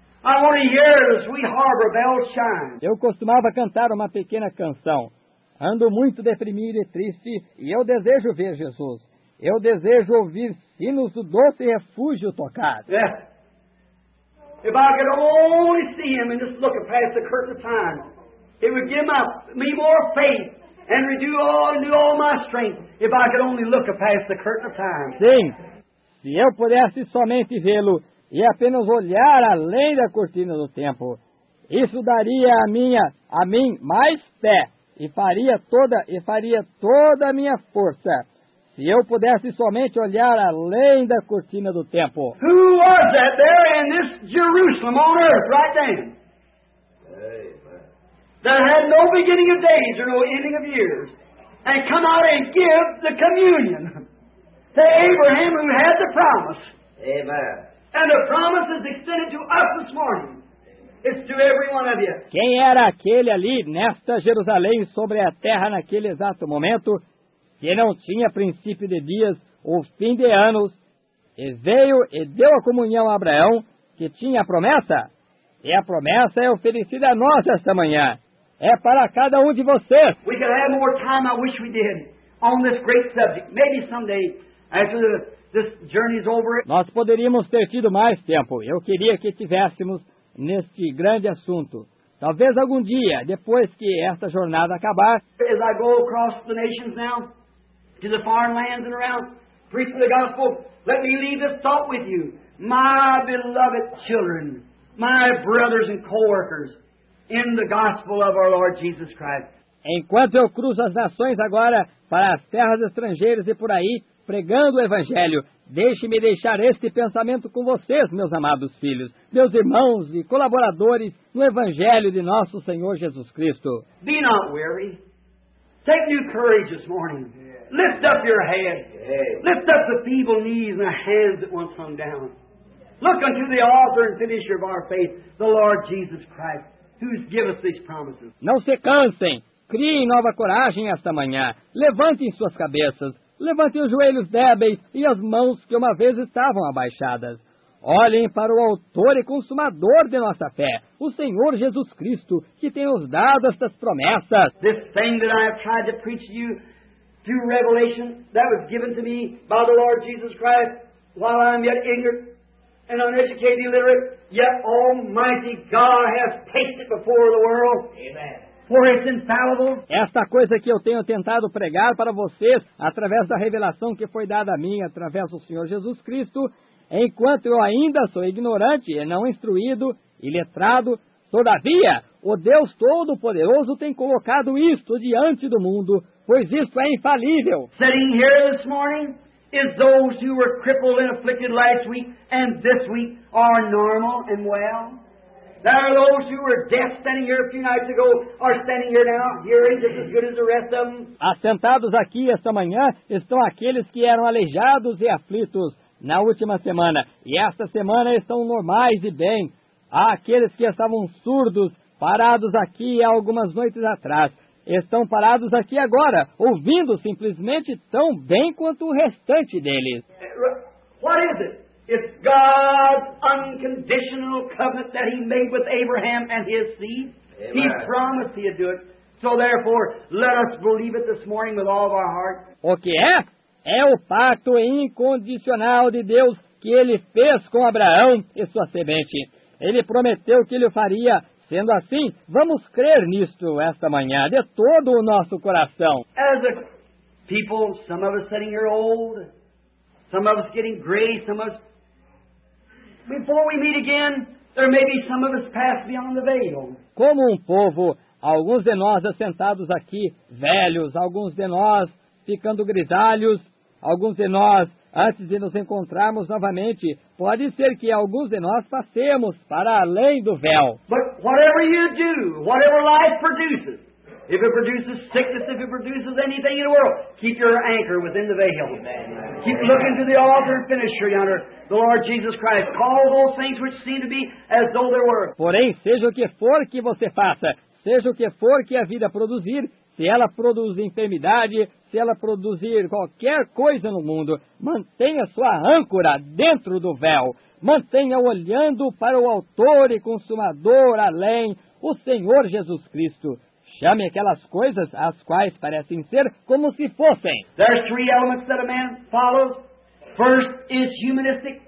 I want to hear the sweet harbor bells chime. Eu costumava cantar uma pequena canção. Ando muito deprimido e triste, e eu desejo ver Jesus. Eu desejo ouvir sinos do doce refúgio tocar. Yeah. If I could only see Him and just look past the curtain of time, it would give me more faith and renew all my strength if I could only look past the curtain of time. Sim, se eu pudesse somente vê-lo e apenas olhar além da cortina do tempo, isso daria a mim mais fé e faria toda a minha força. Se eu pudesse somente olhar além da cortina do tempo. Who was that there in this Jerusalem on earth right then? That had no beginning of days or no ending of years, and come out and give the communion to Abraham who had the promise. Amen. And the promise is extended to us this morning. It's to every one of you. Quem era aquele ali nesta Jerusalém sobre a terra naquele exato momento, que não tinha princípio de dias ou fim de anos, e veio e deu a comunhão a Abraão, que tinha a promessa? E a promessa é oferecida a nós esta manhã. É para cada um de vocês. We could have more time, I wish we did, on this great subject. Maybe someday, after this journey is over. Nós poderíamos ter tido mais tempo. Eu queria que tivéssemos neste grande assunto. Talvez algum dia, depois que esta jornada acabar. As I go across the nations now, to the foreign lands and around, preaching the gospel, let me leave this thought with you. My beloved children, my brothers and co-workers, in the gospel of our Lord Jesus Christ. Enquanto eu cruzo as nações agora para as terras estrangeiras e por aí, pregando o Evangelho, deixe-me deixar este pensamento com vocês, meus amados filhos, meus irmãos e colaboradores no Evangelho de nosso Senhor Jesus Cristo. Be not weary. Take new courage this morning. Lift up your head. Lift up the feeble knees and the hands that once hung down. Look unto the author and finisher of our faith, the Lord Jesus Christ. who's given us these promises. Não se cansem, criem nova coragem esta manhã, levantem suas cabeças, levantem os joelhos débeis e as mãos que uma vez estavam abaixadas. Olhem para o autor e consumador de nossa fé, o Senhor Jesus Cristo, que tem nos dado estas promessas. This thing that I have tried to preach to you through Revelation, that was given to me by the Lord Jesus Christ while I am yet ignorant and uneducated, illiterate, yet Almighty God has placed it before the world. Amen. For it's infallible. Esta coisa que eu tenho tentado pregar para vocês, através da revelação que foi dada a mim, através do Senhor Jesus Cristo, enquanto eu ainda sou ignorante e não instruído e letrado, todavia, o Deus Todo-Poderoso tem colocado isto diante do mundo, pois isto é infalível. Sitting here this morning is those who were crippled and afflicted last week and this week are normal and well. There are those who were deaf standing here a few nights ago are standing here now, hearing just as good as the rest of them. Assentados aqui esta manhã estão aqueles que eram aleijados e aflitos na última semana, e esta semana estão normais e bem. Há aqueles que estavam surdos, parados aqui há algumas noites atrás, estão parados aqui agora, ouvindo simplesmente tão bem quanto o restante deles. What is it? It's God's unconditional covenant that He made with Abraham and his seed. Amen. He promised He'd do it. So therefore, let us believe it this morning with all of our heart. O que é? É o pacto incondicional de Deus que Ele fez com Abraão e sua semente. Ele prometeu que Ele o faria. Sendo assim, vamos crer nisto esta manhã, de todo o nosso coração. As a people, some of us sitting here old, some of us getting gray, some of us... Before we meet again, there may be some of us passed beyond the veil. Como um povo, alguns de nós assentados aqui, velhos, alguns de nós ficando grisalhos, alguns de nós, antes de nos encontrarmos novamente, pode ser que alguns de nós passemos para além do véu. But whatever you do, whatever life produces, if it produces sickness, if it produces anything in the world, keep your anchor within the veil. Amen. Keep looking to the author and finisher yonder, the Lord Jesus Christ. Call those things which seem to be as though they were. Porém, seja o que for que você faça, seja o que for que a vida produzir, se ela produz enfermidade, se ela produzir qualquer coisa no mundo, mantenha sua âncora dentro do véu. Mantenha olhando para o autor e consumador além, o Senhor Jesus Cristo. Chame aquelas coisas as quais parecem ser como se fossem. There's three elements that a man follows. First is humanistic.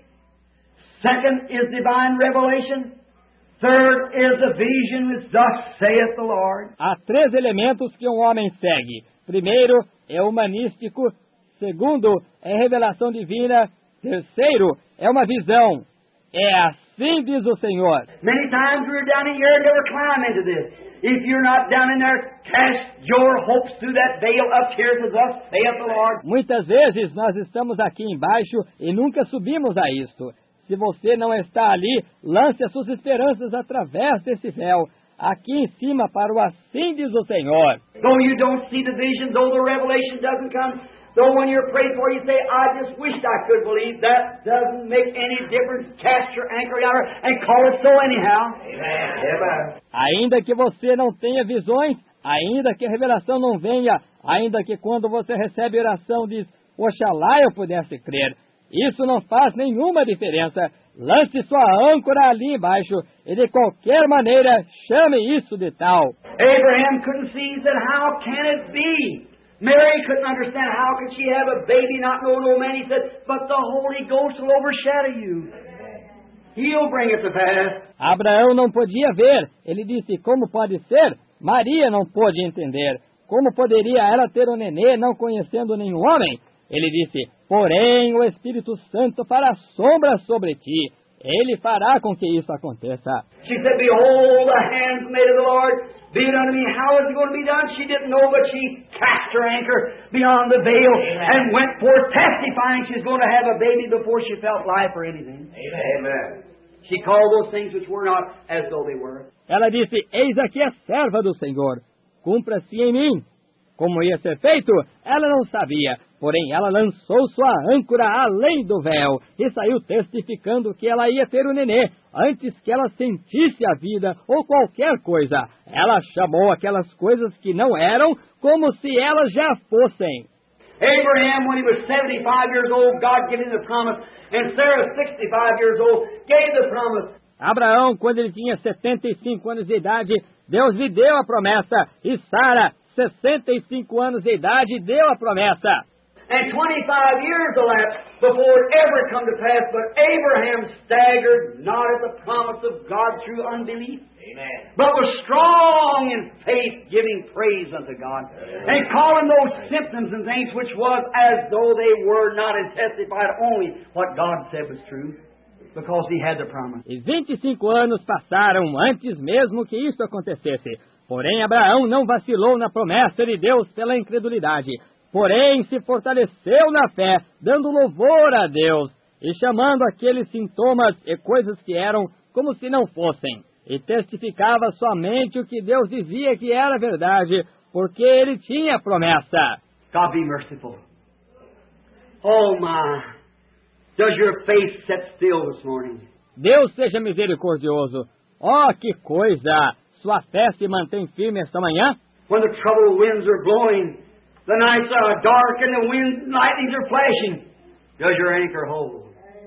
Second is divine revelation. Third is the vision which thus saith the Lord. Há três elementos que um homem segue. Primeiro é humanístico. Segundo é revelação divina. Terceiro é uma visão. É assim diz o Senhor. Many times we're down in here and never climb into this. If you're not down in there, cast your hopes through that veil up here to thus saith the Lord. Muitas vezes nós estamos aqui embaixo e nunca subimos a isto. Se você não está ali, lance as suas esperanças através desse véu, aqui em cima para o assim diz o Senhor. Though you don't see the vision, though the revelation doesn't come, though when you're praying for you say, I just wished I could believe, that doesn't make any difference. Cast your anchor yonder and call it so anyhow. Amen. Amen. Ainda que você não tenha visões, ainda que a revelação não venha, ainda que quando você recebe oração diz, oxalá eu pudesse crer. Isso não faz nenhuma diferença. Lance sua âncora ali embaixo e de qualquer maneira chame isso de tal. Abraham couldn't see, he said, how can it be? Mary couldn't understand how could she have a baby not know no man. He said, but the Holy Ghost will overshadow you. He'll bring it to pass. Abraão não podia ver. Ele disse, como pode ser? Maria não pôde entender. Como poderia ela ter um nenê não conhecendo nenhum homem? Ele disse, porém o Espírito Santo fará sombra sobre ti. Ele fará com que isso aconteça. She said, behold, the hands made of the Lord, be it unto me. How is it going to be done? She didn't know, but she cast her anchor beyond the veil. Amen. And went forth testifying she's going to have a baby before she felt life or anything. Amen. She called those things which were not as though they were. Ela disse, eis aqui a serva do Senhor. Cumpra-se em mim Como ia ser feito, ela não sabia, porém ela lançou sua âncora além do véu e saiu testificando que ela ia ter o nenê, antes que ela sentisse a vida ou qualquer coisa. Ela chamou aquelas coisas que não eram como se elas já fossem. Abraham, when he was 75 years old, God gave him the promise, and Sarah, 65 years old, gave the promise. Abraão, quando ele tinha 75 anos de idade, Deus lhe deu a promessa, e Sara, 65 anos de idade, deu a promessa. And 25 years elapsed before it ever come to pass, but Abraham staggered not at the promise of God through unbelief, amen, but was strong in faith, giving praise unto God, and calling those symptoms and things which was as though they were not, and testified only what God said was true, because he had the promise. E 25 anos passaram antes mesmo que isso acontecesse. Porém, Abraão não vacilou na promessa de Deus pela incredulidade. Porém, se fortaleceu na fé, dando louvor a Deus e chamando aqueles sintomas e coisas que eram como se não fossem. E testificava somente o que Deus dizia que era verdade, porque ele tinha promessa. God be merciful. Oh my, does your faith set still this morning? Deus seja misericordioso. Oh, que coisa! Sua fé se mantém firme esta manhã? When the troubled winds are blowing, the nights are dark and the winds and lightnings are flashing, does your anchor hold?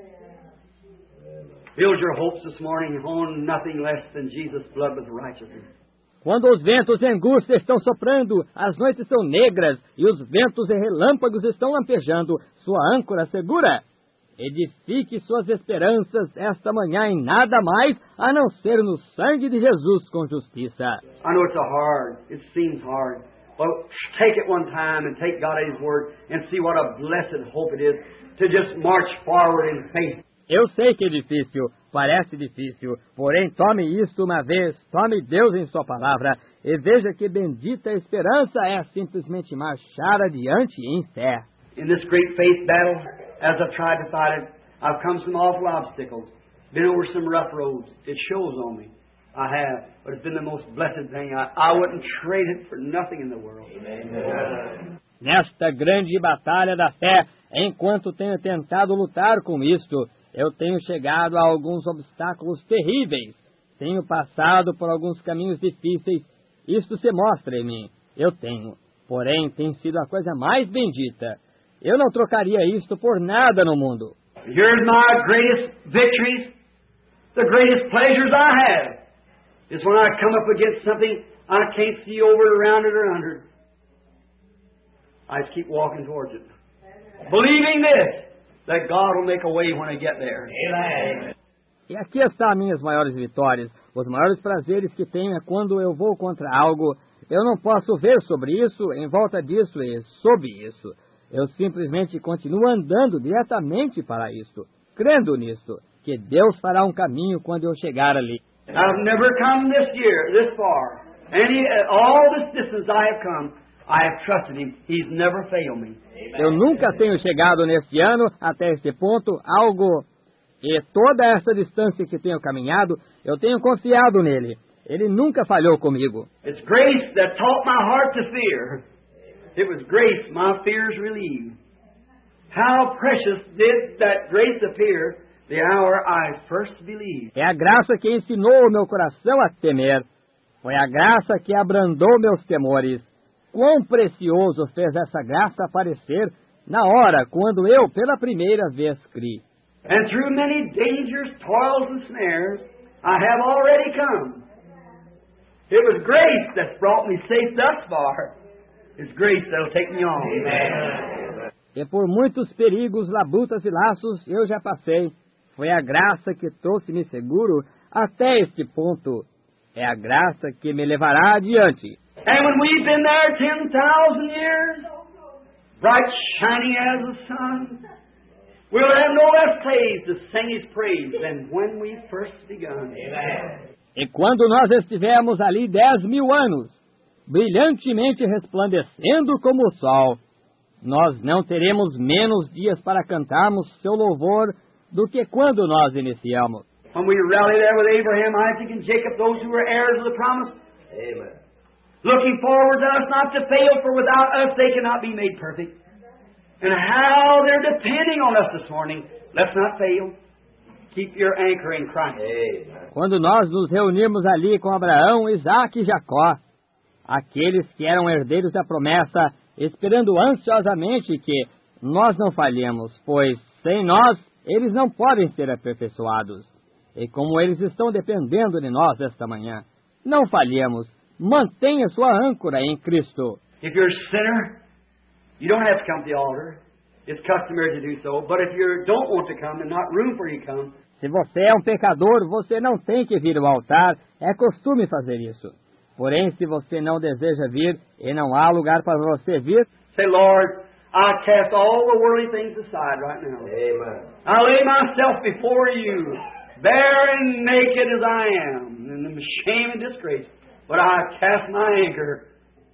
Build your hopes this morning on nothing less than Jesus' blood with righteousness. Quando os ventos de angústia estão soprando, as noites são negras e os ventos e relâmpagos estão lampejando, sua âncora segura. Edifique suas esperanças esta manhã em nada mais a não ser no sangue de Jesus com justiça. I know it seems hard, but take it one time and take God at His word and see what a blessed hope it is to just march forward in faith. Eu sei que é difícil, parece difícil, porém tome isto uma vez, tome Deus em sua palavra e veja que bendita esperança é simplesmente marchar adiante em fé. In this great faith battle, as I've tried to fight it, I've come some awful obstacles, been over some rough roads. It shows on me. I have, but it's been the most blessed thing. I wouldn't trade it for nothing in the world. Amen. Nesta grande batalha da fé, enquanto tenho tentado lutar com isto, eu tenho chegado a alguns obstáculos terríveis. Tenho passado por alguns caminhos difíceis. Isto se mostra em mim. Eu tenho. Porém, tem sido a coisa mais bendita. Eu não trocaria isto por nada no mundo. Here's my greatest victories, the greatest pleasures I have, is when I come up against something I can't see over it, around it, or under it. I just keep walking towards it, believing this, that God will make a way when I get there. Amen. E aqui estão as minhas maiores vitórias. Os maiores prazeres que tenho é quando eu vou contra algo. Eu não posso ver sobre isso, em volta disso e sob isso. Eu simplesmente continuo andando diretamente para isto, crendo nisto, que Deus fará um caminho quando eu chegar ali. I've never come this year, this far. All this distance I have trusted Him. He's never failed me. Eu nunca tenho chegado neste ano até este ponto, e toda essa distância que tenho caminhado, eu tenho confiado nele. Ele nunca falhou comigo. It's grace that taught my heart to fear. It was grace my fears relieved. How precious did that grace appear the hour I first believed. É a graça que ensinou o meu coração a temer. Foi a graça que abrandou meus temores. Quão precioso fez essa graça aparecer na hora quando eu pela primeira vez criei. And through many dangers, toils and snares, I have already come. It was grace that's brought me safe thus far. It's grace that'll take me on. Amen. E por muitos perigos, labutas e laços eu já passei. Foi a graça que trouxe-me seguro até este ponto. É a graça que me levará adiante. And when we've been there 10,000 years, bright shining as the sun, we'll have no less praise to sing His praise than when we first begun. Amen. E quando nós estivermos ali 10.000 anos, brilhantemente resplandecendo como o sol, nós não teremos menos dias para cantarmos seu louvor do que quando nós iniciamos. When we rally there with Abraham, Isaac and Jacob, those who were heirs of the promise, amen, looking forward to us not to fail, for without us they cannot be made perfect. And how they're depending on us this morning. Let's not fail. Keep your anchor in Christ. Quando nós nos reunimos ali com Abraão, Isaque e Jacó, aqueles que eram herdeiros da promessa, esperando ansiosamente que nós não falhemos, pois sem nós eles não podem ser aperfeiçoados. E como eles estão dependendo de nós esta manhã, não falhemos, mantenha sua âncora em Cristo. If you're a sinner, you don't have to come to the altar. It's customary to do so. But if you don't want to come and not room for you to come, se você é um pecador, você não tem que vir ao altar, é costume fazer isso. Porém, se você não deseja vir e não há lugar para você vir, say, Lord, I cast all the worldly things aside right now. Amen. I lay myself before you, bare and naked as I am, in the shame and disgrace. But I cast my anchor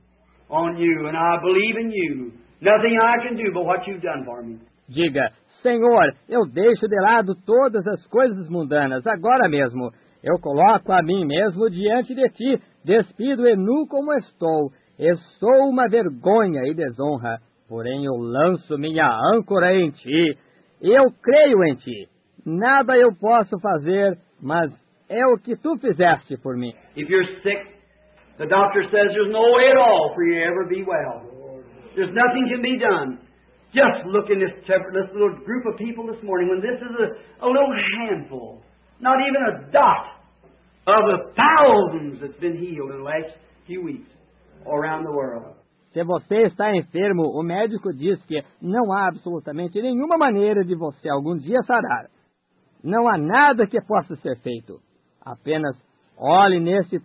on you, and I believe in you. Nothing I can do but what you've done for me. Diga, Senhor, eu deixo de lado todas as coisas mundanas, agora mesmo. Eu coloco a mim mesmo diante de ti, despido e nu como estou. Sou uma vergonha e desonra, porém eu lanço minha âncora em ti. Eu creio em ti. Nada eu posso fazer, mas é o que tu fizeste por mim. If you're sick, the doctor says there's no way at all for you to ever be well. There's nothing can be done. Just look in this little group of people this morning when this is a little handful, not even a dot of the thousands that's been healed in the last few weeks all around the world. Se você está enfermo, o médico diz que não há absolutamente nenhuma maneira de você algum dia sarar. Não há nada que possa ser feito. Apenas olhe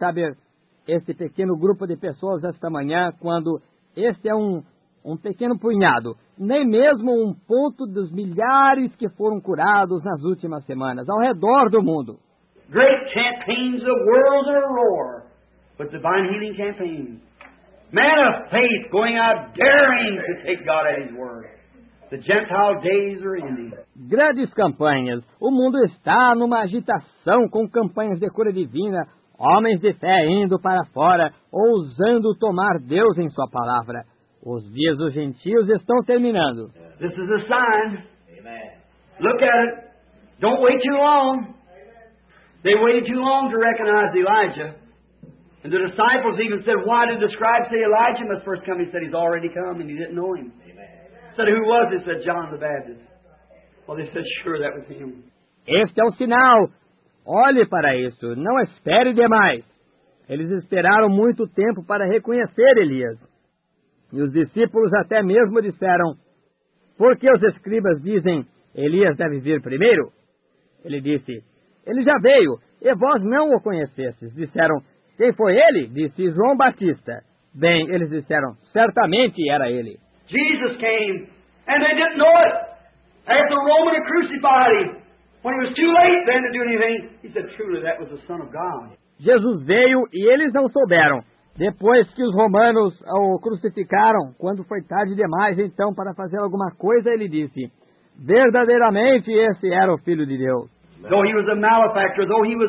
este pequeno grupo de pessoas esta manhã, quando este é um pequeno punhado, nem mesmo um ponto dos milhares que foram curados nas últimas semanas, ao redor do mundo. Great campaigns, the world's in a roar, but divine healing campaigns. Man of faith going out daring to take God at His word. The Gentile days are ending. Grandes campanhas. O mundo está numa agitação com campanhas de cura divina, homens de fé indo para fora, ousando tomar Deus em sua palavra. Os dias dos gentios estão terminando. This is a sign. Amen. Look at it. Don't wait too long. They waited too long to recognize Elijah. And the disciples even said, why did the scribes say Elijah must first come? He said, he's already come, and he didn't know him. Amen. Said, who was it? Said, John the Baptist. Well, they said, sure, that was him. Este é um sinal. Olhe para isso. Não espere demais. Eles esperaram muito tempo para reconhecer Elias. E os discípulos até mesmo disseram, por que os escribas dizem, Elias deve vir primeiro? Ele disse, ele já veio, e vós não o conhecestes. Disseram, quem foi ele? Disse João Batista. Bem, eles disseram, certamente era ele. Jesus came, and they didn't know it. After the Roman had crucified him, when it was too late then to do anything, he said, truly, that was the Son of God. Jesus veio e eles não souberam. Depois que os romanos o crucificaram, quando foi tarde demais, então, para fazer alguma coisa, ele disse, verdadeiramente esse era o Filho de Deus. Though he was a malefactor, though he was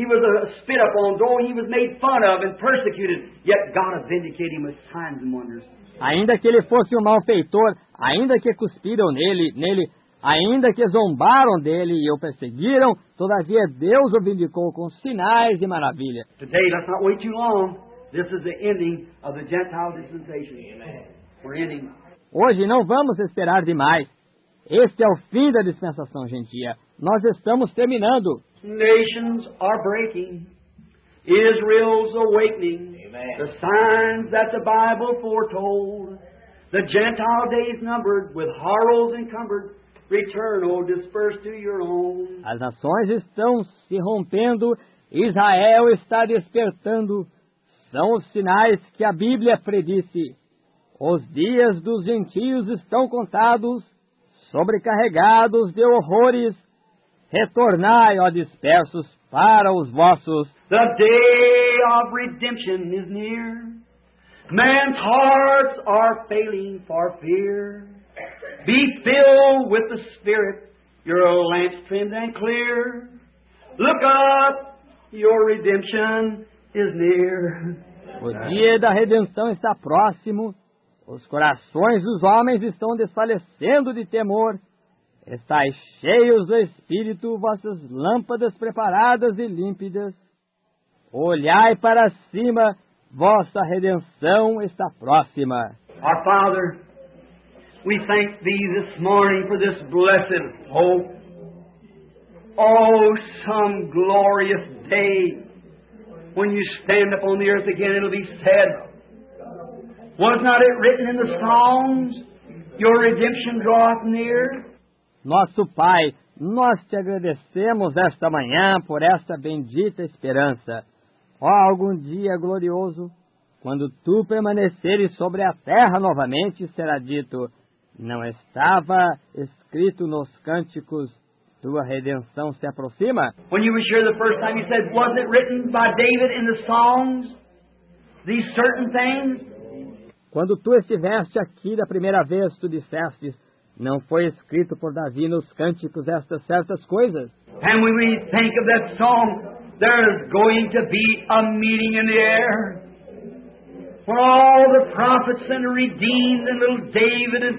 spit upon, though he was made fun of and persecuted, yet God has vindicated him with signs and wonders. Ainda que ele fosse um malfeitor, ainda que cuspiram nele, ainda que zombaram dele e o perseguiram, todavia Deus o vindicou com sinais e maravilhas. Today, let's not wait too long. This is the ending of the Gentile dispensation. Amen. We're ending. Hoje não vamos esperar demais. Este é o fim da dispensação gentia. Nós estamos terminando. Nations are breaking. Israel's awakening. Amen. The signs that the Bible foretold. The Gentile days numbered, with horrors encumbered. Return, O dispersed to your own. As nações estão se rompendo. Israel está despertando. São os sinais que a Bíblia predisse. Os dias dos gentios estão contados, sobrecarregados de horrores. Retornai, ó dispersos, para os vossos. The day of redemption is near. Man's hearts are failing for fear. Be filled with the Spirit, your lamps trimmed and clear. Look up, your redemption is near. O dia da redenção está próximo. Os corações dos homens estão desfalecendo de temor. Estais cheios do Espírito, vossas lâmpadas preparadas e límpidas. Olhai para cima, vossa redenção está próxima. Our Father, we thank Thee this morning for this blessed hope. Oh, some glorious day when you stand upon the earth again, it'll be said, was not it written in the Psalms, your redemption draweth near? Nosso Pai, nós te agradecemos esta manhã por esta bendita esperança. Ó, algum dia glorioso, quando tu permaneceres sobre a terra novamente, será dito, não estava escrito nos cânticos, tua redenção se aproxima? When you was here the first time, you said, wasn't it written by David in the Psalms, these certain things? Quando tu estiveste aqui da primeira vez, tu disseste, não foi escrito por Davi nos cânticos estas certas coisas? And when we think of that song, there's going to be a meeting in the air where all the prophets and the redeemed and little David and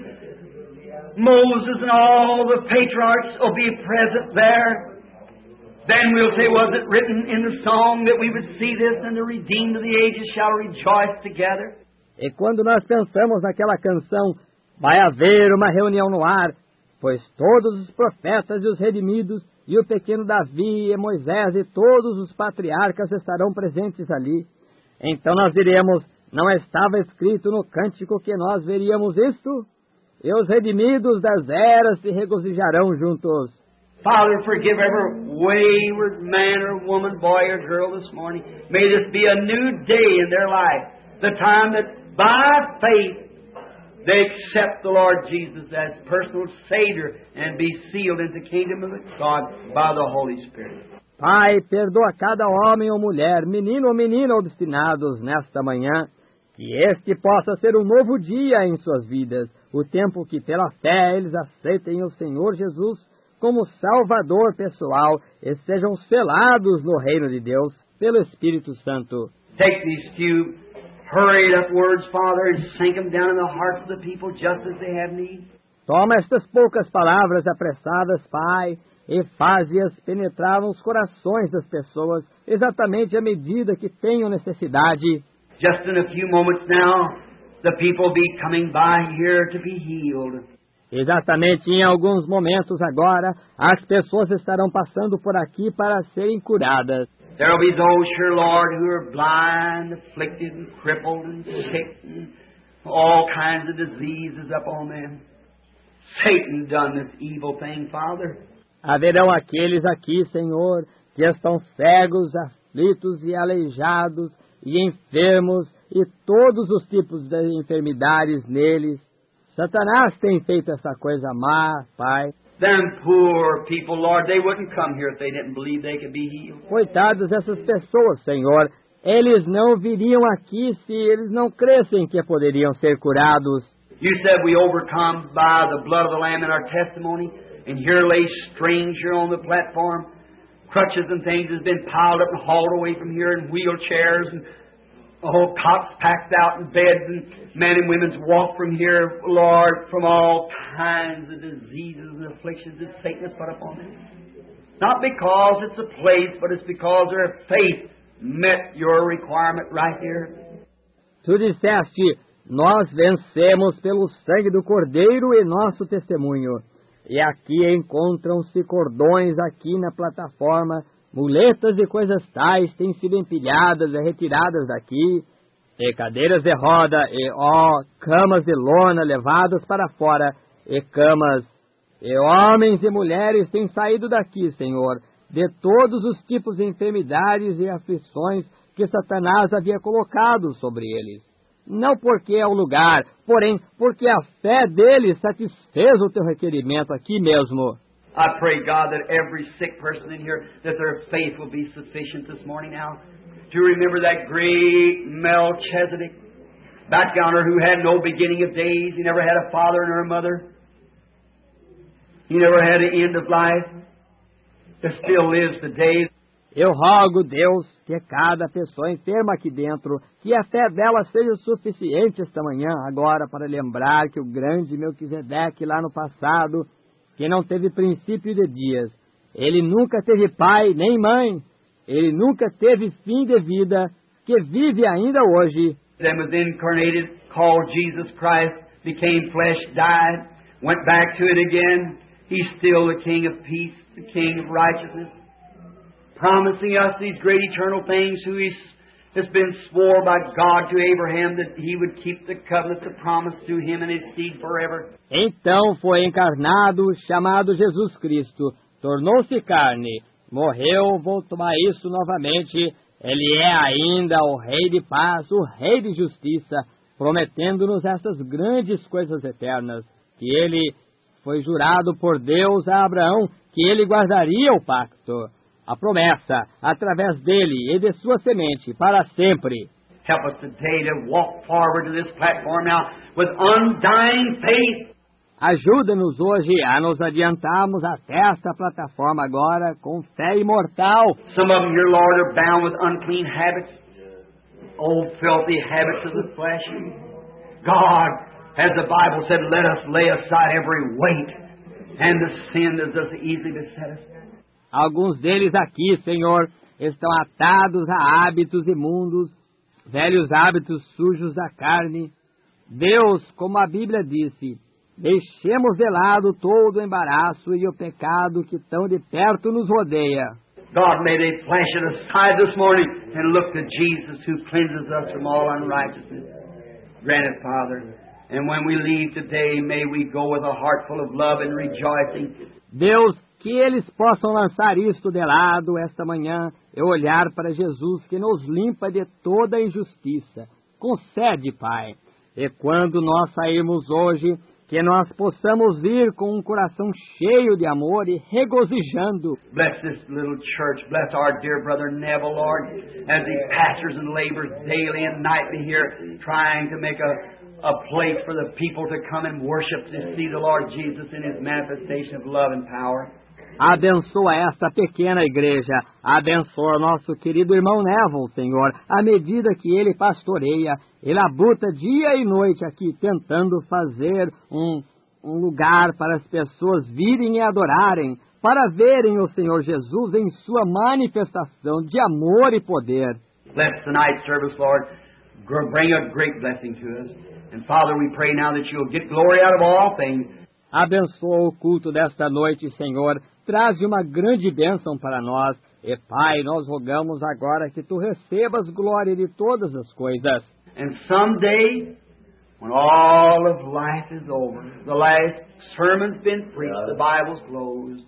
Moses and all the patriarchs will be present there. Then we'll say, was it written in the song that we would see this, and the redeemed of the ages shall rejoice together? E quando nós pensamos naquela canção, vai haver uma reunião no ar, pois todos os profetas e os redimidos, e o pequeno Davi e Moisés e todos os patriarcas estarão presentes ali. Então nós diremos, não estava escrito no cântico que nós veríamos isto? E os redimidos das eras se regozijarão juntos. Father, forgive every wayward man or woman, boy or girl this morning. May this be a new day in their life. The time that by faith they accept the Lord Jesus as personal Savior and be sealed into the kingdom of God by the Holy Spirit. Pai, perdoa cada homem ou mulher, menino ou menina ou destinados nesta manhã, que este possa ser um novo dia em suas vidas, o tempo que pela fé eles aceitem o Senhor Jesus como Salvador pessoal e sejam selados no reino de Deus pelo Espírito Santo. Take these few hurried up words, Father, and sink them down in the hearts of the people just as they have need. Toma estas poucas palavras apressadas, Pai, e faze-as penetrar nos corações das pessoas, exatamente à medida que tenham necessidade. Just in a few moments now, the people will be coming by here to be healed. Exatamente em alguns momentos agora, as pessoas estarão passando por aqui para serem curadas. There will be those here, Lord, who are blind, afflicted, and crippled, and sick, and all kinds of diseases upon them. Satan done this evil thing, Father. Haverão aqueles aqui, Senhor, que estão cegos, aflitos e aleijados, e enfermos, e todos os tipos de enfermidades neles. Satanás tem feito essa coisa má, Pai. Them poor people, Lord, they wouldn't come here if they didn't believe they could be healed. Coitados dessas pessoas, Senhor. Eles não viriam aqui se eles não crescem que poderiam ser curados. You said we overcome by the blood of the Lamb and our testimony, and here lay strangers here on the platform. Crutches and things has been piled up and hauled away from here in wheelchairs, and cots packed out in beds, and men and women's walk from here, Lord, from all kinds of diseases and afflictions that Satan has put upon them. Not because it's a place, but it's because their faith met your requirement right here. Tu disseste, nós vencemos pelo sangue do Cordeiro e nosso testemunho. E aqui encontram-se cordões aqui na plataforma, muletas e coisas tais têm sido empilhadas e retiradas daqui, e cadeiras de roda, e camas de lona levadas para fora, e camas, e homens e mulheres têm saído daqui, Senhor, de todos os tipos de enfermidades e aflições que Satanás havia colocado sobre eles. Não porque é o lugar, porém porque a fé deles satisfez o teu requerimento aqui mesmo. I pray, God, that every sick person in here, that their faith will be sufficient this morning now to remember that great Melchizedek, back yonder, who had no beginning of days. He never had a father nor a mother. He never had an end of life. There still lives today. Eu rogo, Deus, que cada pessoa enferma aqui dentro, que a fé dela seja suficiente esta manhã, agora, para lembrar que o grande Melquisedeque lá no passado, que não teve princípio de dias, ele nunca teve pai nem mãe, ele nunca teve fim de vida, que vive ainda hoje. Then was incarnated, called Jesus Christ, became flesh, died, went back to it again. He's still the King of peace, the King of righteousness, promising us these great eternal things, who has been swore by God to Abraham that He would keep the covenant, the promise to him and his seed forever. Então foi encarnado, chamado Jesus Cristo, tornou-se carne, morreu, voltou a isso novamente. Ele é ainda o Rei de paz, o Rei de justiça, prometendo-nos essas grandes coisas eternas, que Ele foi jurado por Deus a Abraão, que Ele guardaria o pacto, a promessa, através dele e de sua semente, para sempre. Help us today to walk forward to this platform now with undying faith. Ajuda-nos hoje a nos adiantarmos até essa plataforma agora com fé imortal. Some of them here, Lord, are bound with unclean habits, old filthy habits of the flesh. God, as the Bible said, let us lay aside every weight and the sin that does easily beset us. Alguns deles aqui, Senhor, estão atados a hábitos imundos, velhos hábitos sujos da carne. Deus, como a Bíblia disse, deixemos de lado todo o embaraço e o pecado que tão de perto nos rodeia. God, may they flash it aside this morning and look to Jesus, who cleanses us from all unrighteousness. Grant it, Father. And when we leave today, may we go with a heart full of love and rejoicing. Deus, que eles possam lançar isto de lado esta manhã e olhar para Jesus, que nos limpa de toda injustiça. Concede, Pai. E quando nós sairmos hoje, que nós possamos ir com um coração cheio de amor e regozijando. Bless this little church. Bless our dear brother Neville, Lord, as he pastors and labors daily and nightly here, trying to make a place for the people to come and worship, to see the Lord Jesus in His manifestation of love and power. Abençoa esta pequena igreja, abençoa nosso querido irmão Neville, Senhor, à medida que ele pastoreia, ele labuta dia e noite aqui, tentando fazer um lugar para as pessoas virem e adorarem, para verem o Senhor Jesus em sua manifestação de amor e poder. Bless tonight's service, Lord. Bring a great blessing to us. And Father, we pray now that you'll get glory out of all things. Abençoa o culto desta noite, Senhor. Traze uma grande bênção para nós. E, Pai, nós rogamos agora que Tu recebas glória de todas as coisas. And someday, when all of life is over, the last sermon's been preached, the Bible's closed,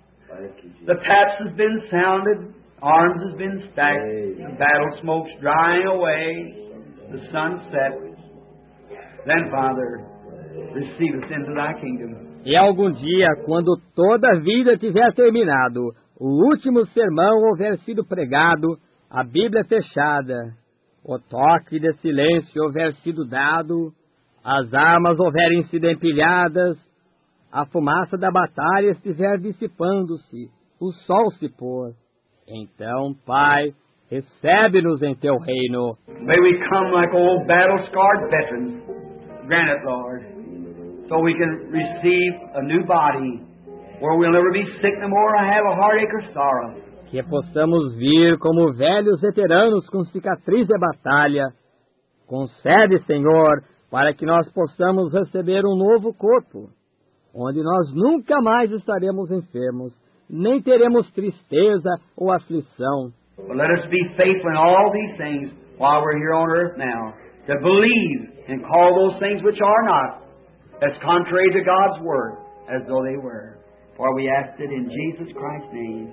the taps has been sounded, arms has been stacked, the battle smoke's drying away, the sun set, then, Father, receive us into Thy kingdom. E algum dia, quando toda a vida tiver terminado, o último sermão houver sido pregado, a Bíblia fechada, o toque de silêncio houver sido dado, as armas houverem sido empilhadas, a fumaça da batalha estiver dissipando-se, o sol se pôr. Então, Pai, recebe-nos em Teu reino. May we come like old battle-scarred veterans. Grant it, Lord, so we can receive a new body where we'll never be sick no more or have a heartache or sorrow. Que possamos vir como velhos veteranos com cicatriz de batalha. Concede, Senhor, para que nós possamos receber um novo corpo, onde nós nunca mais estaremos enfermos, nem teremos tristeza ou aflição. But let us be faithful in all these things while we're here on earth now, to believe and call those things which are not as contrary to God's word as though they were. For we ask it in Jesus Christ's name.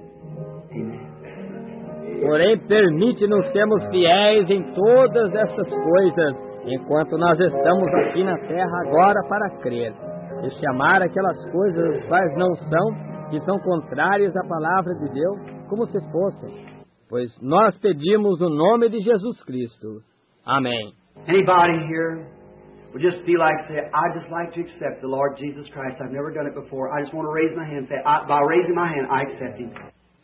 Amen. Porém, permite-nos sermos fiéis em todas estas coisas, enquanto nós estamos aqui na terra agora para crer, e chamar aquelas coisas quais não são, que são contrárias à palavra de Deus, como se fossem. Pois nós pedimos o nome de Jesus Cristo. Amém. Anybody here would just feel like say, I just like to accept the Lord Jesus Christ. I've never done it before. I just want to raise my hand and say, by raising my hand, I accept Him.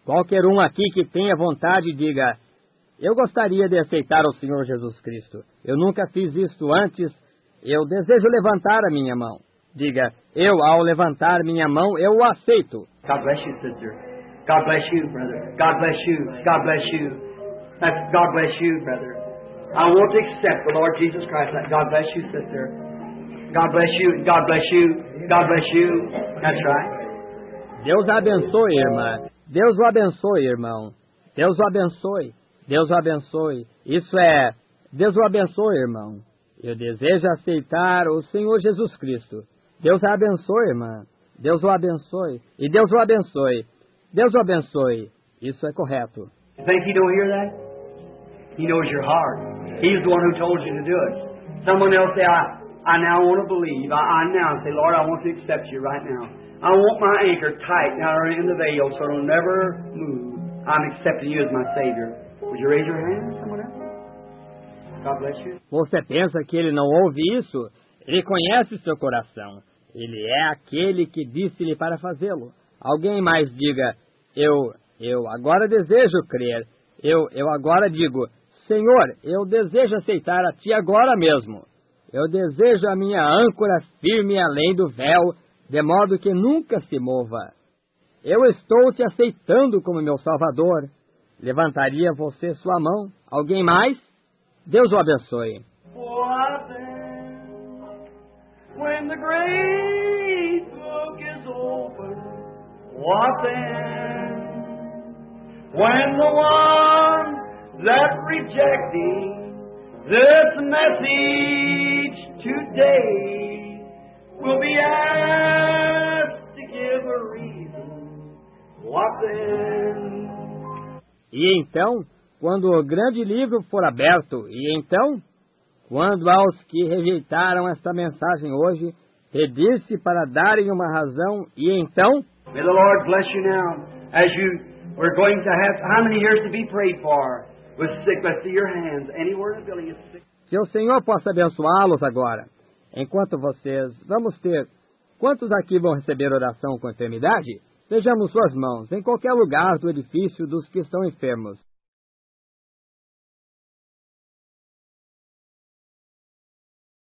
Qualquer um aqui que tenha vontade, diga: eu gostaria de aceitar o Senhor Jesus Cristo. Eu nunca fiz isto antes. Eu desejo levantar a minha mão. Diga: eu, ao levantar minha mão, eu o aceito. God bless you, sister. God bless you, brother. God bless you. God bless you. That's God bless you, brother. I want to accept the Lord Jesus Christ. God bless you, sister. God bless you. God bless you. God bless you. That's right. Deus a abençoe, irmã. Deus o abençoe, irmão. Deus o abençoe. Deus o abençoe. Isso é, Deus o abençoe, irmão. Eu desejo aceitar o Senhor Jesus Cristo. Deus a abençoe, irmã. Deus o abençoe. E Deus o abençoe. Deus o abençoe. Isso é correto. You think He don't hear that? He knows your heart. He's the one who told you to do it. Someone else say, I now want to believe. I now say, Lord, I want to accept you right now. I want my anchor tight now in the veil so it'll never move. I'm accepting you as my Savior. Would you raise your hand, someone else? God bless you. Você pensa que ele não ouve isso? Ele conhece seu coração. Ele é aquele que disse-lhe para fazê-lo. Alguém mais diga: eu agora desejo crer. Eu agora digo: Senhor, eu desejo aceitar a Ti agora mesmo. Eu desejo a minha âncora firme além do véu, de modo que nunca se mova. Eu estou Te aceitando como meu Salvador. Levantaria você sua mão? Alguém mais? Deus o abençoe. What then, when the great book is open? What then, when the one that rejecting this message today will be asked to give a reason? What then? E então, quando o grande livro for aberto, e então, quando aos que rejeitaram esta mensagem hoje, pedir-se para darem uma razão, e então... May the Lord bless you now, as you were going to have, how many years to be prayed for, with sick, let's see your hands, anywhere in the building is sick. Que o Senhor possa abençoá-los agora. Enquanto vocês vamos ter... Quantos aqui vão receber oração com enfermidade? Vejamos suas mãos, em qualquer lugar do edifício dos que estão enfermos.